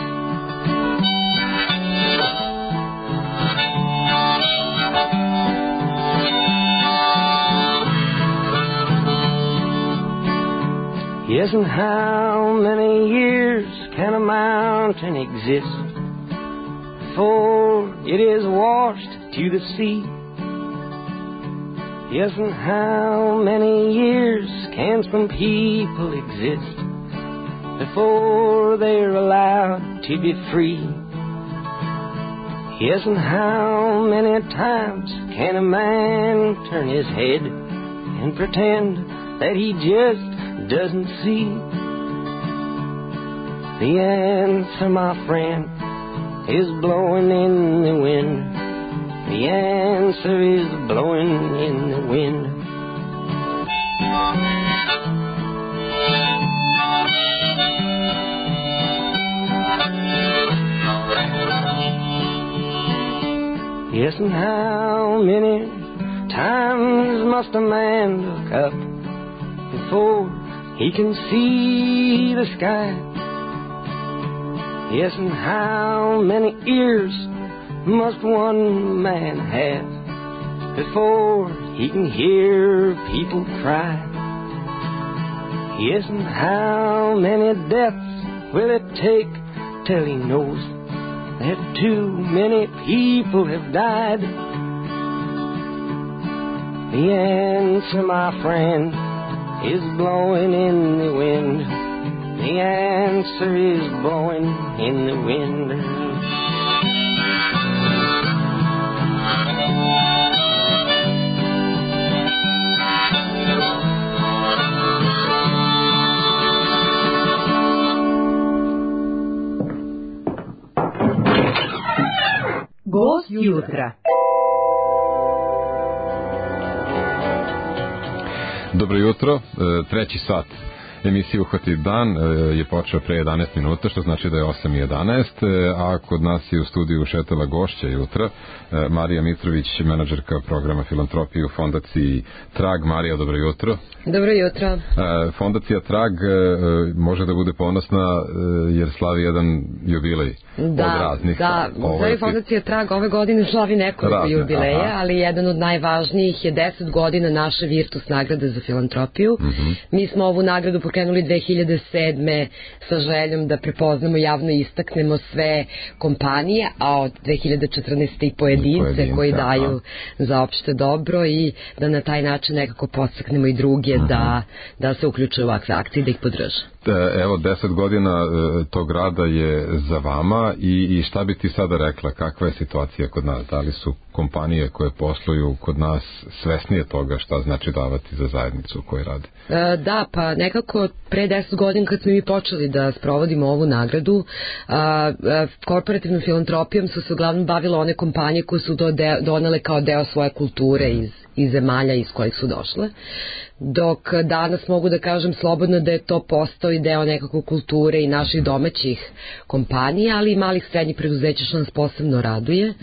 Yes, and how many years can a mountain exist before it is washed to the sea? Yes, and how many years can some people exist before they're allowed to be free? Yes, and how many times can a man turn his head and pretend that he just doesn't see? The answer, my friend, is blowing in the wind. The answer is blowing in the wind. Yes, and how many times must a man look up before he can see the sky? Yes, and how many ears must one man have before he can hear people cry? Yes, and how many deaths will it take till he knows that too many people have died? The answer, my friend, is blowing in the wind. The answer is blowing in the wind. Gost jutra. Dobro jutro, treći sat emisije Uhvati dan je počeo pre 11 minuta, što znači da je 8:11, a kod nas je u studiju šetala gošća jutra, Marija Mitrović, menadžerka programa filantropije u fondaciji Trag. Marija, dobro jutro. Dobro jutro. Fondacija Trag može da bude ponosna jer slavi jedan jubilej od raznih. Da, fondacija Trag ove godine slavi nekoliko jubileja, ali jedan od najvažnijih je 10 godina naše Virtus nagrade za filantropiju. Mi smo ovu nagradu pokrenuli 2007. sa željom da prepoznamo javno i istaknemo sve kompanije, a od 2014. i pojedince koji daju za opšte dobro i da na taj način nekako podstaknemo i druge da se uključuju u ovakve akcije, da ih podrže. Evo, 10 godina tog rada je za vama i šta bi ti sada rekla, kakva je situacija kod nas? Da li su kompanije koje posluju kod nas svesnije toga šta znači davati za zajednicu u kojoj rade? Da, pa nekako pre 10 godina kad smo mi počeli da sprovodimo ovu nagradu, korporativnom filantropijom su se uglavnom bavile one kompanije koje su donele kao deo svoje kulture iz zemalja iz kojih su došle, dok danas mogu da kažem slobodno da je to postao i deo nekako kulture i naših domaćih kompanija, ali i malih srednjih preduzeća, što nas posebno raduje.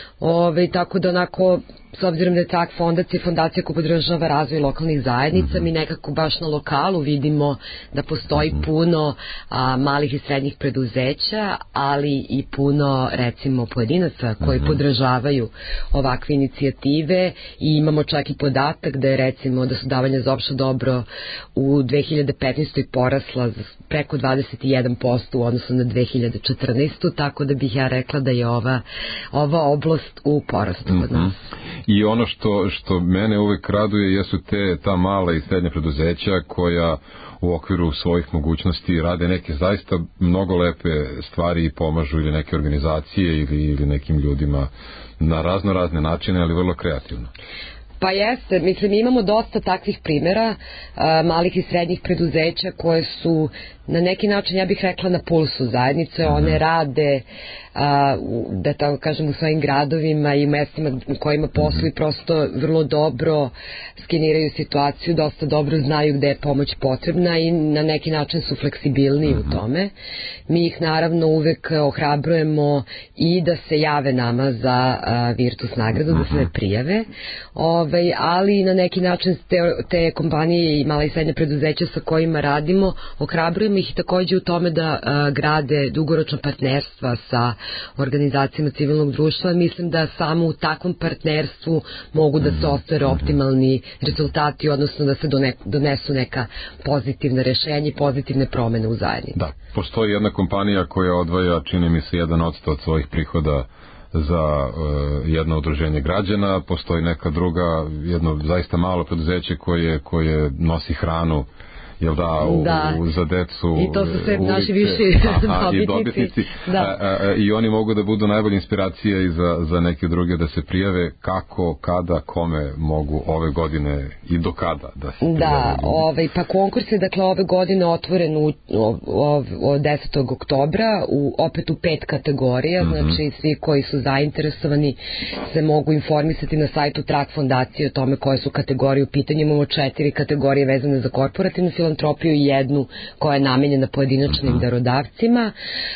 Tako da onako, s obzirom da je Trag fondacija koja podržava razvoj lokalnih zajednica, mi nekako baš na lokalu vidimo da postoji puno malih i srednjih preduzeća, ali i puno recimo pojedinaca koji podržavaju ovakve inicijative i imamo čak i podatak da je recimo da su davanja za opšte dobro u 2015. porasla preko 21% u odnosu na 2014. Tako da bih ja rekla da je ova oblast u porastu kod nas. I ono što mene uvek raduje jesu ta mala i srednja preduzeća koja u okviru svojih mogućnosti rade neke zaista mnogo lepe stvari i pomažu ili neke organizacije ili nekim ljudima na razne načine, ali vrlo kreativno. Pa jeste, mislim, imamo dosta takvih primjera malih i srednjih preduzeća koje su na neki način, ja bih rekla, na pulsu zajednice. One rade, da tako kažem, u svojim gradovima i mestima u kojima posluju, prosto vrlo dobro skeniraju situaciju, dosta dobro znaju gde je pomoć potrebna i na neki način su fleksibilniji u tome. Mi ih naravno uvek ohrabrujemo i da se jave nama za Virtus nagradu, da se ne prijave, ali na neki način te kompanije i mala i srednja preduzeća sa kojima radimo, ohrabrujemo ih takođe u tome da grade dugoročna partnerstva sa organizacijama civilnog društva. Mislim da samo u takvom partnerstvu mogu da se ostvare optimalni rezultati, odnosno da se donesu neka pozitivna rešenja i pozitivne promene u zajednici. Da, postoji jedna kompanija koja odvaja, čini mi se, 1% od svojih prihoda za jedno udruženje građana, postoji neka druga, jedno zaista malo preduzeće koje nosi hranu za decu i to su sve naši viši dobitnici. I oni mogu da budu najbolje inspiracije i za neke druge da se prijave. Kako, kada, kome mogu ove godine i do kada da se prijave? Pa konkurs je dakle ove godine otvoren od 10. oktobra opet u 5 kategorija, znači svi koji su zainteresovani se mogu informisati na sajtu Trag fondacije o tome koje su kategorije u pitanju. Imamo 4 kategorije vezane za korporativnu filantropiju i jednu koja je namenjena pojedinačnim darodavcima.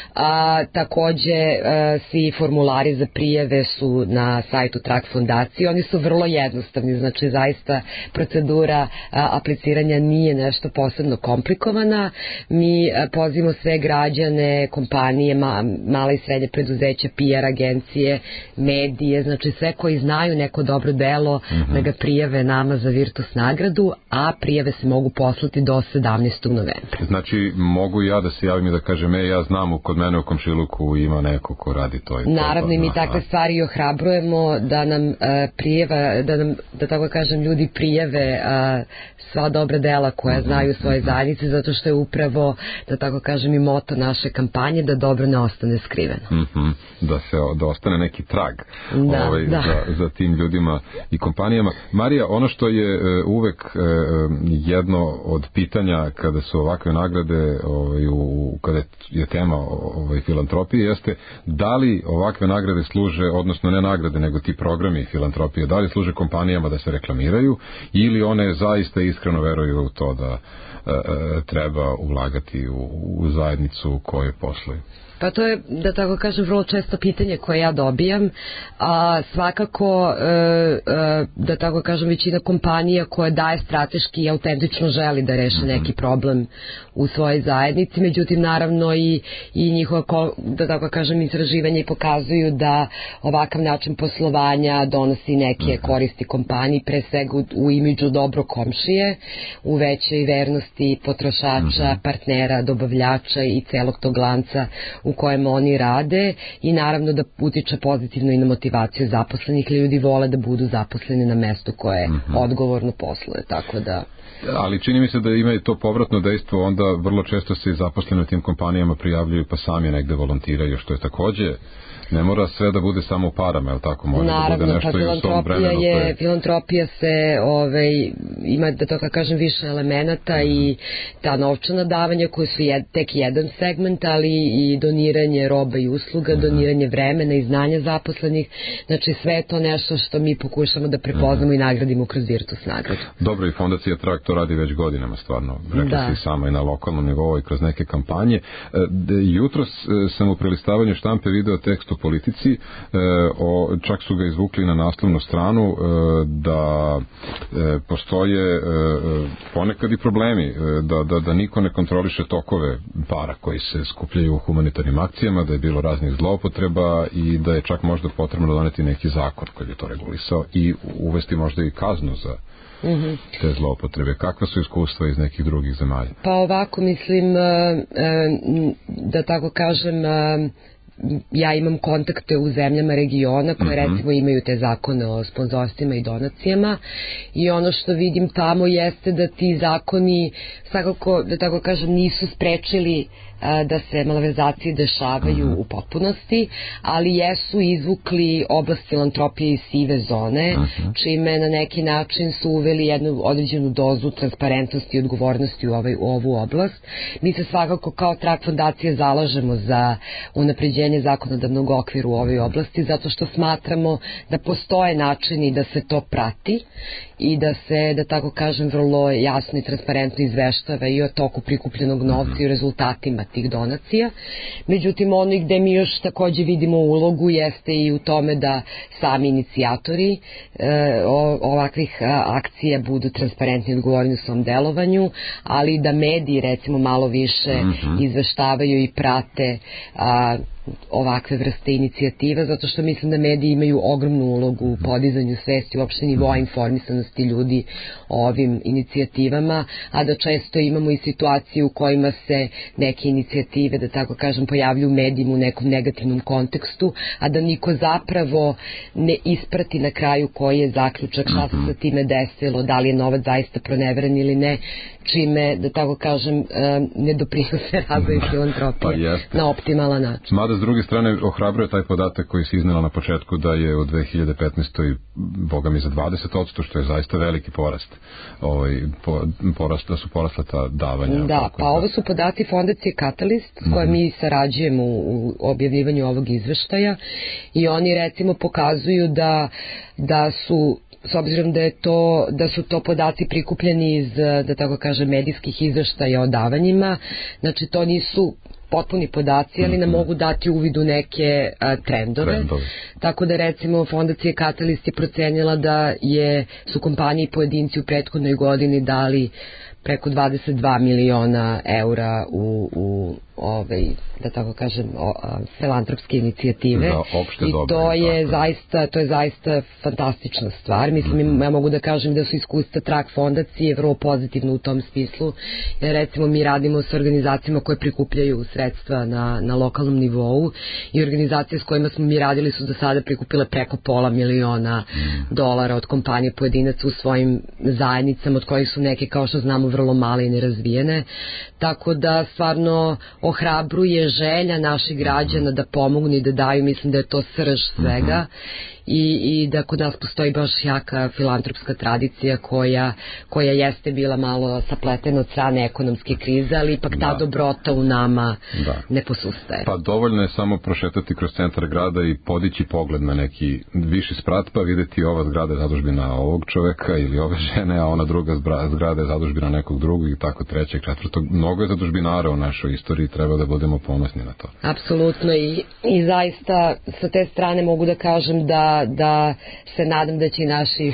Takođe svi formulari za prijave su na sajtu Trag fondacije. Oni su vrlo jednostavni, znači zaista procedura apliciranja nije nešto posebno komplikovana. Mi pozivamo sve građane, kompanije, mala i srednje preduzeća, PR agencije, medije, znači sve koji znaju neko dobro delo da ga prijave nama za Virtus nagradu, a prijave se mogu poslati do do 17. novembra. Znači, mogu ja da se javim i da kažem, ja znam, kod mene u komšiluku ima neko ko radi to. Naravno, i mi takve stvari ohrabrujemo da nam prijeva, da tako kažem, ljudi prijave sva dobra dela koja znaju svoje zajednice, zato što je upravo, da tako kažem, i moto naše kampanje, da dobro ne ostane skriveno. Da ostane neki trag za tim ljudima i kompanijama. Marija, ono što je uvek jedno od pitanja kada su ovakve nagrade, kada je tema filantropije, jeste da li ovakve nagrade služe, odnosno ne nagrade, nego ti programi filantropije, da li služe kompanijama da se reklamiraju ili one zaista iskreno veruju u to da treba ulagati u zajednicu u kojoj posluju? Pa to je, da tako kažem, vrlo često pitanje koje ja dobijam, a svakako, da tako kažem, većina kompanija koja daje strateški i autentično želi da reše neki problem u svojoj zajednici, međutim, naravno i njihova, da tako kažem, istraživanja i pokazuju da ovakav način poslovanja donosi neke koristi kompaniji, pre svega u imidžu dobro komšije, u većoj vernosti potrošača, partnera, dobavljača i celog tog lanca u kojem oni rade i naravno da utiče pozitivno i na motivaciju zaposlenih. Ljudi vole da budu zaposleni na mestu koje odgovorno posluje, tako da... Ali čini mi se da ima i to povratno dejstvo, onda vrlo često se i zaposleni u tim kompanijama prijavljuju pa sami negde volontiraju, što je takođe... Ne mora sve da bude samo u parama, je li tako? Može da bude nešto i u svom vremenu. Filantropija se ima, da to kažem, više elemenata i ta novčana davanja koji su tek jedan segment, ali i doniranje roba i usluga, doniranje vremena i znanja zaposlenih. Znači sve je to nešto što mi pokušamo da prepoznamo i nagradimo kroz Virtus nagradu. Dobro, i Fondacija Trag to radi već godinama, stvarno. Rekla si sama i na lokalnom nivou i kroz neke kampanje. Jutros sam u prelistavanju štampe video tekst o politici, čak su ga izvukli na naslovnu stranu da postoje ponekad i problemi, da niko ne kontroliše tokove para koji se skupljaju u humanitarnim akcijama, da je bilo raznih zloupotreba i da je čak možda potrebno doneti neki zakon koji bi to regulisao i uvesti možda i kaznu za te zloupotrebe. Kakva su iskustva iz nekih drugih zemalja? Pa ovako, mislim, da tako kažem, ja imam kontakte u zemljama regiona koje recimo imaju te zakone o sponzorstvima i donacijama i ono što vidim tamo jeste da ti zakoni svakako, da tako kažem, nisu sprečili da se malverzacije dešavaju u potpunosti, ali jesu izvukli oblast filantropije iz sive zone, čime na neki način su uveli jednu određenu dozu transparentnosti i odgovornosti u ovu oblast. Mi se svakako kao Trag fondacija zalažemo za unapređenje zakonodavnog okvira u ovoj oblasti, zato što smatramo da postoje načini da se to prati i da se, da tako kažem, vrlo jasno i transparentno izveštava i o toku prikupljenog novca i o rezultatima tih donacija. Međutim, ono gde mi još takođe vidimo ulogu jeste i u tome da sami inicijatori ovakvih akcija budu transparentni i odgovorni u svom delovanju, ali da mediji recimo malo više izveštavaju i prate ovakve vrste inicijativa, zato što mislim da mediji imaju ogromnu ulogu u podizanju svesti, uopšte nivoa informisanosti ljudi o ovim inicijativama, a da često imamo i situaciju u kojima se neke inicijative, da tako kažem, pojavljuju u medijima u nekom negativnom kontekstu, a da niko zapravo ne isprati na kraju koji je zaključak, šta se sa time desilo, da li je novac zaista proneveren ili ne, čime, da tako kažem, ne doprinose razvoju filantropije na optimalan način. Mada s druge strane ohrabruje taj podatak koji si iznela na početku da je u 2015. boga mi za 20%, što je zaista veliki porast. Da su porasla ta davanja. Da, pa ovo su podaci Fondacije Catalyst s kojom mi sarađujemo u objavljivanju ovog izveštaja i oni recimo pokazuju da su, s obzirom da su to podaci prikupljeni iz, da tako kažem, medijskih izveštaja o davanjima, znači to nisu potpuni podaci, ali nam mogu dati uvid u neke trendove. Tako da recimo Fondacija Catalyst je procenjala da su kompanije i pojedinci u prethodnoj godini dali preko 22 miliona eura u da tako kažem, filantropske inicijative. I to je zaista fantastična stvar. Mislim, ja mogu da kažem da su iskustva Trag fondacije vrlo pozitivno u tom smislu. Jer recimo mi radimo sa organizacijama koje prikupljaju sredstva na lokalnom nivou i organizacije s kojima smo mi radili su do sada prikupile preko $500 miliona od kompanije pojedinaca u svojim zajednicama, od kojih su neke, kao što znamo, vrlo male i nerazvijene. Tako da stvarno ohrabruje želja naših građana da pomognu i da daju. Mislim da je to srž svega i da kod nas postoji baš jaka filantropska tradicija koja jeste bila malo sapletena od strane ekonomske krize, ali ipak ta dobrota u nama ne posustaje. Pa dovoljno je samo prošetati kroz centar grada i podići pogled na neki viši sprat, pa videti ova zgrada je zadužbina ovog čoveka ili ove žene, a ona druga zgrada je zadužbina nekog drugog i tako trećeg, četvrtog. Mnogo je zadužbinara u našoj istoriji, treba da budemo ponosni na to. Apsolutno i zaista sa te strane mogu da kažem da se nadam da će i naši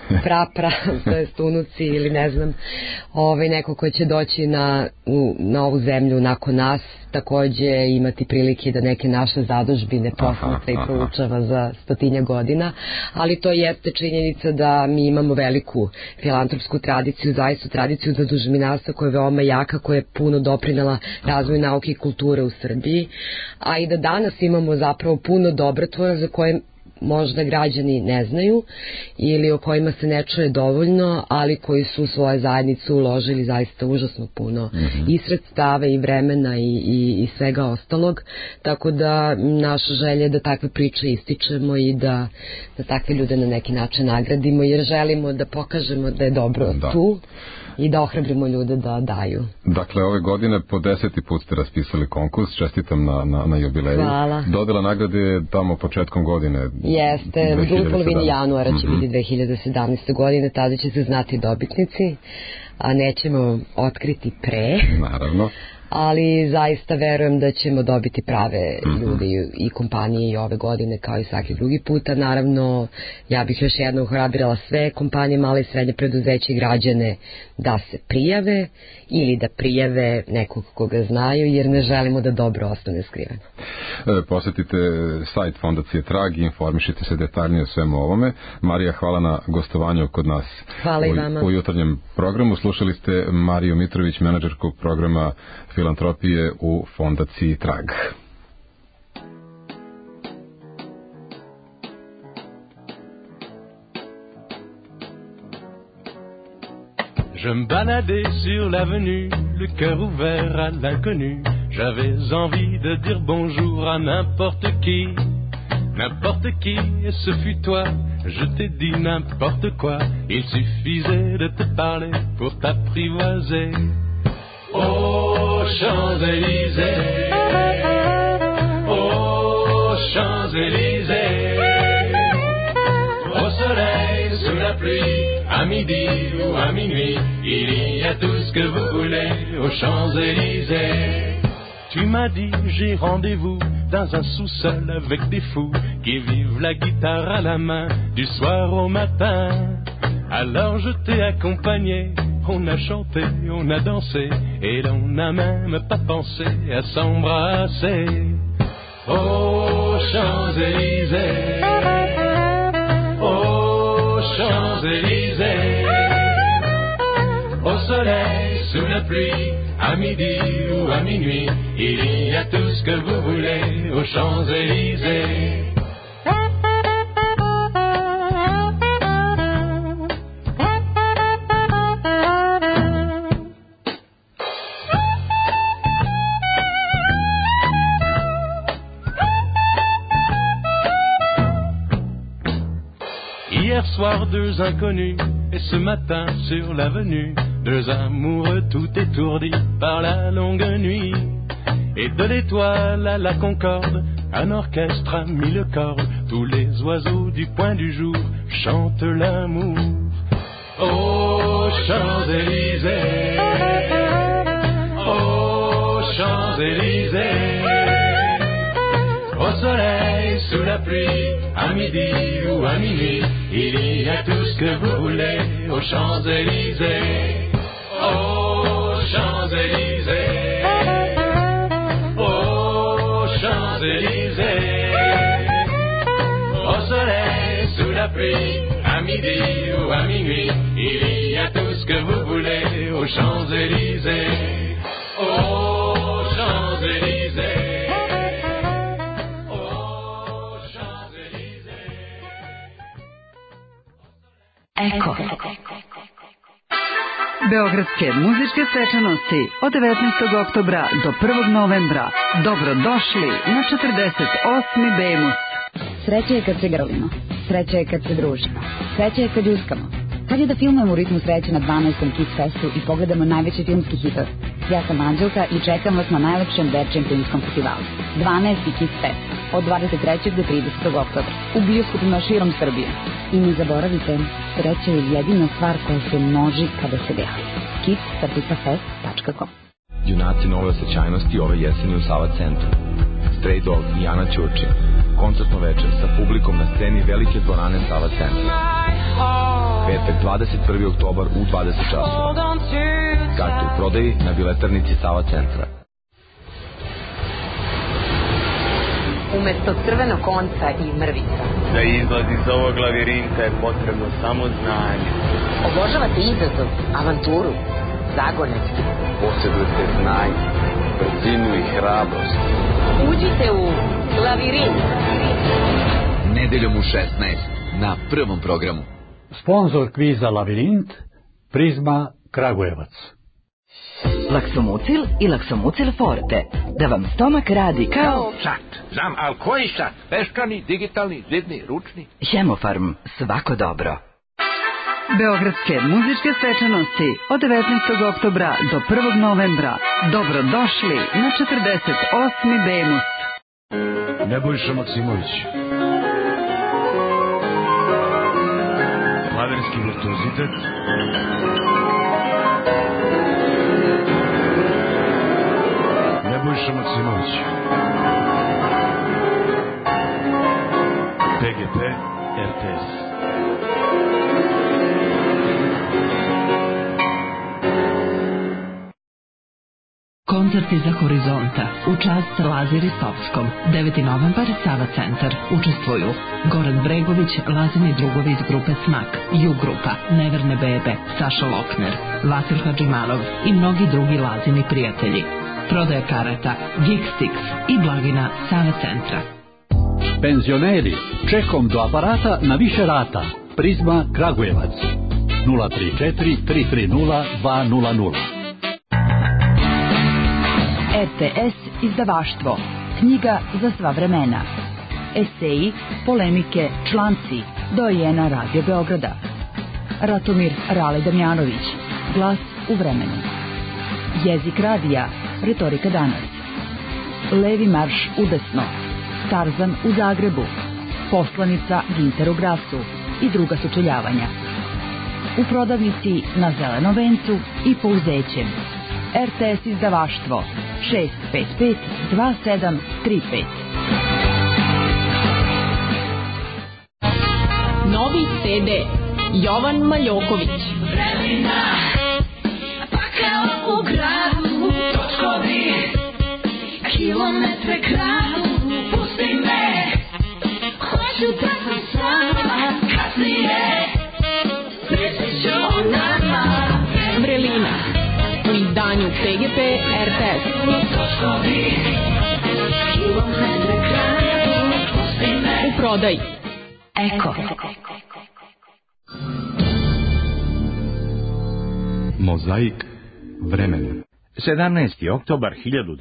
to jest unuci ili ne znam, neko ko će doći na ovu zemlju nakon nas takođe imati prilike da neke naše zadužbine posmatra i proučava za 100 godina, ali to jeste činjenica da mi imamo veliku filantropsku tradiciju, zaista tradiciju zadužbinarstva koja je veoma jaka, koja je puno doprinela razvoju nauke i kulture u Srbiji, a i da danas imamo zapravo puno dobrotvora za koje možda građani ne znaju ili o kojima se ne čuje dovoljno, ali koji su u svoje zajednice uložili zaista užasno puno i sredstava i vremena i svega ostalog, tako da naša želja je da takve priče ističemo i da takve ljude na neki način nagradimo, jer želimo da pokažemo da je dobro tu i da ohrabrimo ljude da daju. Dakle, ove godine po 10. put ste raspisali konkurs, čestitam na jubileju. Hvala. Dodela nagrade je tamo početkom godine. Jeste, u drugoj polovini januara će biti 2017. godine, tada će se znati dobitnici, a nećemo otkriti pre. Naravno. Ali zaista verujem da ćemo dobiti prave ljude i kompanije i ove godine kao i svaki drugi puta. Naravno, ja bih još jednom ohrabrila sve kompanije, male i srednje preduzeće i građane da se prijave ili da prijave nekog koga znaju, jer ne želimo da dobro ostane skriveno. Posetite sajt fondacije Trag i informišite se detaljnije o svemu ovome. Marija, hvala na gostovanju kod nas. Hvala i vama. U jutarnjem programu slušali ste Mariju Mitrović, menadžerku programa filantropije u fondaciji Trag. Je me baladais sur l'avenue, le cœur ouvert à l'inconnu. J'avais envie de dire bonjour à n'importe qui, et ce fut toi. Je t'ai dit n'importe quoi, il suffisait de te parler pour t'apprivoiser. Aux Champs-Élysées, aux Champs-Élysées, au soleil, sous la pluie, à midi ou à minuit, il y a tout ce que vous voulez aux Champs-Élysées. Tu m'as dit j'ai rendez-vous dans un sous-sol avec des fous qui vivent la guitare à la main du soir au matin. Alors je t'ai accompagné, on a chanté, on a dansé et l'on n'a même pas pensé à s'embrasser. Aux Champs-Élysées, aux Champs-Élysées, au soleil, sous la pluie, à midi ou à minuit, il y a tout ce que vous voulez aux Champs-Élysées. Hier soir, deux inconnus, et ce matin sur l'avenue, deux amoureux tout étourdis par la longue nuit. Et de l'étoile à la concorde, un orchestre a mis le corps. Tous les oiseaux du point du jour chantent l'amour. Aux Champs-Élysées, aux Champs-Élysées, au soleil, sous la pluie, à midi ou à minuit, il y a tout ce que vous voulez aux Champs-Élysées. Oh, midi ou à minuit, il y a tout ce que vous voulez aux Champs-Élysées. Aux Champs-Élysées. Aux Champs-Élysées. Eko. Beogradske muzičke svečanosti od 19. oktobra do 1. novembra. Dobrodošli na 48. Bemus. Sreća je kad se grlimo, sreća je kad se družimo, sreća je kad uskamo. Kad je da filmujemo u ritmu sreće na 12. Kiss Festu i pogledamo najveći filmski hitov. Ja sam Anđelka i čekam vas na najlepšem većem filmskom festivalu. 12. Kiss Fest od 23. do 30. oktobra u bioskopima širom Srbije. I ne zaboravite, sreća je jedina stvar koja se množi kada se deli. kiss.fest.com. Junaci nove osjećajnosti ove jeseni u Sava centru. Stray Dog i Ana Ćurčin. Koncertno večer sa publikom na sceni velike dvorane Sava centra. Petak 21. oktobar u 20 časova. Karte u prodaji na biletarnici Sava centra. Umesto crvenog konca i mrvica. Da izlaz iz ovog lavirinta je potrebno samo znanje. Obožavate izazov, avanturu, zagonetke. Posjedujete znanje, brzinu i hrabrost. Uđite u lavirint. Nedeljom u 16 na Prvom programu. Sponzor kviza Lavirint, Prizma Kragujevac. Laksomucil i Laksomucil Forte. Da vam stomak radi kao... Sat. Znam, ali koji sat? Peščani, digitalni, zidni, ručni? Hemofarm. Svako dobro. Beogradske muzičke svečanosti od 19. oktobra do 1. novembra. Dobrodošli na 48. Bemus. Nebojša Maksimović. Klavirski virtuozitet. Nebojša Maksimović. PGP RTS. Koncerti za Horizonta u čast Lazi Ristovskom. 9. novembar Sava centar. Učestvuju Goran Bregović, Lazini drugovi iz grupe Smak, Ju grupa, Neverne bebe, Saša Lokner, Vasil Hadžimanov i mnogi drugi Lazini prijatelji. Prodaja karata, Geekstix i blagina Sava centra. Penzioneri, čekom do aparata na više rata. Prizma Kragujevac. 034 330 200. RTS izdavaštvo. Knjiga za sva vremena. Eseji, polemike, članci. Dojena Radio Beograda. Ratomir Rale Damjanović. Glas u vremenu. Jezik radija. Retorika danas. Levi marš udesno. Tarzan u Zagrebu. Poslanica Ginter u Grasu i druga sučeljavanja. U prodavnici na Zelenom vencu i Pouzećem. RTS izdavaštvo 655 2735. Novi CD Jovan Maljoković. Vremena, pakao u gradu, točkovi, kilometre kradu, pusti me, hoću da sam sama, kasnije, mislit ću o nama. Vrelina u izdanju PGP RTS. U prodaj Eko. Mozaik vremena. 17. oktobar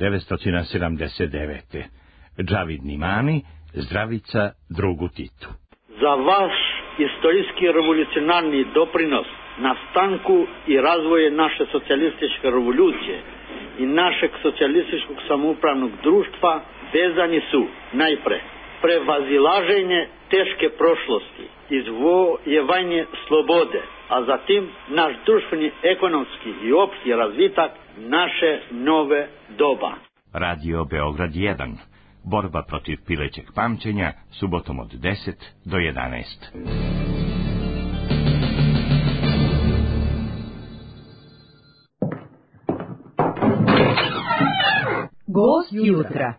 1979. Džavid Nimani, Zdravica drugu Titu. Za vaš istorijski revolucionarni doprinos nastanku i razvoju naše socijalističke revolucije i našeg socijalističkog samoupravnog društva vezani su najpre prevazilaženje teške prošlosti, izvojevanje slobode, a zatim naš društveni, ekonomski i opšti razvitak naše nove doba. Radio Beograd 1. Borba protiv pilećeg pamćenja, subotom od 10 do 11. Gost jutra.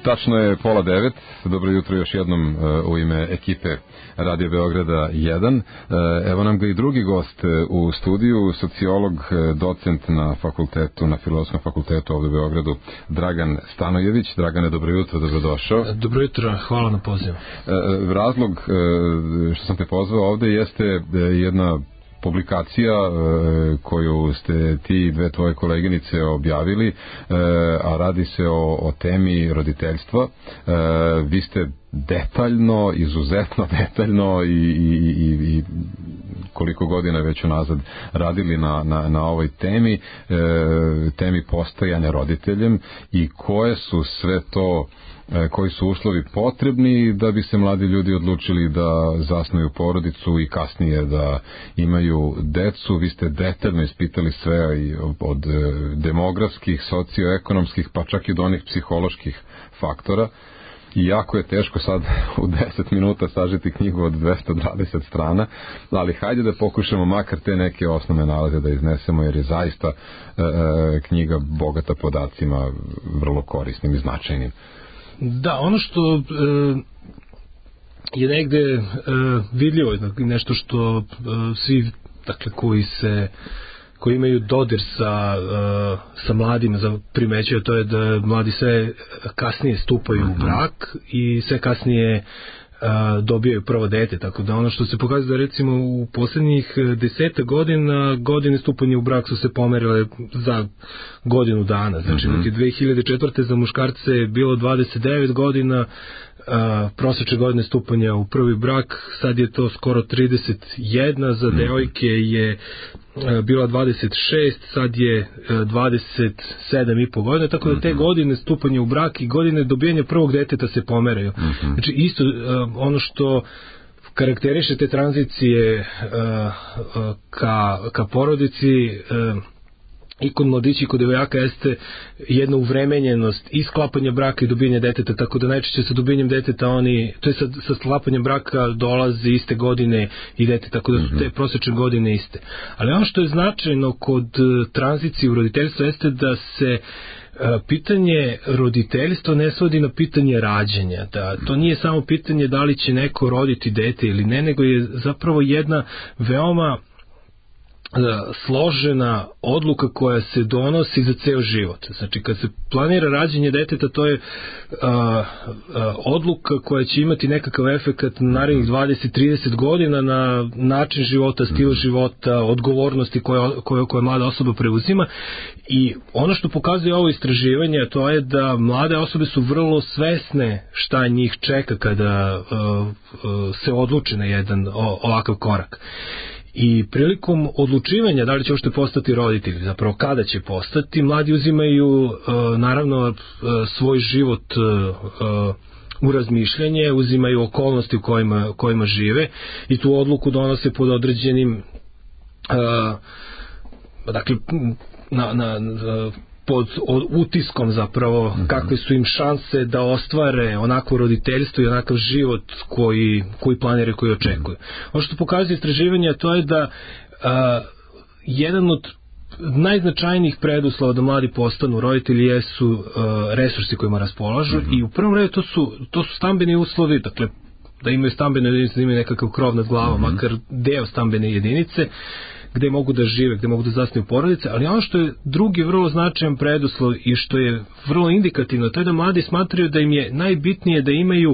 Tačno je 8:30. Dobro jutro još jednom u ime ekipe Radio Beograda 1. Evo nam ga i drugi gost u studiju, sociolog, docent na fakultetu, na Filozofskom fakultetu ovde u Beogradu, Dragan Stanojević. Dragane, dobro jutro, dobrodošao. Dobro jutro, hvala na pozivu. Razlog što sam te pozvao ovde jeste jedna publikacija koju ste ti i dve tvoje koleginice objavili, a radi se o temi roditeljstva. Vi ste detaljno, izuzetno detaljno i koliko godina već unazad radili na ovoj temi postajanja roditeljem i koje su sve to, koji su uslovi potrebni da bi se mladi ljudi odlučili da zasnuju porodicu i kasnije da imaju decu. Vi ste detaljno ispitali sve od demografskih, socioekonomskih, pa čak i do onih psiholoških faktora. I jako je teško sad u 10 minuta sažeti knjigu od 220 strana, ali hajde da pokušamo makar te neke osnovne nalaze da iznesemo, jer je zaista knjiga bogata podacima, vrlo korisnim i značajnim. Da, ono što je negde vidljivo, nešto što svi, dakle, koji imaju dodir sa mladima primećuju, to je da mladi sve kasnije stupaju u brak i sve kasnije dobijaju prvo dete, tako da ono što se pokazuje da recimo u poslednjih 10 godina godine stupanja u brak su se pomerile za godinu dana, znači 2004. za muškarce je bilo 29 godina, prosečne godine stupanja u prvi brak, sad je to skoro 31, za devojke je bila 26, sad je 27,5 godina, tako da te godine stupanja u brak i godine dobijanja prvog deteta se pomeraju. Znači isto ono što karakteriše te tranzicije ka porodici i kod mladića i kod devojaka jeste jedna uvremenjenost i sklapanja braka i dobijanja deteta, tako da najčešće sa dobijanjem deteta to je sa sklapanjem braka dolazi iste godine i dete, tako da su te prosečne godine iste. Ali ono što je značajno kod tranzicije u roditeljstvo jeste da se pitanje roditeljstva ne svodi na pitanje rađenja, da to nije samo pitanje da li će neko roditi dete ili ne, nego je zapravo jedna veoma složena odluka koja se donosi za ceo život. Znači, kad se planira rađenje deteta, to je odluka koja će imati nekakav efekat na narednih 20-30 godina na način života, stil života, odgovornosti koje mlada osoba preuzima. I ono što pokazuje ovo istraživanje, to je da mlade osobe su vrlo svesne šta njih čeka kada se odluče na jedan ovakav korak. I prilikom odlučivanja da li će uopšte postati roditelji, zapravo kada će postati, mladi uzimaju naravno svoj život u razmišljanje, uzimaju okolnosti u kojima žive i tu odluku donose pod određenim dakle pod utiskom zapravo kakve su im šanse da ostvare onako roditeljstvo i onakav život koji planiraju, koji očekuju. Ono što pokazuje istraživanja, to je da jedan od najznačajnijih preduslova da mladi postanu roditelji jesu resursi kojima raspolažu i u prvom redu to su stambeni uslovi, dakle da imaju stambene jedinice, da imaju nekakav krov nad glavom, makar deo stambene jedinice, gde mogu da žive, gde mogu da zasnuju porodice, ali ono što je drugi vrlo značajan preduslov i što je vrlo indikativno, to je da mladi smatraju da im je najbitnije da imaju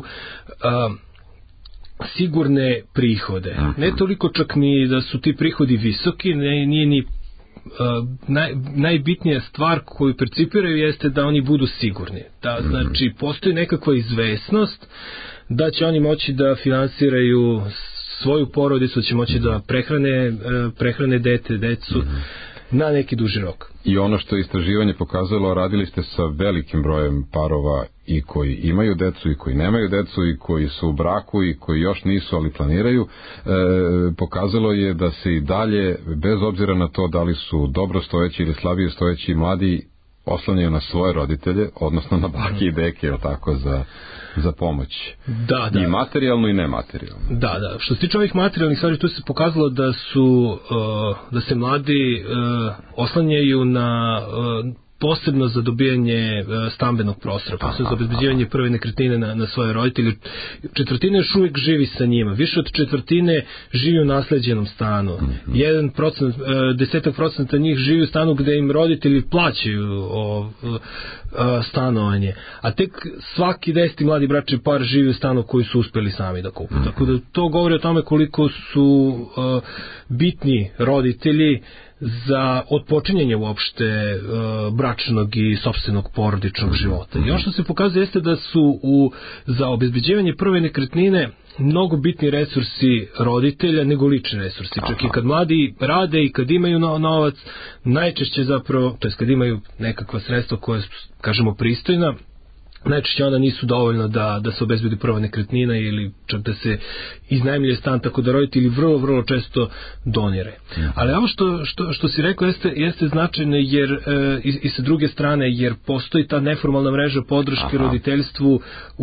sigurne prihode. Ne toliko čak ni da su ti prihodi visoki, nije ni najbitnija stvar koju percipiraju jeste da oni budu sigurni. Da, znači, postoji nekakva izvesnost da će oni moći da finansiraju svoju porodicu, će moći da prehrane decu na neki duži rok. I ono što je istraživanje pokazalo, radili ste sa velikim brojem parova i koji imaju decu i koji nemaju decu i koji su u braku i koji još nisu, ali planiraju, pokazalo je da se i dalje, bez obzira na to da li su dobro stojeći ili slabije stojeći mladi, oslanjaju na svoje roditelje, odnosno na bake i deke, tako, za pomoć. Da. I materijalno i nematerijalno. Da. Što se tiče ovih materijalnih stvari, tu se pokazalo da se mladi oslanjaju na posebno za dobijanje stambenog prostora, posebno za obezbeđivanje prve nekretnine na svoje roditelje. Četvrtina još uvijek živi sa njima. Više od četvrtine živi u nasleđenom stanu. 10% njih živi u stanu gde im roditelji plaćaju stanovanje. A tek svaki 10. mladi bračni par živi u stanu koji su uspeli sami da kupe. Tako da to govori o tome koliko su bitni roditelji za odpočinjanje uopšte bračnog i sopstvenog porodičnog života. I ono što se pokazuje jeste da su za obezbeđivanje prve nekretnine mnogo bitni resursi roditelja nego lični resursi. Čak i kad mladi rade i kad imaju novac, najčešće zapravo, to jest kad imaju nekakva sredstva koja su, kažemo, pristojna, najčešće onda nisu dovoljno da se obezbedi prva nekretnina ili čak da se iznajmljuje stan, tako da roditelji vrlo, vrlo često donire. Ali ovo što si rekao jeste značajno jer i sa druge strane, jer postoji ta neformalna mreža podrške roditeljstvu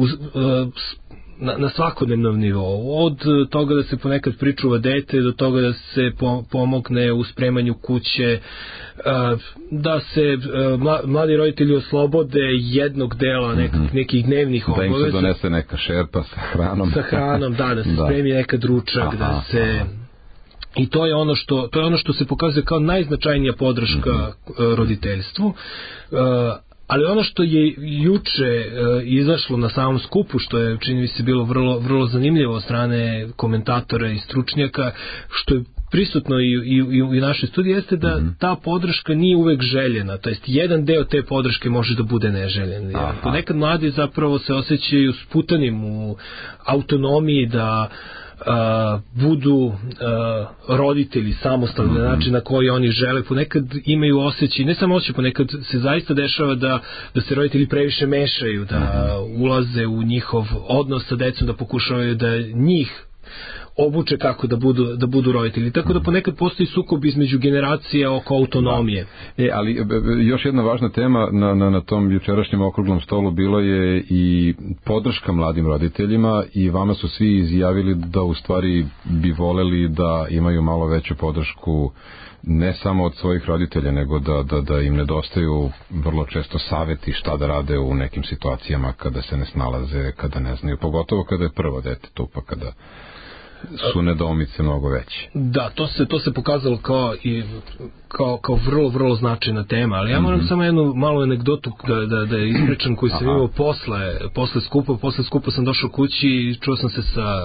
na svakodnevnom nivou. Od toga da se ponekad pričuva dete do toga da se pomogne u spremanju kuće, da se mladi roditelji oslobode jednog dela nekih dnevnih obaveza. Da im se donese neka šerpa sa hranom. Sa hranom, da se spremi nekad ručak, da se... I to je ono što se pokazuje kao najznačajnija podrška roditeljstvu. Ali ono što je juče izašlo na samom skupu, što je, čini mi se, bilo vrlo, vrlo zanimljivo od strane komentatora i stručnjaka, što je prisutno i u našoj studiji, jeste da ta podrška nije uvek željena, to jest jedan deo te podrške može da bude neželjen. Ponekad mladi zapravo se osjećaju sputanim u autonomiji da budu roditelji samostalni na način na koji oni žele. Ponekad imaju osjećaj, ne samo osjećaj, ponekad se zaista dešava da se roditelji previše mešaju, da ulaze u njihov odnos sa decom, da pokušavaju da njih obuče kako da budu roditelji. Tako da ponekad postoji sukob između generacija oko autonomije. Ali još jedna važna tema na tom jučerašnjem okruglom stolu bilo je i podrška mladim roditeljima i vama su svi izjavili da u stvari bi voleli da imaju malo veću podršku ne samo od svojih roditelja, nego da im nedostaju vrlo često saveti šta da rade u nekim situacijama kada se ne snalaze, kada ne znaju, pogotovo kada je prvo dete tu, pa kada su nedoumice mnogo veće. Da, to se pokazalo kao vrlo, vrlo značajna tema, ali ja moram samo jednu malu anegdotu da je ispričam koju sam imao posle skupa. Posle skupa sam došao kući i čuo sam se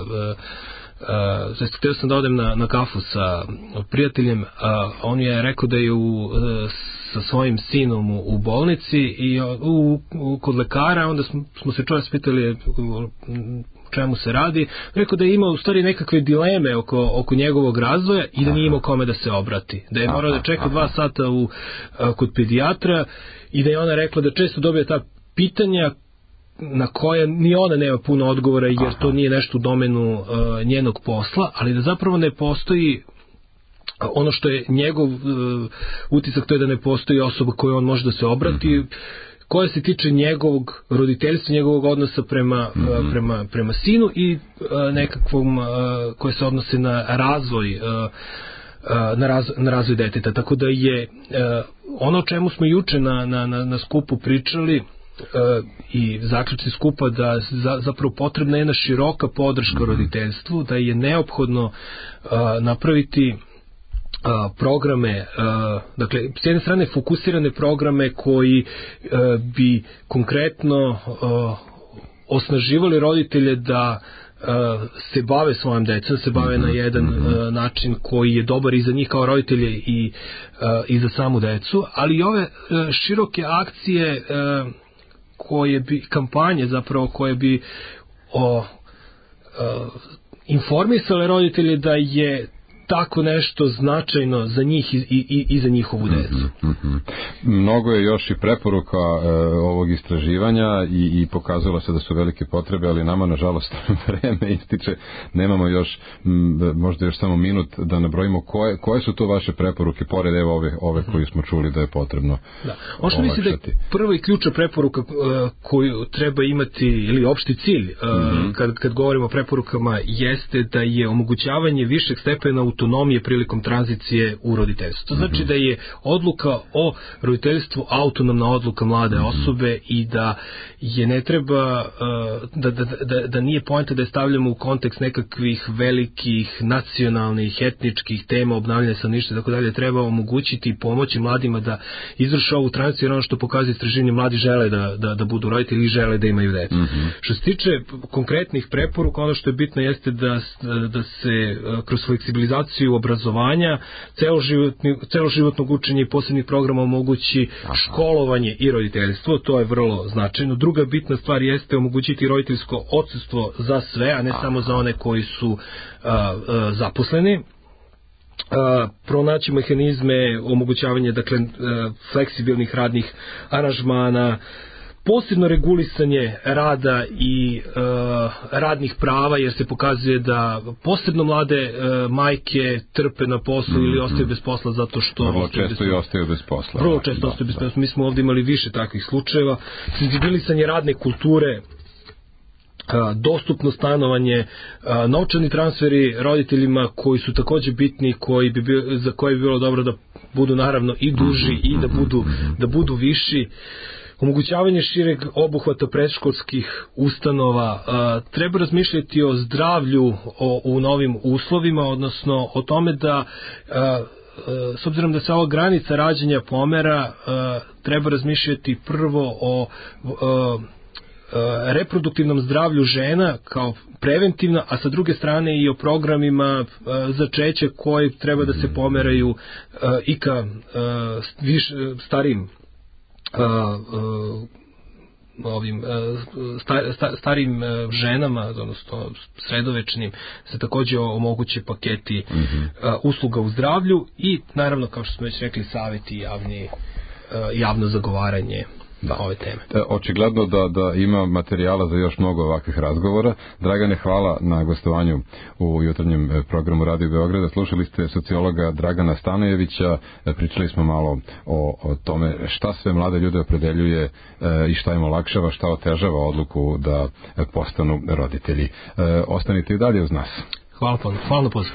htio sam da odem na kafu sa prijateljem, on je rekao da je sa svojim sinom u bolnici i kod lekara, onda smo se čovjek pitali čemu se radi, rekao da je imao u stvari nekakve dileme oko njegovog razvoja i da nije imao kome da se obrati, da je morao da čeka 2 sata kod pedijatra i da je ona rekla da često dobija ta pitanja na koje ni ona nema puno odgovora jer to nije nešto u domenu njenog posla, ali da zapravo ne postoji ono što je njegov utisak, to je da ne postoji osoba koju on može da se obrati, koja se tiče njegovog roditeljstva, njegovog odnosa prema sinu i nekakvom koje se odnose na razvoj na razvoj deteta. Tako da je ono o čemu smo juče na skupu pričali i zaključci skupa da zapravo potrebna je jedna široka podrška roditeljstvu, da je neophodno napraviti programe, dakle s jedne strane fokusirane programe koji bi konkretno osnaživali roditelje da se bave svojom decom, se bave na jedan način koji je dobar i za njih kao roditelje i za samu decu, ali i ove široke akcije kampanje zapravo koje bi informisale roditelje da je tako nešto značajno za njih i za njihovu decu. Mnogo je još i preporuka ovog istraživanja i pokazalo se da su velike potrebe, ali nama nažalost vreme ističe, nemamo još možda još samo minut da nabrojimo koje su to vaše preporuke pored ove koje smo čuli da je potrebno. Ono što mislim da je prva i ključna preporuka koju treba imati ili opšti cilj kad govorimo o preporukama jeste da je omogućavanje višeg stepena autonomije prilikom tranzicije u roditeljstvo. To znači da je odluka o roditeljstvu autonomna odluka mlade osobe i da je ne treba, da nije poenta da je stavljamo u kontekst nekakvih velikih nacionalnih, etničkih tema, obnavljanja stanovništva i tako dalje. Treba omogućiti i pomoći mladima da izvrše ovu tranziciju, jer ono što pokazuje istraživanje, mladi žele da budu roditelji i žele da imaju decu. Što se tiče konkretnih preporuka, ono što je bitno jeste da se kroz fleksibilizaciju obrazovanja, celoživotnog učenja i posebnih programa omogući školovanje i roditeljstvo, to je vrlo značajno. Druga bitna stvar jeste omogućiti roditeljsko odsustvo za sve, a ne samo za one koji su zaposleni. Pronaći mehanizme omogućavanja, dakle, fleksibilnih radnih aranžmana, posebno regulisanje rada i radnih prava, jer se pokazuje da posebno mlade majke trpe na poslu ili ostaju bez posla zato što... Vrlo često i ostaju bez posla. Vrlo često ostaju bez posla. Mi smo ovdje imali više takvih slučajeva. Senzibilisanje radne kulture, dostupno stanovanje, novčani transferi roditeljima koji su takođe bitni, za koje bi bilo dobro da budu naravno i duži i da budu viši. Omogućavanje šireg obuhvata predškolskih ustanova, treba razmišljati o zdravlju u novim uslovima, odnosno o tome da s obzirom da se ova granica rađanja pomera, treba razmišljati prvo o reproduktivnom zdravlju žena kao preventivno, a sa druge strane i o programima začeća koji treba da se pomeraju i ka starim starim ženama, odnosno sredovečnim, se takođe omoguće paketi usluga u zdravlju i naravno, kao što smo već rekli, savjeti i javno zagovaranje ove teme. Očigledno da ima materijala za još mnogo ovakvih razgovora. Dragane, hvala na gostovanju u jutarnjem programu Radio Beograda. Slušali ste sociologa Dragana Stanojevića, pričali smo malo o tome šta sve mlade ljude opredeljuje i šta im olakšava, šta otežava odluku da postanu roditelji. Ostanite i dalje uz nas. Hvala na pozivu.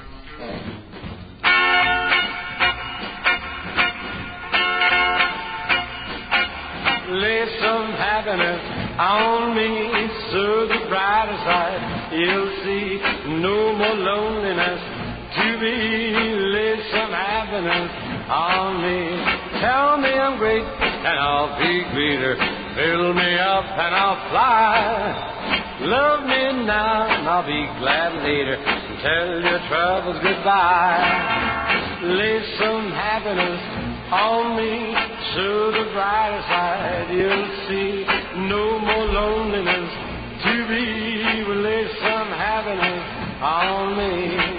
Lay some happiness on me, so the brighter side you'll see. No more loneliness to be. Lay some happiness on me. Tell me I'm great and I'll be greater. Fill me up and I'll fly. Love me now and I'll be glad later. Tell your troubles goodbye. Lay some happiness on me, to the brighter side you'll see. No more loneliness to be. Lay some happiness on me.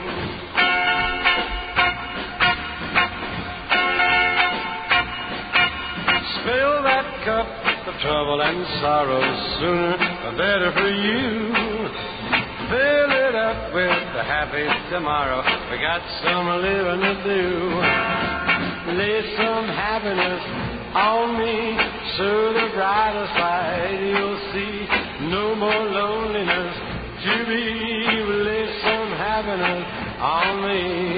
Spill that cup of trouble and sorrow, sooner or better for you. Fill it up with a happy tomorrow. We got some living to do. Lay some happiness on me, so the brighter side you'll see. No more loneliness to be. Lay some happiness on me.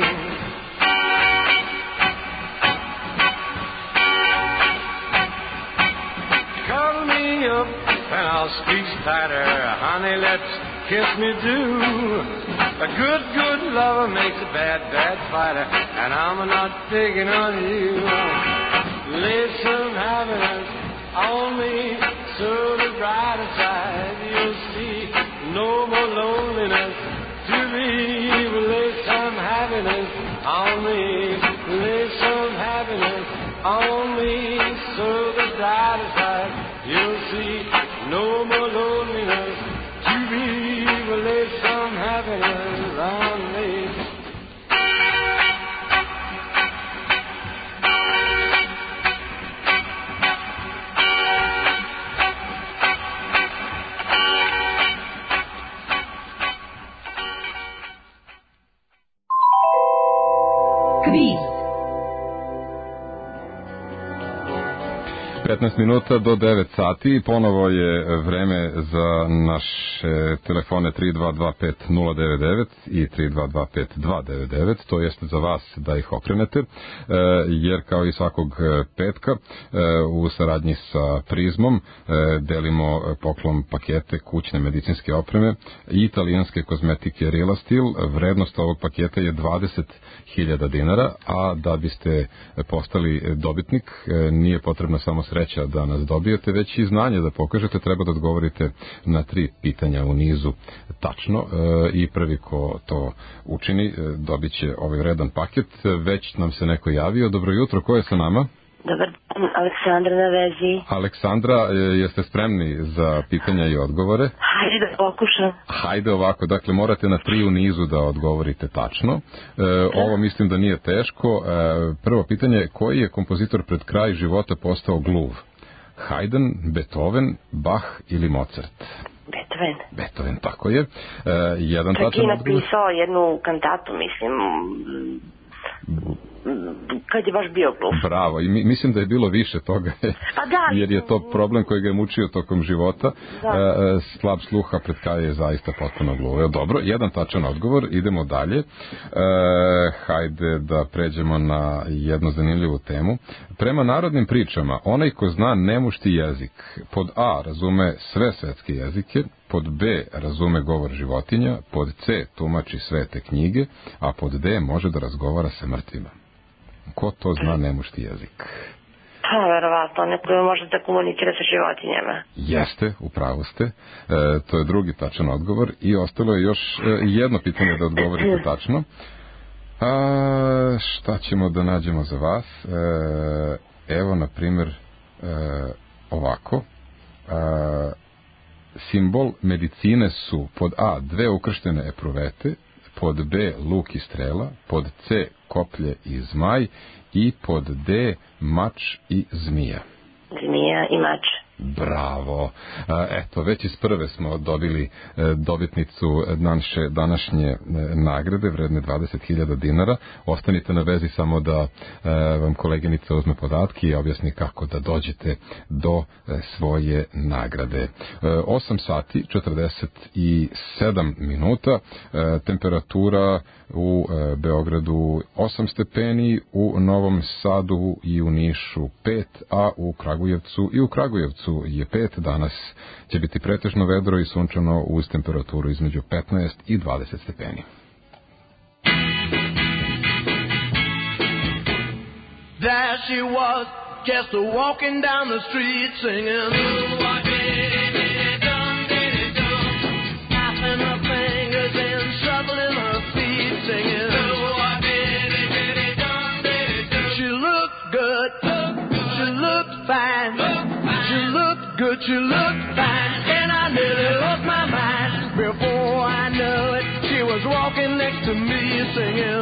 Cuddle me up and I'll squeeze tighter. Honey, let's kiss me do. A good lover makes a bad fighter, and I'm not picking on you. Lay some happiness on me, so the brighter side you'll see. No more loneliness to be. Lay some happiness on me. Lay some happiness on me, so the brighter side you'll see. No more loneliness to be. Lay some happiness on me. 15 minuta do 9 sati. Ponovo je vreme za naše telefone 3225-099 i 3225-299. To jeste za vas da ih okrenete, jer kao i svakog petka u saradnji sa Prizmom delimo poklon pakete kućne medicinske opreme i italijanske kozmetike Real Steel. Vrednost ovog paketa je 20.000 dinara, a da biste postali dobitnik nije potrebna samo sreća da nas dobijete, već i znanje da pokažete. Treba da odgovorite na 3 pitanja u nizu tačno i prvi ko to učini dobit će ovaj vredan paket. Već nam se neko javio. Dobro jutro, ko je sa nama? Dobar dan, Aleksandra na vezi. Aleksandra, jeste spremni za pitanja i odgovore? Hajde da pokušam. Hajde ovako, dakle morate na 3 u nizu da odgovorite tačno. Ovo mislim da nije teško. Prvo pitanje, koji je kompozitor pred kraj života postao gluv? Haydn, Beethoven, Bach ili Mozart? Beethoven, tako je. Jedan tačan odgovor. Čak i napisao jednu kantatu, mislim, kad je baš bio gluv. Bravo, i mislim da je bilo više toga, jer je to problem koji ga je mučio tokom života. Slab sluha pred kraj je zaista potpuno gluv. Dobro, jedan tačan odgovor, idemo dalje. Hajde da pređemo na jednu zanimljivu temu. Prema narodnim pričama, onaj ko zna nemušti jezik, pod A razume sve svetske jezike, pod B razume govor životinja, pod C tumači svete knjige, a pod D može da razgovara sa mrtvima. Ko to zna nemušti jezik? Verovatno, neko može da komunicira sa životinjama. Jeste, upravo ste. To je drugi tačan odgovor i ostalo je još jedno pitanje da odgovorite tačno. Šta ćemo da nađemo za vas? Evo, na primjer, ovako. Simbol medicine su pod A 2 ukrštene epruvete, pod B luk i strela, pod C koplje i zmaj i pod D mač i zmija. Zmija i mač. Bravo. Eto, već iz prve smo dobili dobitnicu naše današnje nagrade vredne 20.000 dinara. Ostanite na vezi samo da vam koleginica uzme podatke i objasni kako da dođete do svoje nagrade. 8 sati 47 minuta, temperatura u Beogradu 8 stepeni, u Novom Sadu i u Nišu 5, a u Kragujevcu je 5. Danas će biti pretežno vedro i sunčano uz temperaturu između 15 i 20 stepeni. There she was, just walking down the street singing. Snapping her fingers and shuffling her feet singing. She looked good, she looked fine. Good, she looked fine, and I nearly lost my mind. Before I knew it, she was walking next to me singing.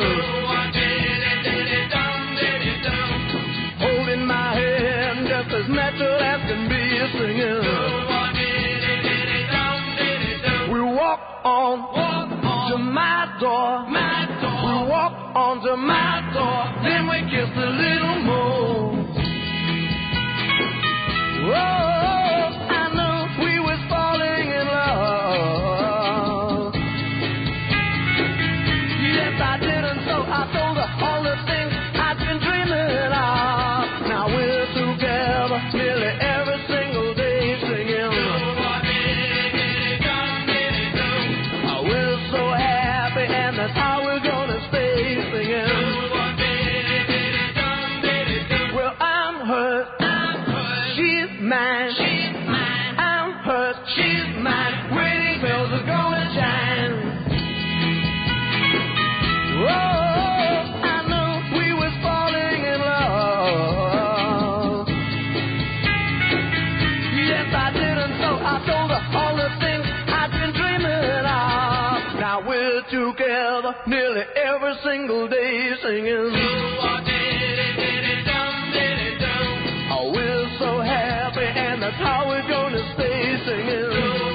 Holding my hand just as natural as can be singing. We walked on to my door. We walked on to my door. Then we kissed a little more. Whoa. Nearly every single day singing. Oh, we're so happy, and that's how we're gonna stay singing.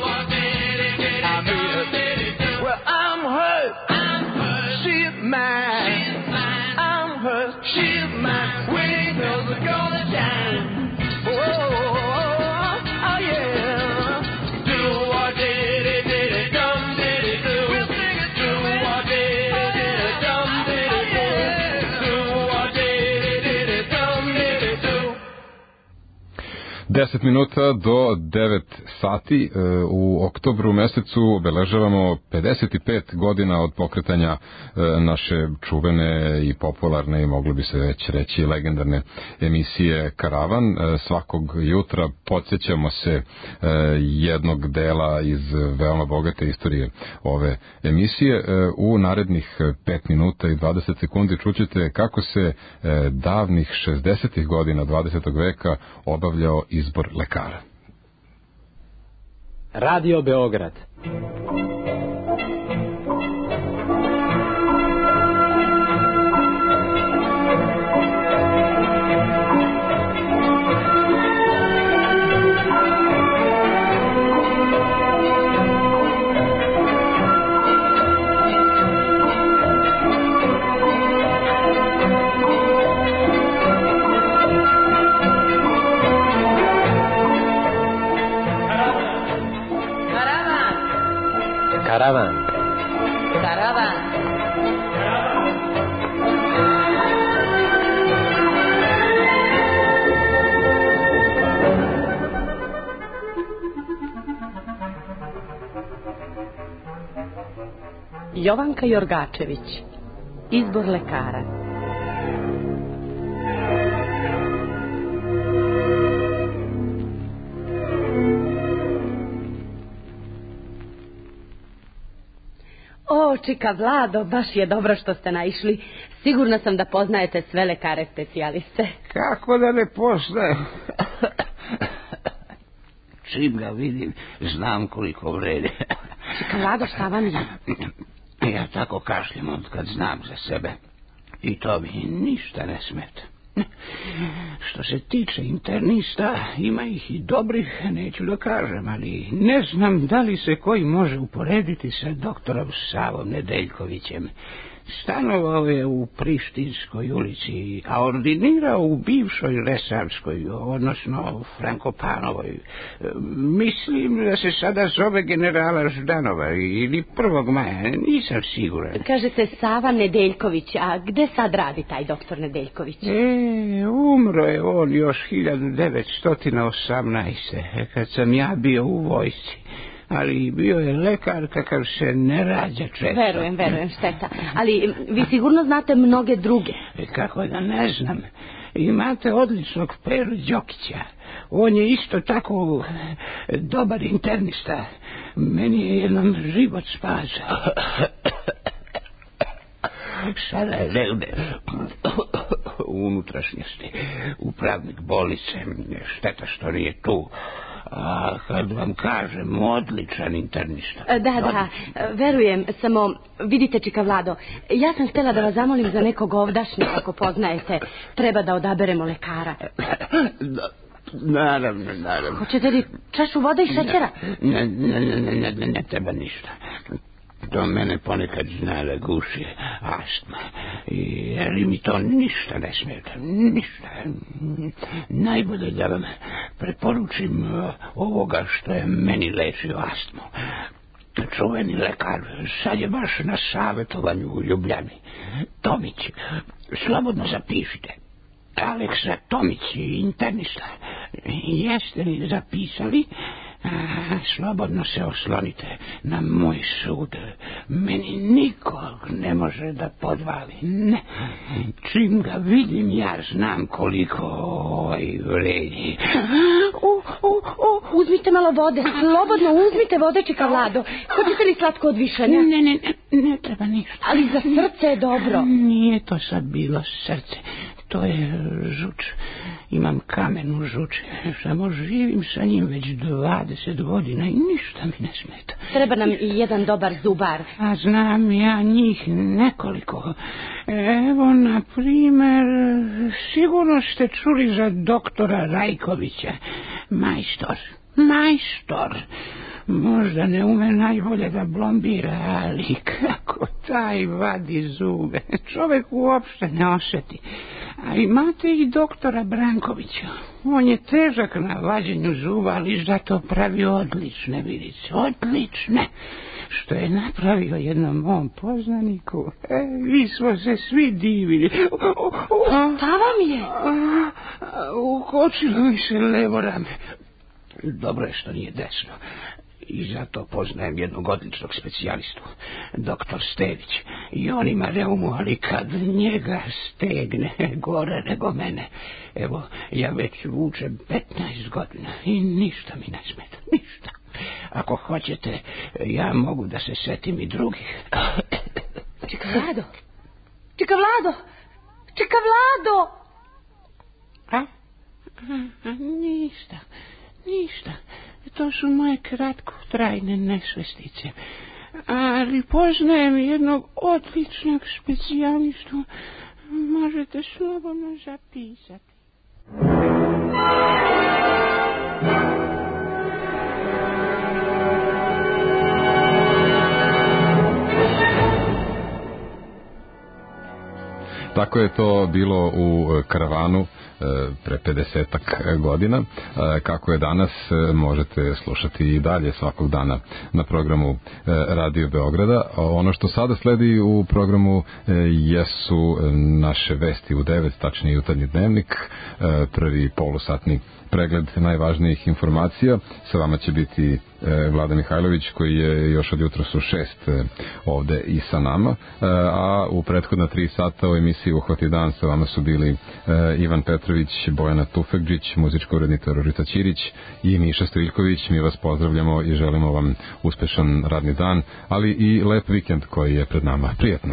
I mean, well, I'm hurt, she's mine. I'm hurt, she's mine. Wedding bells are gonna chime. Oh. 10 minuta do 9 sati. U oktobru mesecu obeležavamo 55 godina od pokretanja naše čuvene i popularne i moglo bi se već reći legendarne emisije Karavan. Svakog jutra podsjećamo se jednog dela iz veoma bogate istorije ove emisije. U narednih 5 minuta i 20 sekundi čućete kako se davnih 60. godina 20. veka obavljao izbor lekara. Radio Beograd. Karavan. Karavan. Jovanka Jorgačević. Izbor lekara. O, čika Vlado, baš je dobro što ste naišli. Sigurna sam da poznajete sve lekare specijaliste. Kako da ne poznajem? Čim ga vidim, znam koliko vredi. Čika Vlado, šta vam je? Ja tako kašljem od kad znam za sebe. I to mi ništa ne smeta. Što se tiče internista, ima ih i dobrih, neću da kažem, ali ne znam da li se koji može uporediti sa doktorom Savom Nedeljkovićem. Stanovao je u Prištinskoj ulici, a ordinirao u bivšoj Resavskoj, odnosno Frankopanovoj. Mislim da se sada zove generala Ždanova ili 1. maja, nisam siguran. Kaže se Sava Nedeljković, a gde sad radi taj doktor Nedeljković? Umro je on još 1918. kad sam ja bio u vojsci. Ali bio je lekar kakav se ne rađa često. Verujem, šteta. Ali vi sigurno znate mnoge druge. Kako da ne znam. Imate odličnog Peru Đokića. On je isto tako dobar internista. Meni je jednom život spasao. Sada je negde u unutrašnjosti, upravnik bolnice. Šteta što nije tu. A kad vam kažem, odličan internista. Da, verujem, samo vidite, čika Vlado, ja sam htjela da vas zamolim za nekog ovdašnjeg, ako poznajete. Treba da odaberemo lekara. Naravno. Hoćete li čašu vode i šećera? Ne treba ništa. Do mene ponekad znala guši astma, jer mi to ništa ne smeta, ništa. Najbolje da vam preporučim ovoga što je meni lečio astmu. Čuveni lekar, sad je baš na savjetovanju u Ljubljani. Tomić, slobodno zapišite. Aleksa Tomić, internista. Jeste li zapisali? Slobodno se oslonite na moj sud. Meni nikog ne može da podvali. Ne. Čim ga vidim, ja znam koliko vredi. Uzmite malo vode. Slobodno uzmite vode, čika Vlado. Hoćete li slatko od višanja? Ne treba ništa. Ali za srce je dobro. Nije to sad bilo srce. To je žuč. Imam kamen u žuči. Samo živim sa njim već 20 godina i ništa mi ne smeta. Treba nam i jedan dobar zubar. A znam ja njih nekoliko. Evo, na primer, sigurno ste čuli za doktora Rajkovića. Majstor. Možda ne ume najbolje da blombira, ali kako taj vadi zube. Čovek uopšte ne osjeti. A imate i doktora Brankovića. On je težak na vađenju zuba, ali zato pravi odlične vidice. Odlične. što je napravio jednom mom poznaniku. Mi smo se svi divili. Šta vam je? Ukočilo mi se levo rame. Dobro je što nije desno. I zato poznajem jednog odličnog specijalistu, doktor Stević. I on ima reumu, ali kad njega stegne gore nego mene. Evo, ja već vučem 15 godina i ništa mi ne smeta, ništa. Ako hoćete, ja mogu da se setim i drugih. Čeka Vlado! Čeka Vlado! Čeka Vlado! Ništa. To su moje kratkotrajne nesvestice. Ali poznajem jednog odličnog specijalistu. Možete slobodno zapisati. Tako je to bilo u Karavanu pre 50-ak godina. Kako je danas, možete slušati i dalje svakog dana na programu Radio Beograda. Ono što sada sledi u programu jesu naše vesti u 9, tačnije jutarnji dnevnik, prvi polusatni pregled najvažnijih informacija. Sa vama će biti Vlada Mihajlović, koji je još od jutros u 6 ovde i sa nama, a u prethodna 3 sata u emisiji Uhvati dan sa vama su bili Ivan Petrović, Bojana Tufekđić, muzička urednica Ružica Ćirić i Miša Stojiljković. Mi vas pozdravljamo i želimo vam uspešan radni dan, ali i lep vikend koji je pred nama. Prijetno!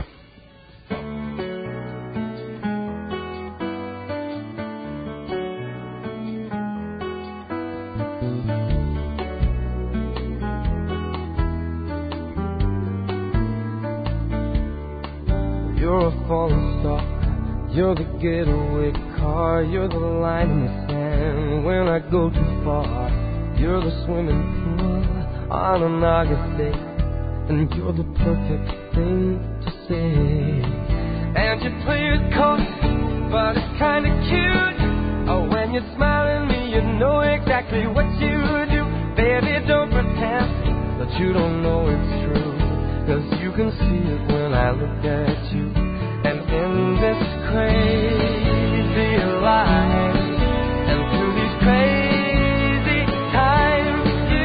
You're a falling star, you're the getaway car, you're the line in the sand when I go too far. You're the swimming pool on an August day, and you're the perfect thing to say. And you play it cold, but it's kinda cute. Oh, when you smile at me, you know exactly what you do. Baby, don't pretend that you don't know it's true, 'cause you can see it when I look at you. And in this crazy life, and through these crazy times,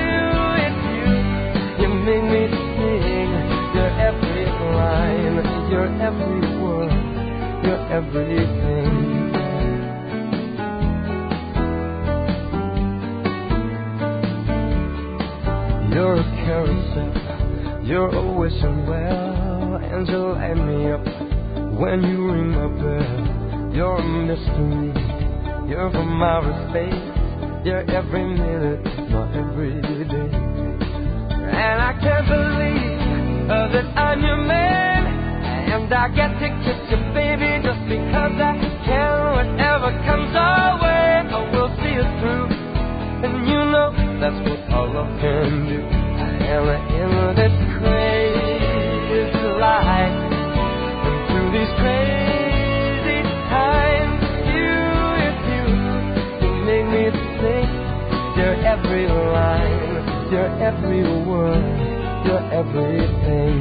you make me sing your every line, your every word, your everything. You're a carousel, you're always well, and you light me up when you ring my bell. You're a mystery, you're from outer space, you're every minute, not every day. And I can't believe that I'm your man, and I get to kiss you, baby, just because I can. Whatever comes our way, I will see it through, and you know that's what all love can do. And in this crazy life, and through these crazy times, you make me think. Your every line, your every word, your everything.